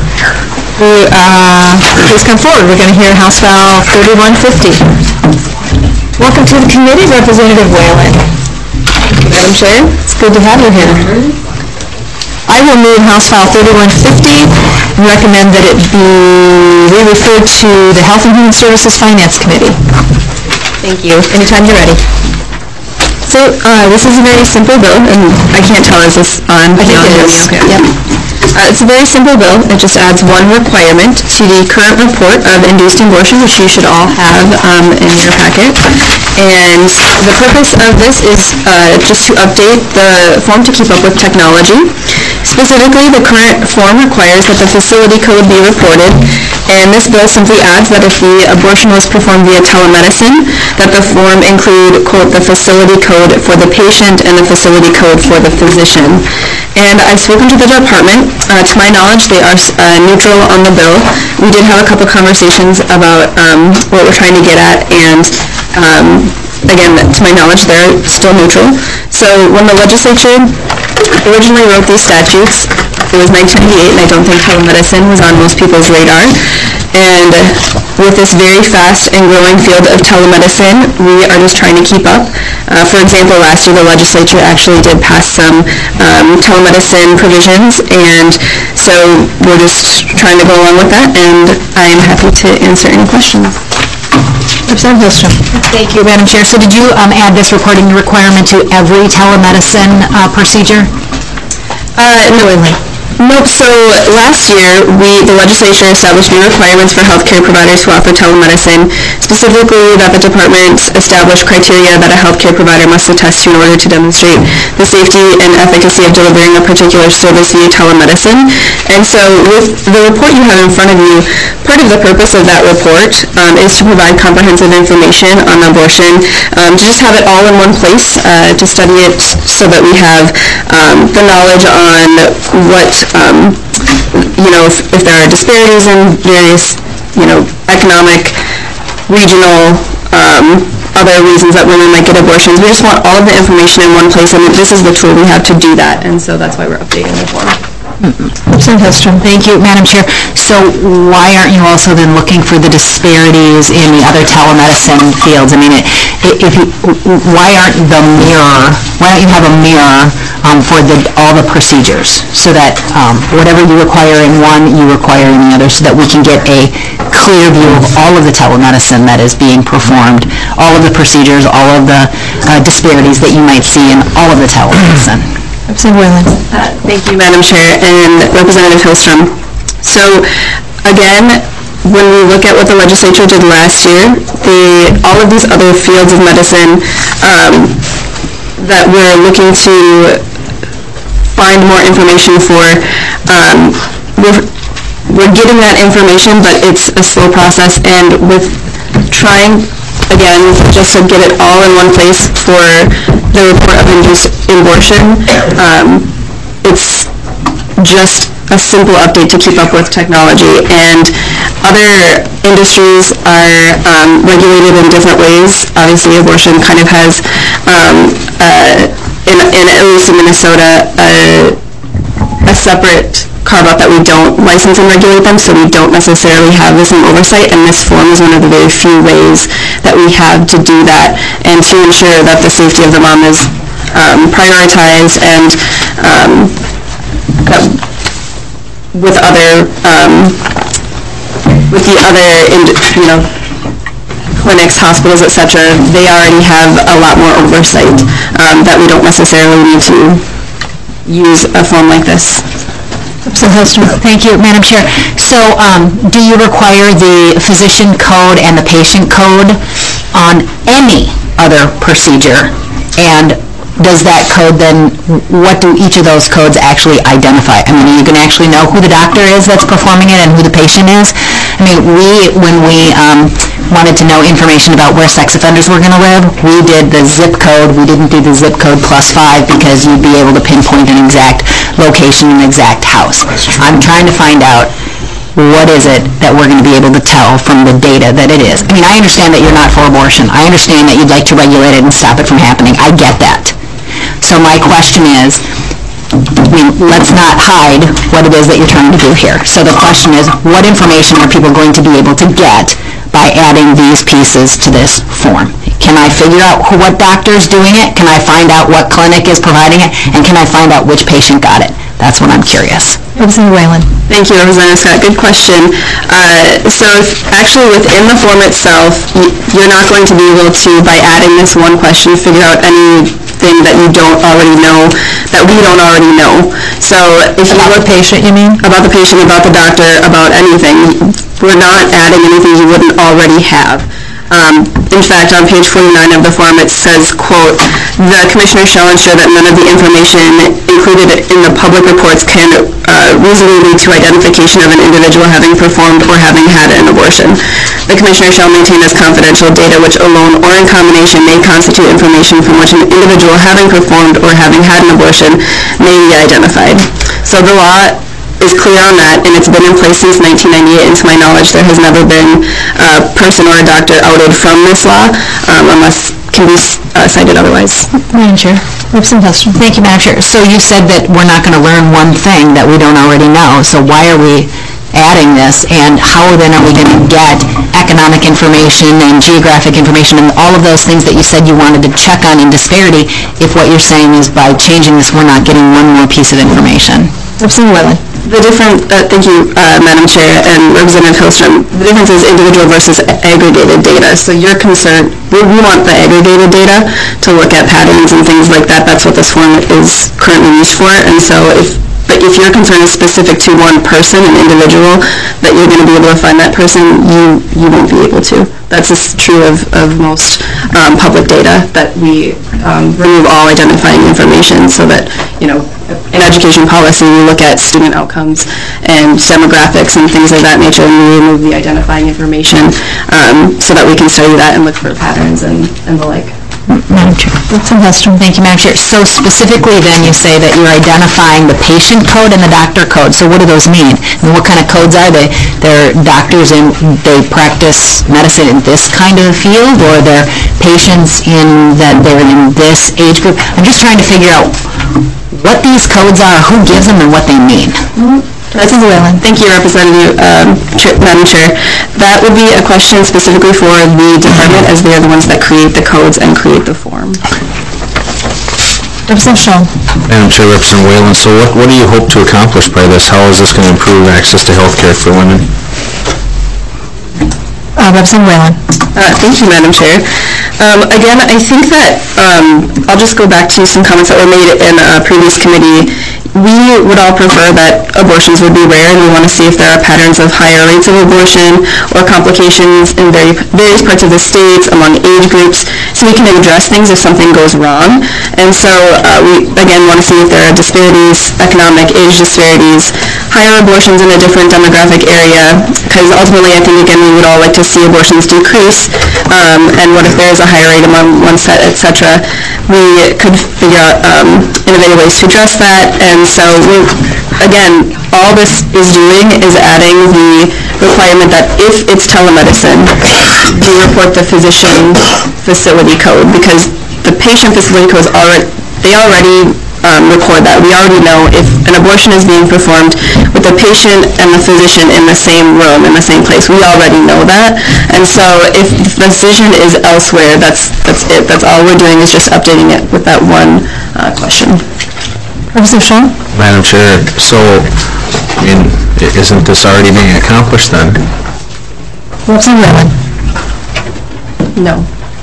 please come forward. We're going to hear House File 3150. Welcome to the committee, Representative Whalen. Madam Chair, it's good to have you here. I will move House File 3150 and recommend that it be re-referred to the Health and Human Services Finance Committee. Thank you. Anytime you're ready. So this is a very simple bill, and I can't tell, is this on? I think it is. Okay. Yep. It's a very simple bill. It just adds one requirement to the current report of induced abortion, which you should all have in your packet. And the purpose of this is just to update the form to keep up with technology. Specifically, the current form requires that the facility code be reported, and this bill simply adds that if the abortion was performed via telemedicine, that the form include, quote, the facility code for the patient and the facility code for the physician. And I've spoken to the department. To my knowledge, they are neutral on the bill. We did have a couple conversations about what we're trying to get at, and again, to my knowledge, they're still neutral. So when the legislature originally wrote these statutes, it was 1998, and I don't think telemedicine was on most people's radar. And with this very fast and growing field of telemedicine, we are just trying to keep up. For example, last year the legislature actually did pass some telemedicine provisions, and so we're just trying to go along with that, and I'm happy to answer any questions. Representative Hillstrom. Thank you, Madam Chair. So did you add this reporting requirement to every telemedicine procedure? Nope. So last year, the legislature established new requirements for healthcare providers who offer telemedicine, specifically that the department establish criteria that a healthcare provider must attest to in order to demonstrate the safety and efficacy of delivering a particular service via telemedicine. And so with the report you have in front of you, part of the purpose of that report is to provide comprehensive information on abortion, to just have it all in one place, to study it so that we have the knowledge on what if there are disparities in various, economic, regional, other reasons that women might get abortions. We just want all of the information in one place, and this is the tool we have to do that, and so that's why we're updating the form. Representative Hillstrom. Thank you, Madam Chair. So why aren't you also then looking for the disparities in the other telemedicine fields? I mean, why don't you have a mirror for all the procedures, so that whatever you require in one, you require in the other, so that we can get a clear view of all of the telemedicine that is being performed, all of the procedures, all of the disparities that you might see in all of the telemedicine. Representative Whalen. Thank you, Madam Chair, and Representative Hillstrom. So, again, when we look at what the legislature did last year, all of these other fields of medicine that we're looking to find more information for, we're getting that information, but it's a slow process, and with trying, again, just to get it all in one place for the report of induced abortion, it's just a simple update to keep up with technology. And other industries are regulated in different ways. Obviously, abortion kind of has, at least in Minnesota, a separate carve-out that we don't license and regulate them, so we don't necessarily have the same oversight, and this form is one of the very few ways that we have to do that, and to ensure that the safety of the mom is prioritized, and with the other clinics, hospitals, etc., they already have a lot more oversight that we don't necessarily need to use a form like this. Representative Hillstrom. Thank you, Madam Chair. So do you require the physician code and the patient code on any other procedure? And does that code then, what do each of those codes actually identify? I mean, are you going to actually know who the doctor is that's performing it and who the patient is? I mean, when we wanted to know information about where sex offenders were going to live, we did the zip code. We didn't do the zip code +5 because you'd be able to pinpoint an exact location, an exact house. I'm trying to find out what is it that we're going to be able to tell from the data that it is. I mean, I understand that you're not for abortion. I understand that you'd like to regulate it and stop it from happening. I get that. So my question is, I mean, let's not hide what it is that you're trying to do here. So the question is, what information are people going to be able to get by adding these pieces to this form? Can I figure out what doctor is doing it? Can I find out what clinic is providing it? And can I find out which patient got it? That's what I'm curious. Representative Whalen. Thank you, Representative Scott. Good question. So actually within the form itself, you're not going to be able to, by adding this one question, figure out anything that you don't already know, that we don't already know. So if you About the patient, you mean? About the patient, about the doctor, about anything, we're not adding anything you wouldn't already have. In fact, on page 49 of the form, it says, quote, "The Commissioner shall ensure that none of the information included in the public reports can reasonably lead to identification of an individual having performed or having had an abortion. The Commissioner shall maintain as confidential data which alone or in combination may constitute information from which an individual having performed or having had an abortion may be identified." So the law is clear on that, and it's been in place since 1998, and to my knowledge, there has never been a person or a doctor outed from this law, unless can be cited otherwise. Madam Chair. Representative Hillstrom. Thank you, Madam Chair. So you said that we're not going to learn one thing that we don't already know, so why are we adding this, and how then are we going to get economic information and geographic information and all of those things that you said you wanted to check on in disparity if what you're saying is by changing this we're not getting one more piece of information? Representative Whalen. The difference, thank you, Madam Chair and Representative Hillstrom, the difference is individual versus aggregated data. So you're concerned, we want the aggregated data to look at patterns and things like that. That's what this form is currently used for. And so but if your concern is specific to one person, an individual, that you're going to be able to find that person, you won't be able to. That's just true of most public data, that we remove all identifying information so that, you know, in education policy, we look at student outcomes and demographics and things of that nature, and we remove the identifying information so that we can study that and look for patterns and the like. Madam Chair. Representative Hillstrom. Thank you, Madam Chair. So specifically then you say that you're identifying the patient code and the doctor code. So what do those mean? And what kind of codes are they? They're doctors and they practice medicine in this kind of field, or they're patients in that they're in this age group? I'm just trying to figure out what these codes are, who gives them, and what they mean. Representative Whalen. Thank you, Representative Madam Chair. That would be a question specifically for the department, as they are the ones that create the codes and create the form. Representative Schoen. Madam Chair, Representative Whalen, so what do you hope to accomplish by this? How is this going to improve access to health care for women? Representative Whalen. Thank you, Madam Chair. Again, I think that I'll just go back to some comments that were made in a previous committee. We would all prefer that abortions would be rare, and we want to see if there are patterns of higher rates of abortion or complications in various parts of the states, among age groups, so we can address things if something goes wrong. And so we, again, want to see if there are disparities, economic age disparities, higher abortions in a different demographic area, because ultimately I think, again, we would all like to see abortions decrease, and what if there is a higher rate among one set, etc. We could figure out innovative ways to address that. And so, again, all this is doing is adding the requirement that if it's telemedicine, you report the physician facility code, because the patient facility codes already record that. We already know if an abortion is being performed with the patient and the physician in the same room, in the same place. We already know that. And so if the physician is elsewhere, that's it. That's all we're doing is just updating it with that one question. Representative Schoen. Madam Chair, so, I mean, isn't this already being accomplished then? Representative Whalen. No.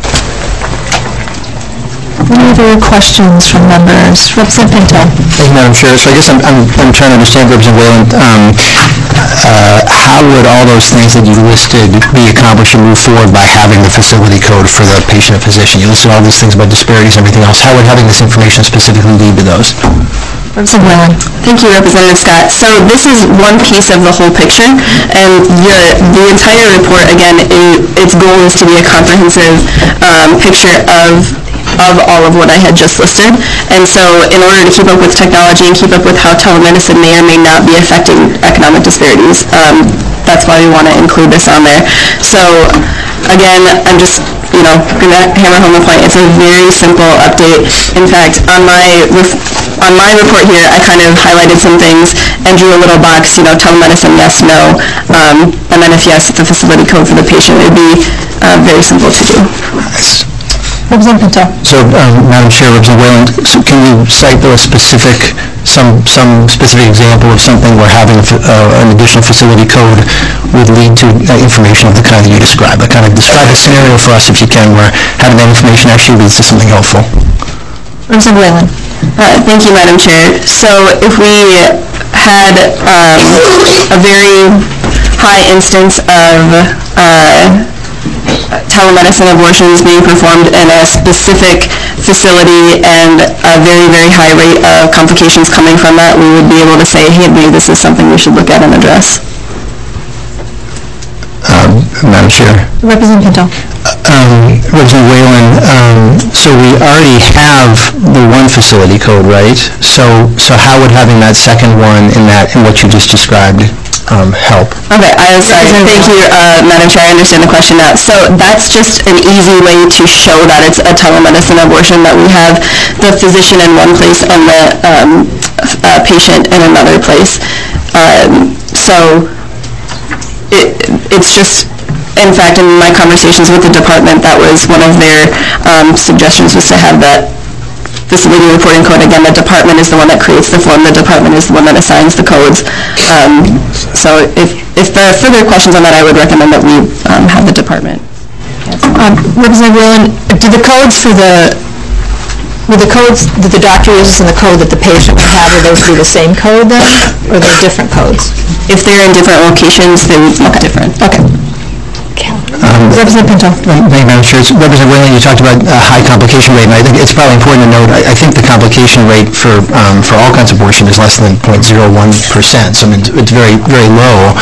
Any other questions from members? Representative Pinto. Thank you, Madam Chair. So I guess I'm trying to understand, Representative Whalen, how would all those things that you listed be accomplished and move forward by having the facility code for the patient and physician? You listed all these things about disparities and everything else. How would having this information specifically lead to those? Representative Whalen. Thank you, Representative Scott. So this is one piece of the whole picture, and the entire report, again, its goal is to be a comprehensive picture of all of what I had just listed. And so in order to keep up with technology and keep up with how telemedicine may or may not be affecting economic disparities, that's why we want to include this on there. So again, I'm just going to hammer home the point. It's a very simple update. In fact, on my report here, I kind of highlighted some things and drew a little box, telemedicine, yes, no, and then if yes, the facility code for the patient. It would be very simple to do. Representative Pinto. So, Madam Chair, Representative Whalen, can you cite though some specific example of something where having an additional facility code would lead to information of the kind that you described? Like, kind of describe a scenario for us, if you can, where having that information actually leads to something helpful. Representative Whalen. Thank you, Madam Chair. So if we had a very high instance of telemedicine abortions being performed in a specific facility and a very, very high rate of complications coming from that, we would be able to say, hey, maybe this is something we should look at and address. Madam Chair. Representative Pinto. Representative Whalen, so we already have the one facility code, right? So how would having that second one in what you just described help? Okay, thank you, Madam Chair. I understand the question now. So that's just an easy way to show that it's a telemedicine abortion, that we have the physician in one place and the patient in another place. So it's just, in fact, in my conversations with the department, that was one of their suggestions, was to have that facility reporting code. Again, the department is the one that creates the form. The department is the one that assigns the codes. So if there are further questions on that, I would recommend that we have the department. Representative Whalen, do the codes for will the codes that the doctor uses and the code that the patient would have, would those be the same code then, or are they different codes? If they're in different locations, they would look different. Okay. Representative Pinto. Thank you, Madam Chair. Representative Whalen, you talked about a high complication rate, and I think it's probably important to note, I think the complication rate for all kinds of abortion is less than 0.01%, so it's very, very low.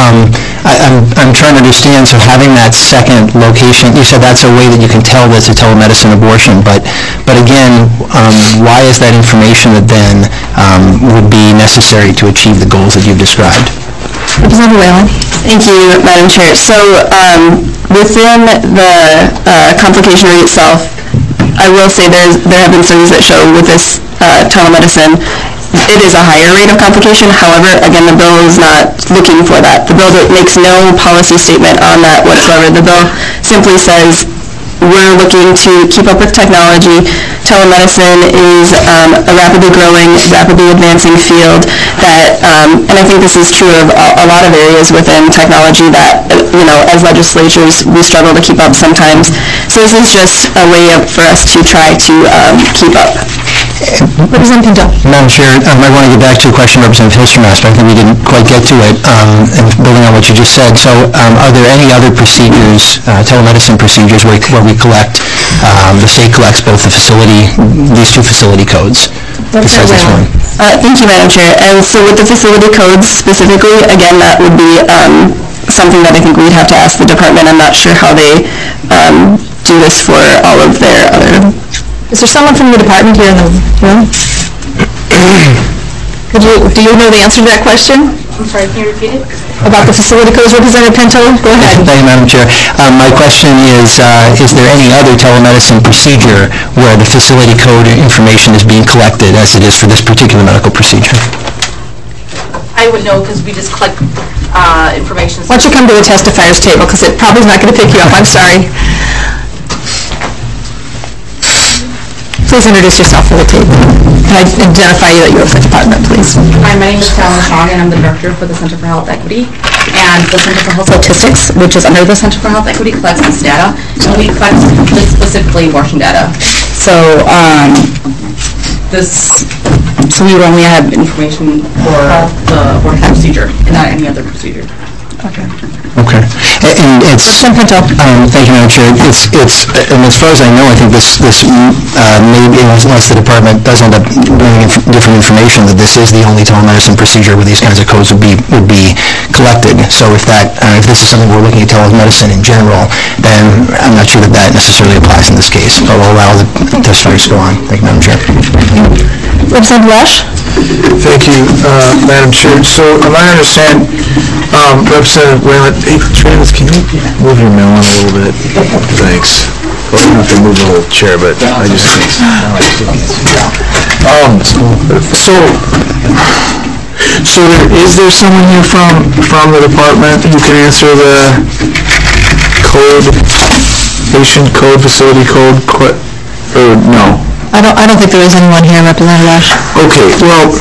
I'm trying to understand, so having that second location, you said that's a way that you can tell that it's a telemedicine abortion, but again, why is that information that then would be necessary to achieve the goals that you've described? Representative Whalen. Thank you, Madam Chair. So within the complication rate itself, I will say there have been studies that show with this telemedicine, it is a higher rate of complication. However, again, the bill is not looking for that. The bill makes no policy statement on that whatsoever. The bill simply says we're looking to keep up with technology. Telemedicine is a rapidly growing, rapidly advancing field that, and I think this is true of a lot of areas within technology that, as legislatures, we struggle to keep up sometimes. So this is just a way for us to try to keep up. Representative Pinto. Madam Chair, I want to get back to a question Representative Hilstrom asked. I think we didn't quite get to it, and building on what you just said. So are there any other procedures, telemedicine procedures, where we collect, the state collects both these two facility codes besides this one? Thank you, Madam Chair. And so with the facility codes specifically, again, that would be something that I think we'd have to ask the department. I'm not sure how they do this for all of their other... Is there someone from the department here in the room? Do you know the answer to that question? I'm sorry, can you repeat it? About the facility codes, Representative Pinto? Go ahead. Thank you, Madam Chair. My question is there any other telemedicine procedure where the facility code information is being collected as it is for this particular medical procedure? I would know because we just collect information. Why don't you come to the testifier's table, because it probably is not going to pick you up. I'm sorry. Please introduce yourself for the table. Can I identify you that you're with the department, please? Hi, my name is Carolyn Chong, and I'm the director for the Center for Health Equity. And the Center for Health Statistics, which is under the Center for Health Equity, collects this data. And we collect this specifically abortion data. So we would only have information for the abortion procedure and not any other procedure. Okay. Okay. And it's... Thank you, Madam Chair. And as far as I know, I think this maybe, unless the department does end up bringing different information, that this is the only telemedicine procedure where these kinds of codes would be collected. So if this is something we're looking at telemedicine in general, then I'm not sure that necessarily applies in this case. But we'll allow the testimony to go on. Thank you, Madam Chair. Representative Lesh? Thank you, Madam Chair. So, am I understand, Representative Whalen, hey, Travis, can you move your melon a little bit? Thanks. Well, you don't have to move the whole chair, but I just... So is there someone here from the department who can answer the patient code, facility code, or no? I don't think there is anyone here, Representative Lesh. Okay, well,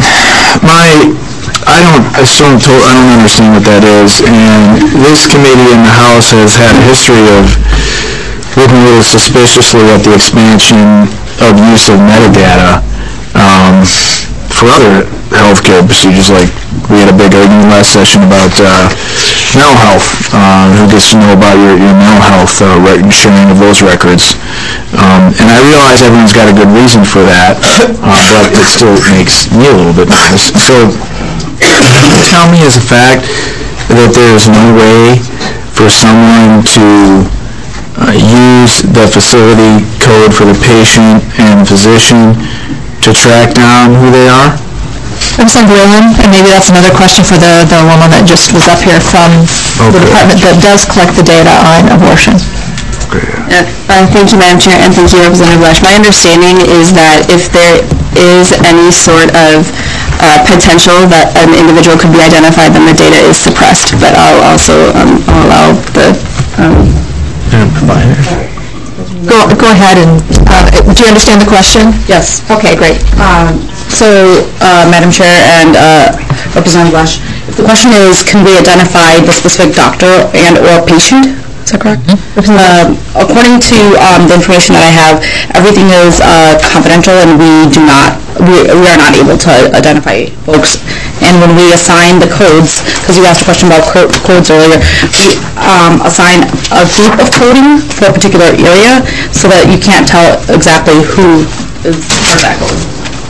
I don't understand what that is, and this committee in the House has had a history of looking a little suspiciously at the expansion of use of metadata for other healthcare procedures. Like, we had a big argument last session about mental health, who gets to know about your mental health, sharing of those records. And I realize everyone's got a good reason for that, but it still makes me a little bit nervous. So, tell me as a fact that there's no way for someone to use the facility code for the patient and physician to track down who they are? Representative Whalen, and maybe that's another question for the woman that just was up here from the department that does collect the data on abortion. Thank you, Madam Chair, and thank you, Representative Lesh. My understanding is that if there is any sort of potential that an individual could be identified, then the data is suppressed. But I'll also allow the provider. Go ahead and, do you understand the question? Yes. Okay, great. So, Madam Chair and Representative Lesh, if the question is, can we identify the specific doctor and or patient? Is that correct? According to the information that I have, everything is confidential, and we are not able to identify folks. And when we assign the codes, because you asked a question about codes earlier, we assign a group of coding for a particular area so that you can't tell exactly who is part of that code.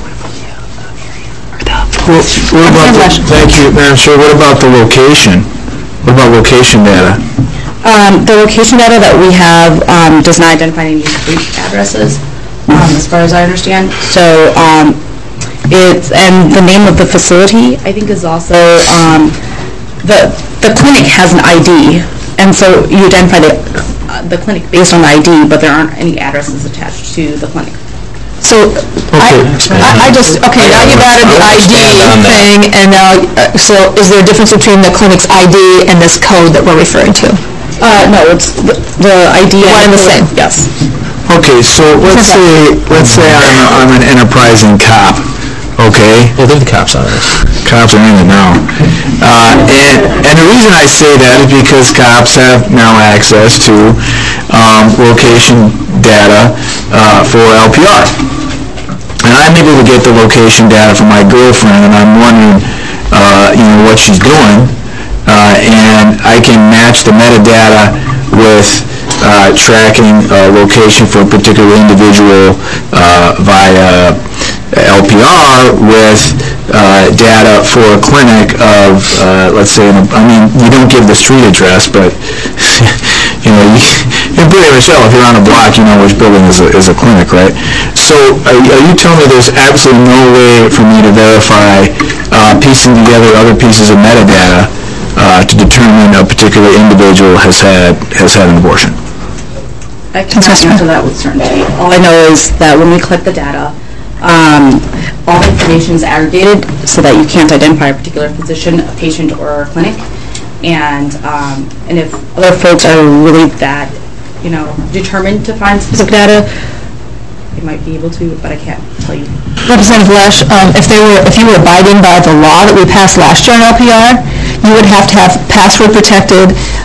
Thank you, Madam Chair. What about the location? What about location data? The location data that we have does not identify any street addresses, as far as I understand. So and the name of the facility, I think, is also the clinic has an ID, and so you identify the clinic based on the ID, but there aren't any addresses attached to the clinic. So, now you've added the ID thing, and now, so is there a difference between the clinic's ID and this code that we're referring to? No, it's the ID. One and the same? Yes. Okay, so let's say I'm an enterprising cop, okay? Well, they're the cops on it. Cops are in it now. And the reason I say that is because cops have now access to location data for LPR. And I'm able to get the location data from my girlfriend, and I'm wondering, what she's doing. And I can match the metadata with tracking location for a particular individual via LPR with data for a clinic of, let's say, you don't give the street address, but you can pretty much tell if you're on a block, you know which building is a clinic, right? So are you telling me there's absolutely no way for me to verify piecing together other pieces of metadata to determine a particular individual has had an abortion? I cannot answer that with certainty. All I know is that when we collect the data, all the information is aggregated so that you can't identify a particular physician, a patient, or a clinic. And if other folks are really that, determined to find specific data, they might be able to, but I can't tell you. Representative Lesh, if you were abiding by the law that we passed last year on LPR, you would have to have password-protected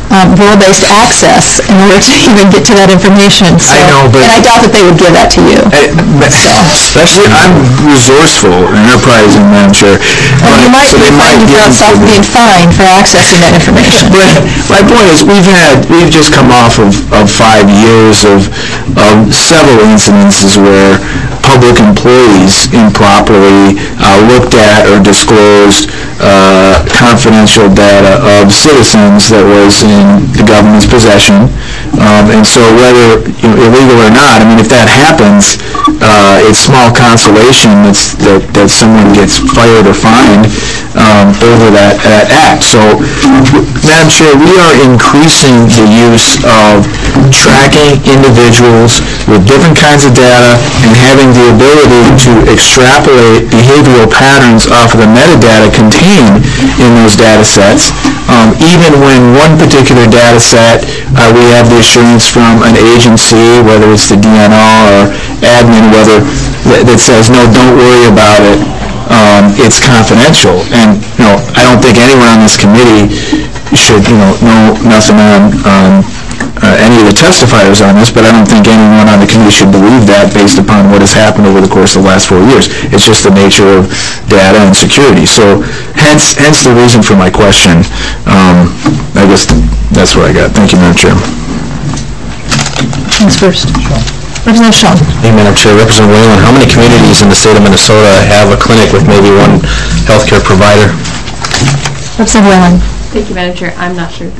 rule-based access in order to even get to that information. So, I know, but... And I doubt that they would give that to you. Especially, I'm resourceful and enterprising, Madam Chair. Well, you might be finding yourself being fined for accessing that information. But my point is, we've just come off of 5 years of several incidences where public employees improperly looked at or disclosed confidential data of citizens that was in the government's possession. And so whether illegal or not, I mean, if that happens, it's small consolation that someone gets fired or fined over that act. So, Madam Chair, we are increasing the use of tracking individuals with different kinds of data and having the ability to extrapolate behavioral patterns off of the metadata contained in those data sets. Even when one particular data set, we have the assurance from an agency, whether it's the DNR or admin, that says, no, don't worry about it. It's confidential. And, I don't think anyone on this committee should, know nothing on any of the testifiers on this, but I don't think anyone on the committee should believe that based upon what has happened over the course of the last 4 years. It's just the nature of data and security. So, hence the reason for my question. I guess that's what I got. Thank you, Madam Chair. Thanks first. Representative Shaw. Hey, Madam Chair. Representative Whalen, how many communities in the state of Minnesota have a clinic with maybe one healthcare provider? Representative Whalen. Thank you, Madam Chair. I'm not sure.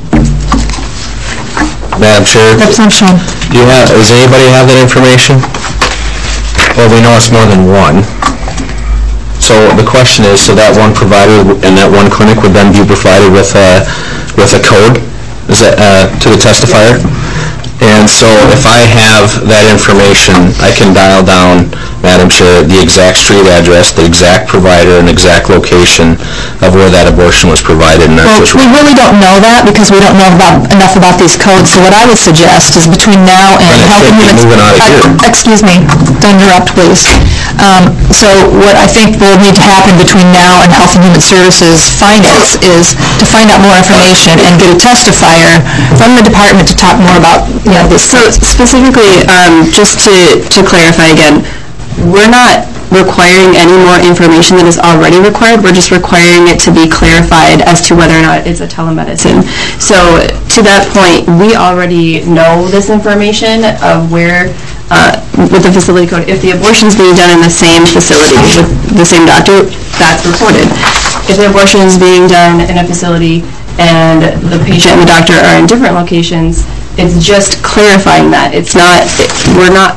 Madam Chair. Representative Shaw. Does anybody have that information? Well, we know it's more than one. So the question is, so that one provider and that one clinic would then be provided with a code to the testifier? And so if I have that information, I can dial down, Madam Chair, the exact street address, the exact provider, and exact location of where that abortion was provided. And that's we really don't know that because we don't know enough about these codes. So what I would suggest is between now and Health and Human Services... Excuse me. Don't interrupt, please. So what I think will need to happen between now and Health and Human Services finance is to find out more information and get a testifier from the department to talk more about this. So specifically, just to clarify again, we're not requiring any more information that is already required. We're just requiring it to be clarified as to whether or not it's a telemedicine. So to that point, we already know this information of where, with the facility code, if the abortion is being done in the same facility with the same doctor, that's reported. If the abortion is being done in a facility and the patient and the doctor are in different locations, it's just clarifying that. It's not, we're not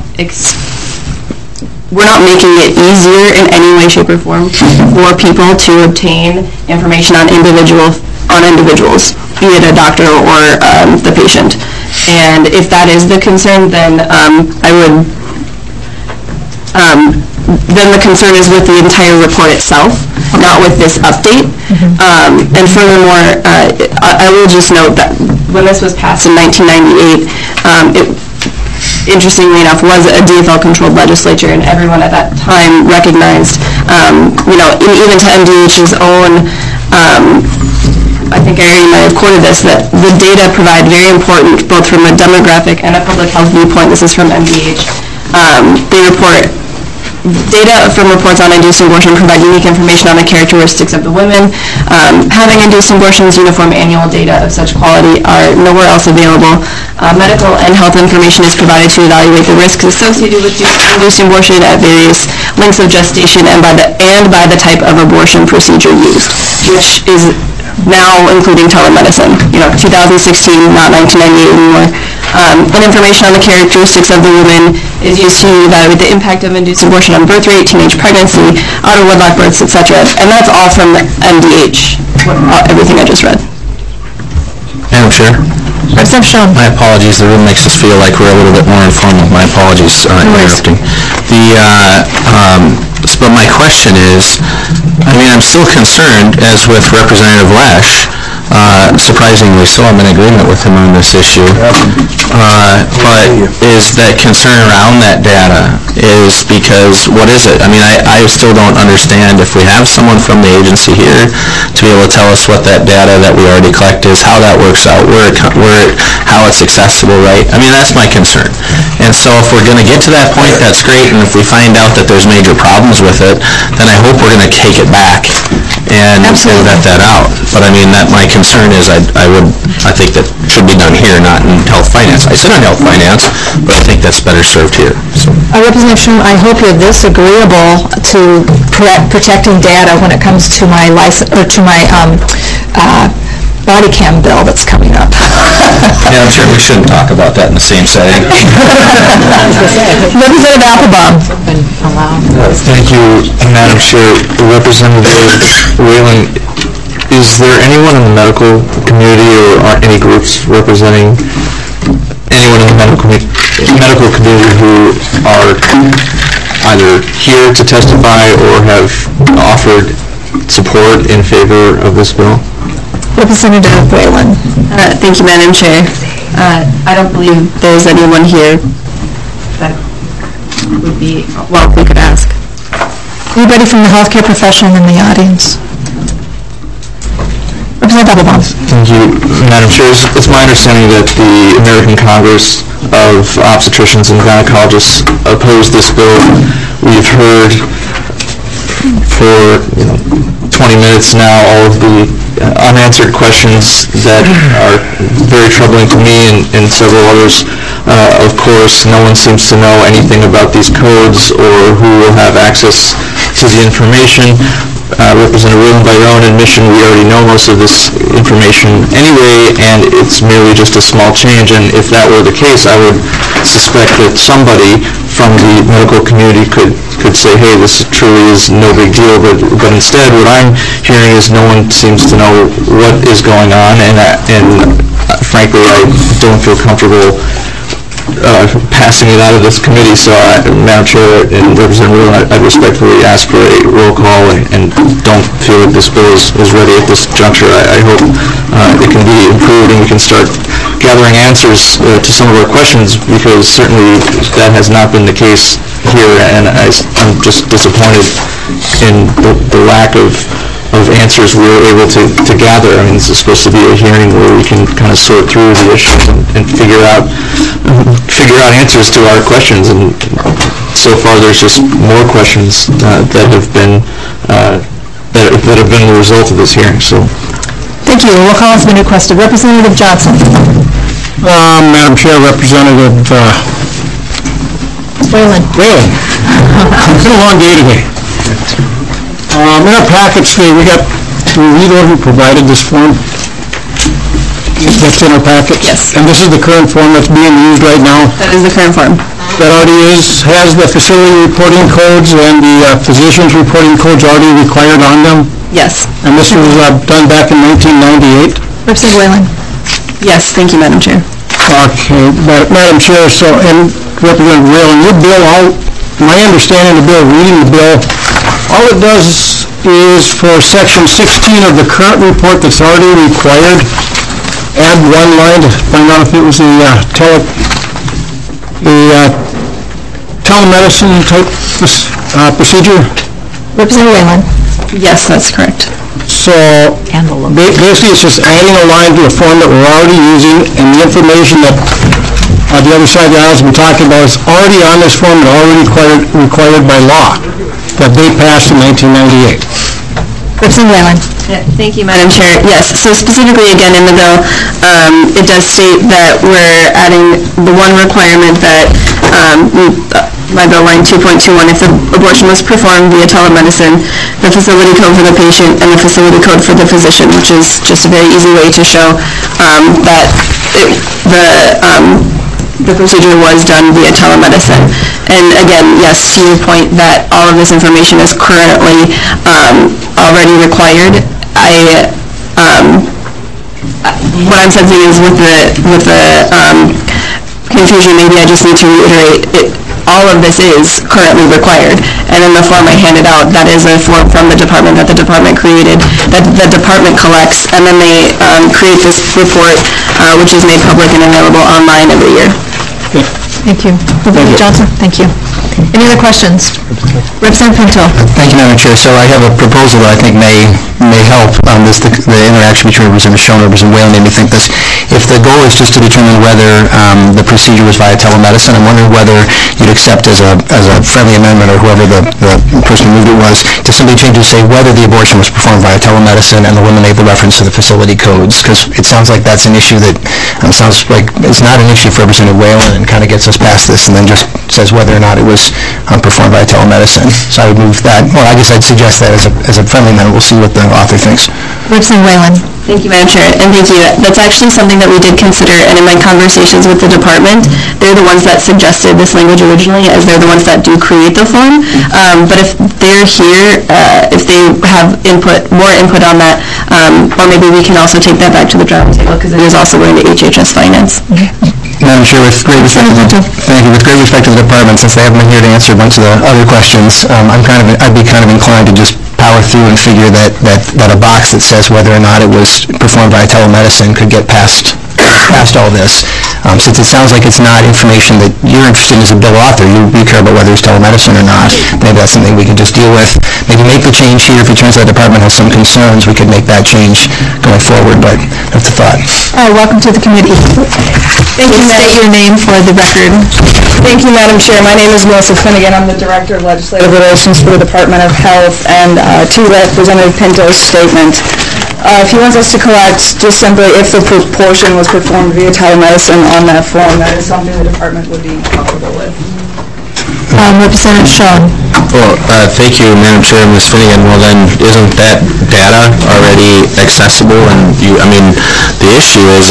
making it easier in any way, shape, or form for people to obtain information on individuals, be it a doctor or the patient. And if that is the concern, then then the concern is with the entire report itself, not with this update. And furthermore, I will just note that when this was passed in 1998, it, interestingly enough, was a DFL-controlled legislature, and everyone at that time recognized, even to MDH's own, I think I already might have quoted this, that the data provide very important, both from a demographic and a public health viewpoint. This is from MDH. They report data from reports on induced abortion provide unique information on the characteristics of the women. Having induced abortions, uniform annual data of such quality are nowhere else available. Medical and health information is provided to evaluate the risks associated with induced abortion at various lengths of gestation and by the type of abortion procedure used, which is now including telemedicine. 2016, not 1998 anymore. And information on the characteristics of the woman is used to evaluate the impact of induced abortion on birth rate, teenage pregnancy, out-of-wedlock births, etc. And that's all from MDH, everything I just read. Madam Chair? My apologies. The room makes us feel like we're a little bit more informal. My apologies interrupting. But my question is, I'm still concerned, as with Representative Lesh, surprisingly so, I'm in agreement with him on this issue. But is that concern around that data is because, what is it? I mean, I still don't understand if we have someone from the agency here to be able to tell us what that data that we already collect is, how that works out, how it's accessible, right? I mean, that's my concern. And so if we're going to get to that point, that's great, and if we find out that there's major problems with it, then I hope we're going to take it back and vet that out. But I mean, that my concern is I think that should be done here, not in health finance. I sit on health finance, but I think that's better served here. So. Representative Schrum, I hope you're this agreeable to protecting data when it comes to my license, or to my body cam bill that's coming up. Yeah, I'm sure we shouldn't talk about that in the same setting. Representative Applebaum. Thank you, Madam Chair. Representative Whalen, is there anyone in the medical community or any groups representing anyone in the medical community who are either here to testify or have offered support in favor of this bill? Representative Whalen. Thank you, Madam Chair. I don't believe there's anyone here that would be, well, we could ask. Anybody from the healthcare profession in the audience? Representative Applebaum. Thank you, Madam Chair. It's my understanding that the American Congress of Obstetricians and Gynecologists opposed this bill. We've heard for 20 minutes now all of the unanswered questions that are very troubling to me and several others. Of course, no one seems to know anything about these codes or who will have access to the information. Representative Whalen, by your own admission, we already know most of this information anyway, and it's merely just a small change. And if that were the case, I would suspect that somebody from the medical community could say, hey, this truly is no big deal. But instead, what I'm hearing is no one seems to know what is going on, and frankly, I don't feel comfortable passing it out of this committee. So, Madam Chair and Representative Whalen, I'd respectfully ask for a roll call and don't feel that this bill is ready at this juncture. I hope it can be improved and we can start gathering answers to some of our questions, because certainly that has not been the case here, and I'm just disappointed in the lack of answers we were able to gather. I mean, this is supposed to be a hearing where we can kind of sort through the issues and figure out answers to our questions, and so far there's just more questions that have been the result of this hearing. So, thank you. Roll call has been requested. Representative Johnson. Madam Chair, Representative Whalen. It's been a long day today. In our packets today, we read over who provided this form. That's in our packets. Yes. And this is the current form that's being used right now. That is the current form. That already has the facility reporting codes and the physician's reporting codes already required on them. Yes. And this was done back in 1998. Representative Whalen. Yes, thank you, Madam Chair. Okay, Madam Chair, and Representative Whalen, your bill, my understanding of the bill, reading the bill, all it does is for Section 16 of the current report that's already required, add one line to find out if it was a telemedicine type procedure. Representative Whalen. Yes, that's correct. So basically it's just adding a line to a form that we're already using, and the information that the other side of the aisle has been talking about is already on this form and already required by law that they passed in 1998. Representative Whalen. Thank you, Madam Chair. Yes, so specifically again in the bill, it does state that we're adding the one requirement that by bill line 2.21, if the abortion was performed via telemedicine, the facility code for the patient and the facility code for the physician, which is just a very easy way to show that the procedure was done via telemedicine. And again, yes, to your point that all of this information is currently already required. What I'm sensing is with the confusion, maybe I just need to reiterate, all of this is currently required. And in the form I handed out, that is a form from the department that the department created, that the department collects, and then they create this report, which is made public and available online every year. Thank you. Representative Johnson, thank you. Any other questions? Representative Pinto. Thank you, Madam Chair. So I have a proposal that I think may help. The interaction between Representative Schoen and Representative Whalen made me think this. If the goal is just to determine whether the procedure was via telemedicine, I'm wondering whether you'd accept as a friendly amendment, or whoever the person who moved it was, to simply change to say whether the abortion was performed via telemedicine and eliminate the reference to the facility codes, because it sounds like that's an issue that sounds like it's not an issue for Representative Whalen, and kind of gets us past this, and then just says whether or not it was performed by telemedicine. So I would move that. Well, I guess I'd suggest that as a friendly amendment. We'll see what the author thinks. Representative Whalen. Thank you, Madam Chair, and thank you. That's actually something that we did consider, and in my conversations with the department, they're the ones that suggested this language originally, as they're the ones that do create the form. But if they're here, if they have more input on that, or maybe we can also take that back to the drawing table, because it is also going to HHS Finance. Madam Chair, with great respect to the department, since they haven't been here to answer a bunch of the other questions, I'd be kind of inclined to just power through and figure that a box that says whether or not it was performed by telemedicine could get past all this. Since it sounds like it's not information that you're interested in as a bill author, you care about whether it's telemedicine or not, maybe that's something we can just deal with. Maybe make the change here. If it turns out the department has some concerns, we could make that change going forward, but that's a thought. All right, welcome to the committee. Thank you, State your name for the record. Thank you, Madam Chair. My name is Melissa Finnegan. I'm the Director of Legislative Relations for the Department of Health, and to Representative Pinto's statement, if he wants us to collect just simply if the proportion was performed via telemedicine on that form, that is something the department would be comfortable with. Representative Schoen. Well, thank you, Madam Chair, Ms. Finnegan. Well, then, isn't that data already accessible? And the issue is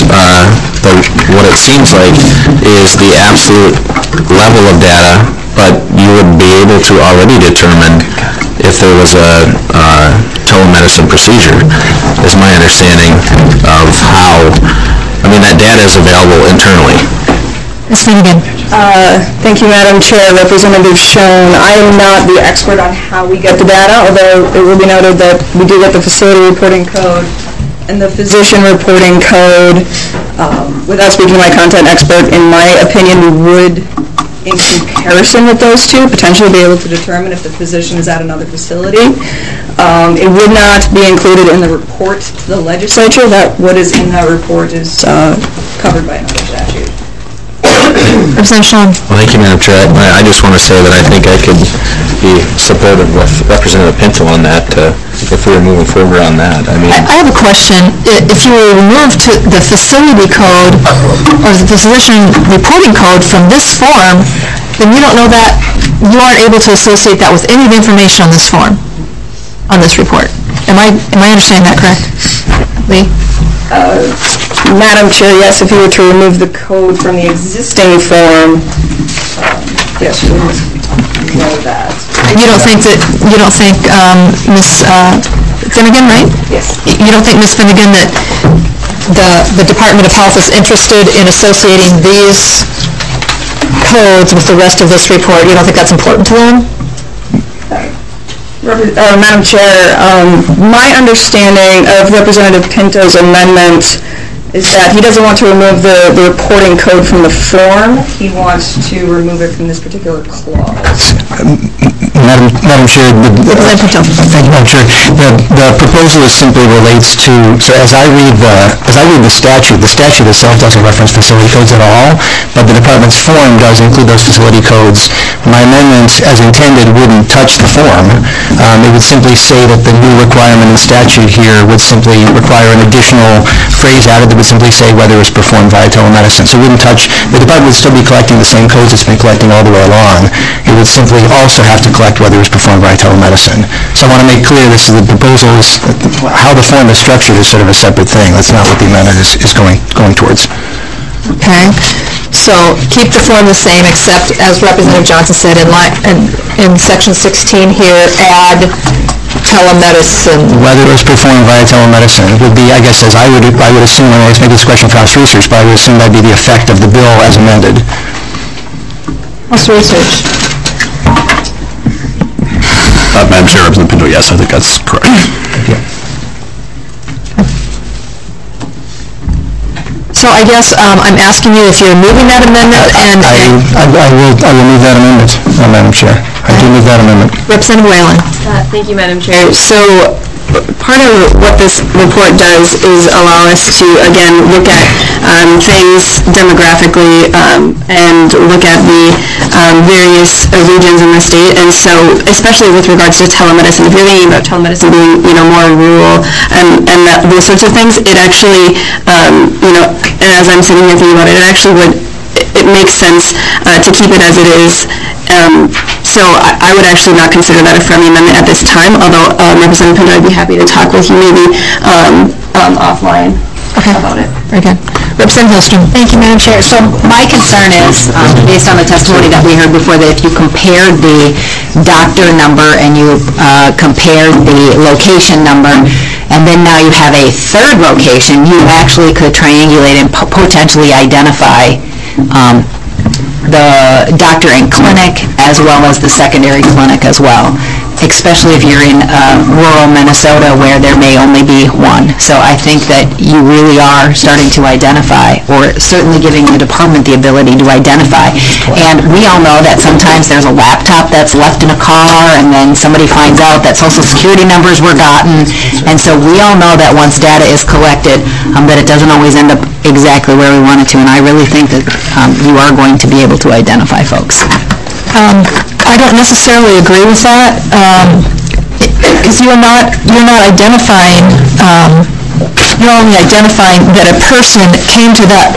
what it seems like is the absolute level of data, but you would be able to already determine if there was a telemedicine procedure, is my understanding of how, that data is available internally. Ms. Finnegan. Thank you, Madam Chair. Representative Schoen, I am not the expert on how we get the data, although it will be noted that we do get the facility reporting code and the physician reporting code. Without speaking to my content expert, in my opinion, we would, in comparison with those two, potentially be able to determine if the physician is at another facility. It would not be included in the report to the legislature. That what is in that report is covered by another statute. Representative Schoen. Well, thank you, Madam Chair. I just want to say that I think I could be supportive with Representative Pinto on that, if we were moving forward on that. I have a question. If you were removed to the facility code or the physician reporting code from this form, then you don't know that, you aren't able to associate that with any of the information on this form, on this report. Am I understanding that correct? Lee? Madam Chair, yes, if you were to remove the code from the existing form, yes, you would know that. You don't think Ms. Finnegan, right? Yes. You don't think, Ms. Finnegan, that the Department of Health is interested in associating these codes with the rest of this report? You don't think that's important to them? Madam Chair, my understanding of Representative Pinto's amendment is that he doesn't want to remove the reporting code from the form. He wants to remove it from this particular clause. Madam Chair, thank you, Madam Chair. The proposal simply relates to, so as I read the statute itself doesn't reference facility codes at all, but the department's form does include those facility codes. My amendment, as intended, wouldn't touch the form. It would simply say that the new requirement in statute here would simply require an additional phrase added that would simply say whether it was performed via telemedicine. So it wouldn't touch, the department would still be collecting the same codes it's been collecting all the way along. It would simply also have to collect whether it was performed via telemedicine. So I want to make clear this is the proposal is, how the form is structured is sort of a separate thing. That's not what the amendment is going towards. Okay. So keep the form the same, except, as Representative Johnson said, in Section 16 here, add telemedicine. Whether it was performed via telemedicine would be, I guess, as I would assume, maybe this question for House Research, but I would assume that would be the effect of the bill as amended. House Research. Madam Chair, Representative Pinto, yes, I think that's correct. So I guess I'm asking you if you're moving that amendment and... I will move that amendment, Madam Chair. I do move that amendment. Representative Whalen. Thank you, Madam Chair. So part of what this report does is allow us to, again, look at things demographically and look at the various regions in the state. And so, especially with regards to telemedicine, if you're thinking about telemedicine being, more rural and those sorts of things, it actually, as I'm sitting here thinking about it, it makes sense to keep it as it is. So I would actually not consider that a friendly amendment at this time, although Representative Pinto, I'd be happy to talk with you maybe offline about it. Very good. Representative Hillstrom. Thank you, Madam Chair. So my concern is, based on the testimony that we heard before, that if you compared the doctor number and you compared the location number, and then now you have a third location, you actually could triangulate and potentially identify the doctor in clinic as well as the secondary clinic as well, especially if you're in rural Minnesota where there may only be one. So I think that you really are starting to identify, or certainly giving the department the ability to identify. And we all know that sometimes there's a laptop that's left in a car and then somebody finds out that social security numbers were gotten. And so we all know that once data is collected, that it doesn't always end up exactly where we want it to. And I really think that you are going to be able to identify folks. I don't necessarily agree with that, because you're not identifying, you're only identifying that a person came to that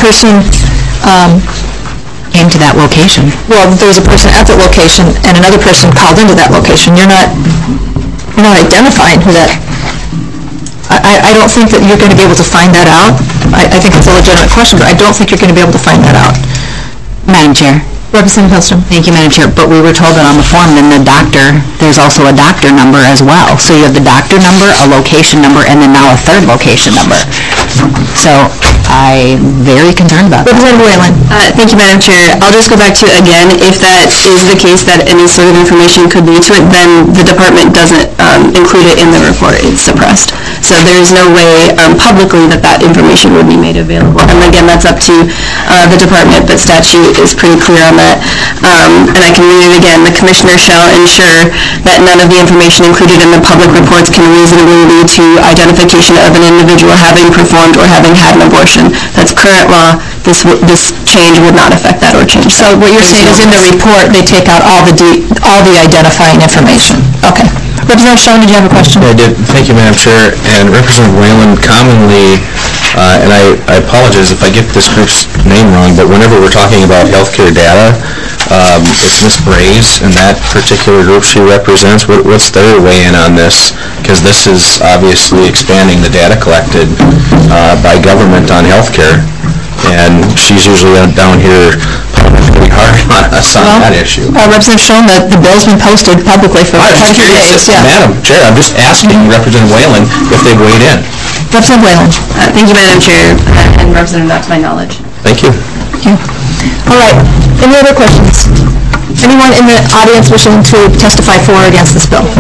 location. Well, there's a person at that location and another person called into that location. You're not identifying who that. I don't think that you're going to be able to find that out. I think it's a legitimate question, but I don't think you're going to be able to find that out. Madam Chair. Representative Hillstrom. Thank you, Madam Chair. But we were told that on the form, then there's also a doctor number as well. So you have the doctor number, a location number, and then now a third location number. So I'm very concerned about that. Representative Whalen. Thank you, Madam Chair. I'll just go back to, again, if that is the case that any sort of information could lead to it, then the department doesn't include it in the report. It's suppressed. So there's no way publicly that information would be made available. And again, that's up to the department, but statute is pretty clear on that. And I can read it again. The commissioner shall ensure that none of the information included in the public reports can reasonably lead to identification of an individual having performed or having had an abortion. That's current law. This change would not affect that or change. So what you're saying is in the report, they take out all the identifying information. Okay. Representative Schoen, did you have a question? I did. Thank you, Madam Chair. And Representative Whalen, commonly, and I apologize if I get this group's name wrong, but whenever we're talking about healthcare data, it's Ms. Braze and that particular group she represents. What's their weigh-in on this? Because this is obviously expanding the data collected by government on healthcare, and she's usually down here pretty hard on us on that issue. Representative Schoen, the bill's been posted publicly for 20 days. Madam Chair, I'm just asking Representative Whalen if they've weighed in. Representative Whalen. Thank you, Madam Chair, and Representative, not to my knowledge. Thank you. Okay. All right. Any other questions? Anyone in the audience wishing to testify for or against this bill?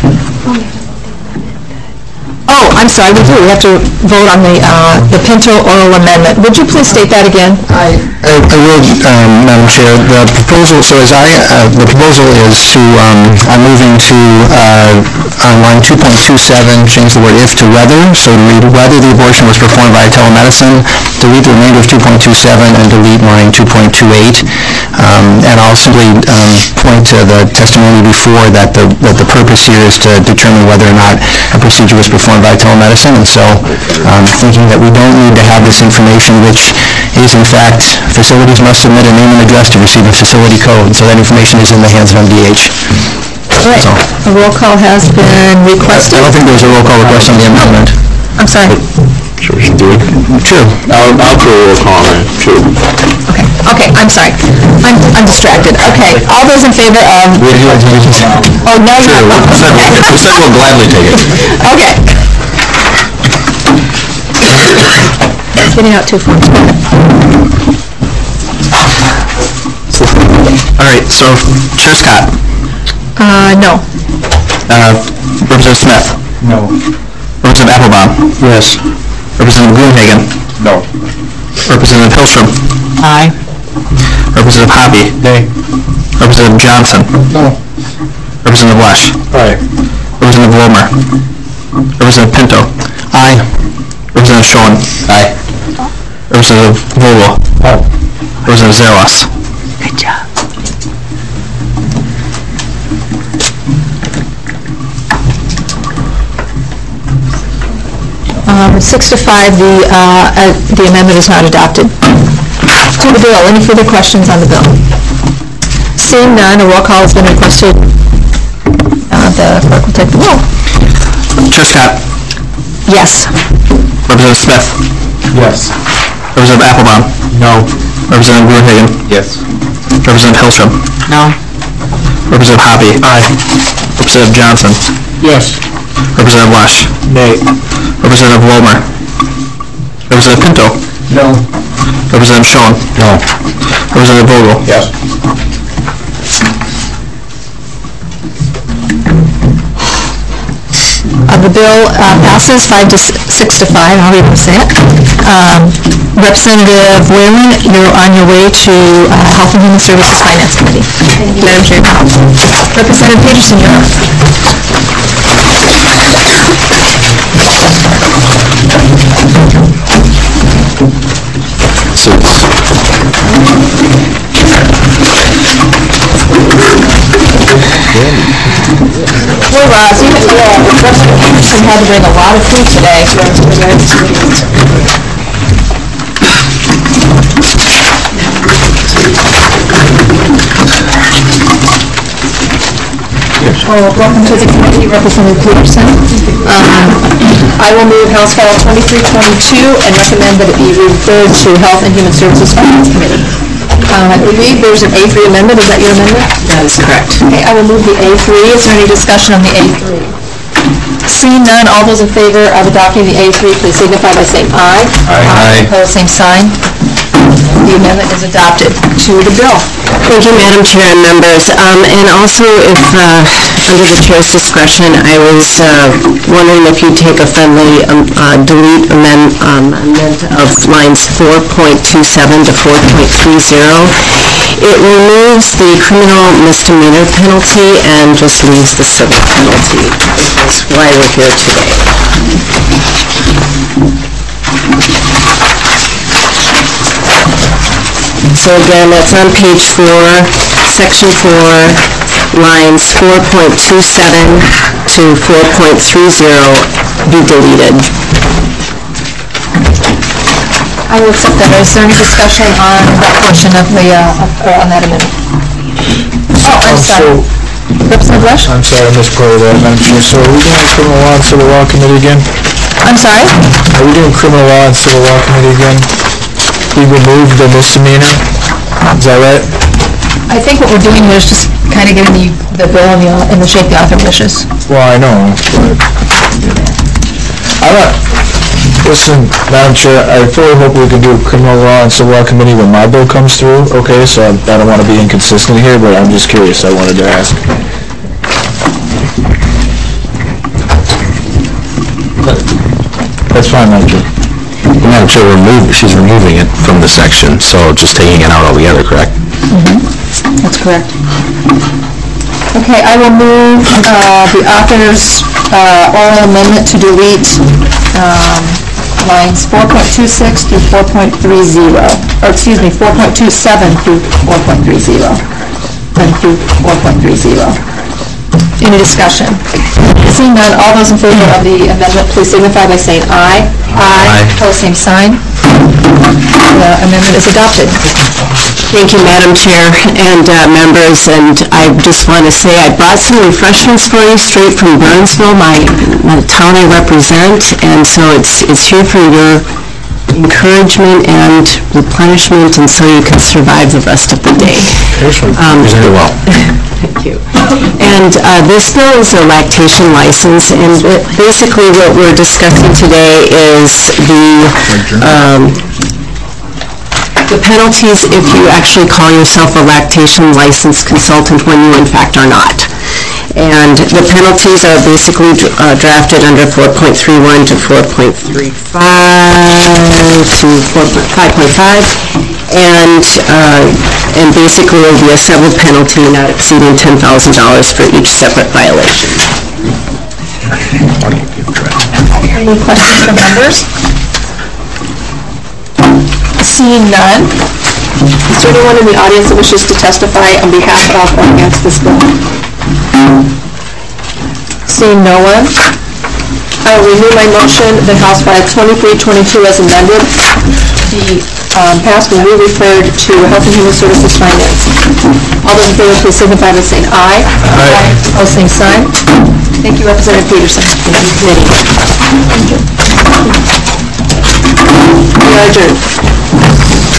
Oh, I'm sorry, we do. We have to vote on the Pinto oral amendment. Would you please state that again? I will, Madam Chair. The proposal, the proposal is to, I'm moving to, on line 2.27, change the word if to whether, so to read whether the abortion was performed by telemedicine, delete the remainder of 2.27 and delete line 2.28. And I'll simply point to the testimony before that the purpose here is to determine whether or not a procedure was performed by telemedicine, and so thinking that we don't need to have this information, which is in fact, facilities must submit a name and address to receive a facility code, so that information is in the hands of MDH. All right. A roll call has been requested. I don't think there was a roll call request on the amendment. I'm sorry. Sure, we should do it. Sure. I'll do a roll call on it. Sure. Okay, I'm sorry. I'm distracted. Okay, all those in favor of... Oh, no, sure, no. We said we'll gladly take it. Okay. It's getting out too far. All right, so Chair Scott. No. Representative Smith. No. Representative Applebaum. Yes. Representative Gruenhagen. No. Representative Hillstrom. Aye. Representative Hobby. Nay. Representative Johnson. No. Representative Lesh. Aye. Representative Wilmer. Representative Pinto. Aye. Representative Schoen. Aye. Representative Vogel. Oh. Representative Zaros. Good job. Um, 6 to 5, the amendment is not adopted. To the bill, any further questions on the bill? Seeing none, a roll call has been requested. The clerk will take the roll. Chair Scott. Yes. Representative Smith. Yes. Representative Applebaum. No. Representative Gruenhagen. Yes. Representative Hillstrom. No. Representative Hobby. Aye. Representative Johnson. Yes. Representative Lesh. Nay. Representative Wilmer. Representative Pinto. No. Representative Schoen. No. Representative Vogel. Yes. The bill passes 6 to 5, however you want to say it. Representative Whalen, you're on your way to Health and Human Services Finance Committee. Madam Chair. Representative Peterson, you're up. Poor Roz, Representative Peterson had to bring a lot of food today. Welcome to the committee, Representative Peterson. I will move House File 2322 and recommend that it be referred to Health and Human Services Finance Committee. I believe there's an A3 amendment. Is that your amendment? That is correct. Okay, I will move the A3. Is there any discussion on the A3? Seeing none, all those in favor of adopting the A3, please signify by saying aye. Aye. Opposed, same sign. The amendment is adopted. To the bill. Thank you, Madam Chair and members. And also, if under the Chair's discretion, I was wondering if you'd take a friendly delete amendment of lines 4.27 to 4.30. It removes the criminal misdemeanor penalty and just leaves the civil penalty. That's why we're here today. So again, that's on page 4, section 4, lines 4.27 to 4.30 be deleted. I will accept that. Is there any discussion on that portion of the, on that amendment? Oh, I'm sorry. Representative Lesh? I'm sorry, I missed part of that, Madam Chair. So are we doing criminal law and civil law committee again? I'm sorry? Are we doing criminal law and civil law committee again? We removed the misdemeanor? Is that right? I think what we're doing here is just kind of getting the bill in the shape the author wishes. Well, I know, but listen, Madam Chair, I fully hope we can do criminal law and civil law committee when my bill comes through, okay? So I don't want to be inconsistent here, but I'm just curious. I wanted to ask. That's fine, Madam Chair. Madam Chair, she's removing it from the section, so just taking it out altogether, correct? That's correct. Okay, I will move the author's oral amendment to delete lines 4.26 through 4.30, or excuse me, 4.27 through 4.30, and through 4.30. Any discussion? Seeing none, all those in favor of the amendment, please signify by saying aye. Aye. Opposed, same sign. The amendment is adopted. Thank you, Madam Chair and members, and I just want to say I brought some refreshments for you straight from Burnsville, the town I represent, and so it's here for your encouragement and replenishment, and so you can survive the rest of the day. Very well. Thank you. And this bill is a lactation license, and basically what we're discussing today is the The penalties if you actually call yourself a lactation licensed consultant when you in fact are not. And the penalties are basically drafted under 4.31 to 4.35 to 5.5, and basically it will be a civil penalty not exceeding $10,000 for each separate violation. Any questions from members? Seeing none, is there anyone in the audience that wishes to testify on behalf of or against this bill? Seeing no one, I will renew my motion that House File 2322 as amended be passed and re-referred to Health and Human Services Finance. All those in favor, please signify by saying aye. Aye. Opposed, same sign. Thank you, Representative Peterson. Thank you, committee. We are adjourned.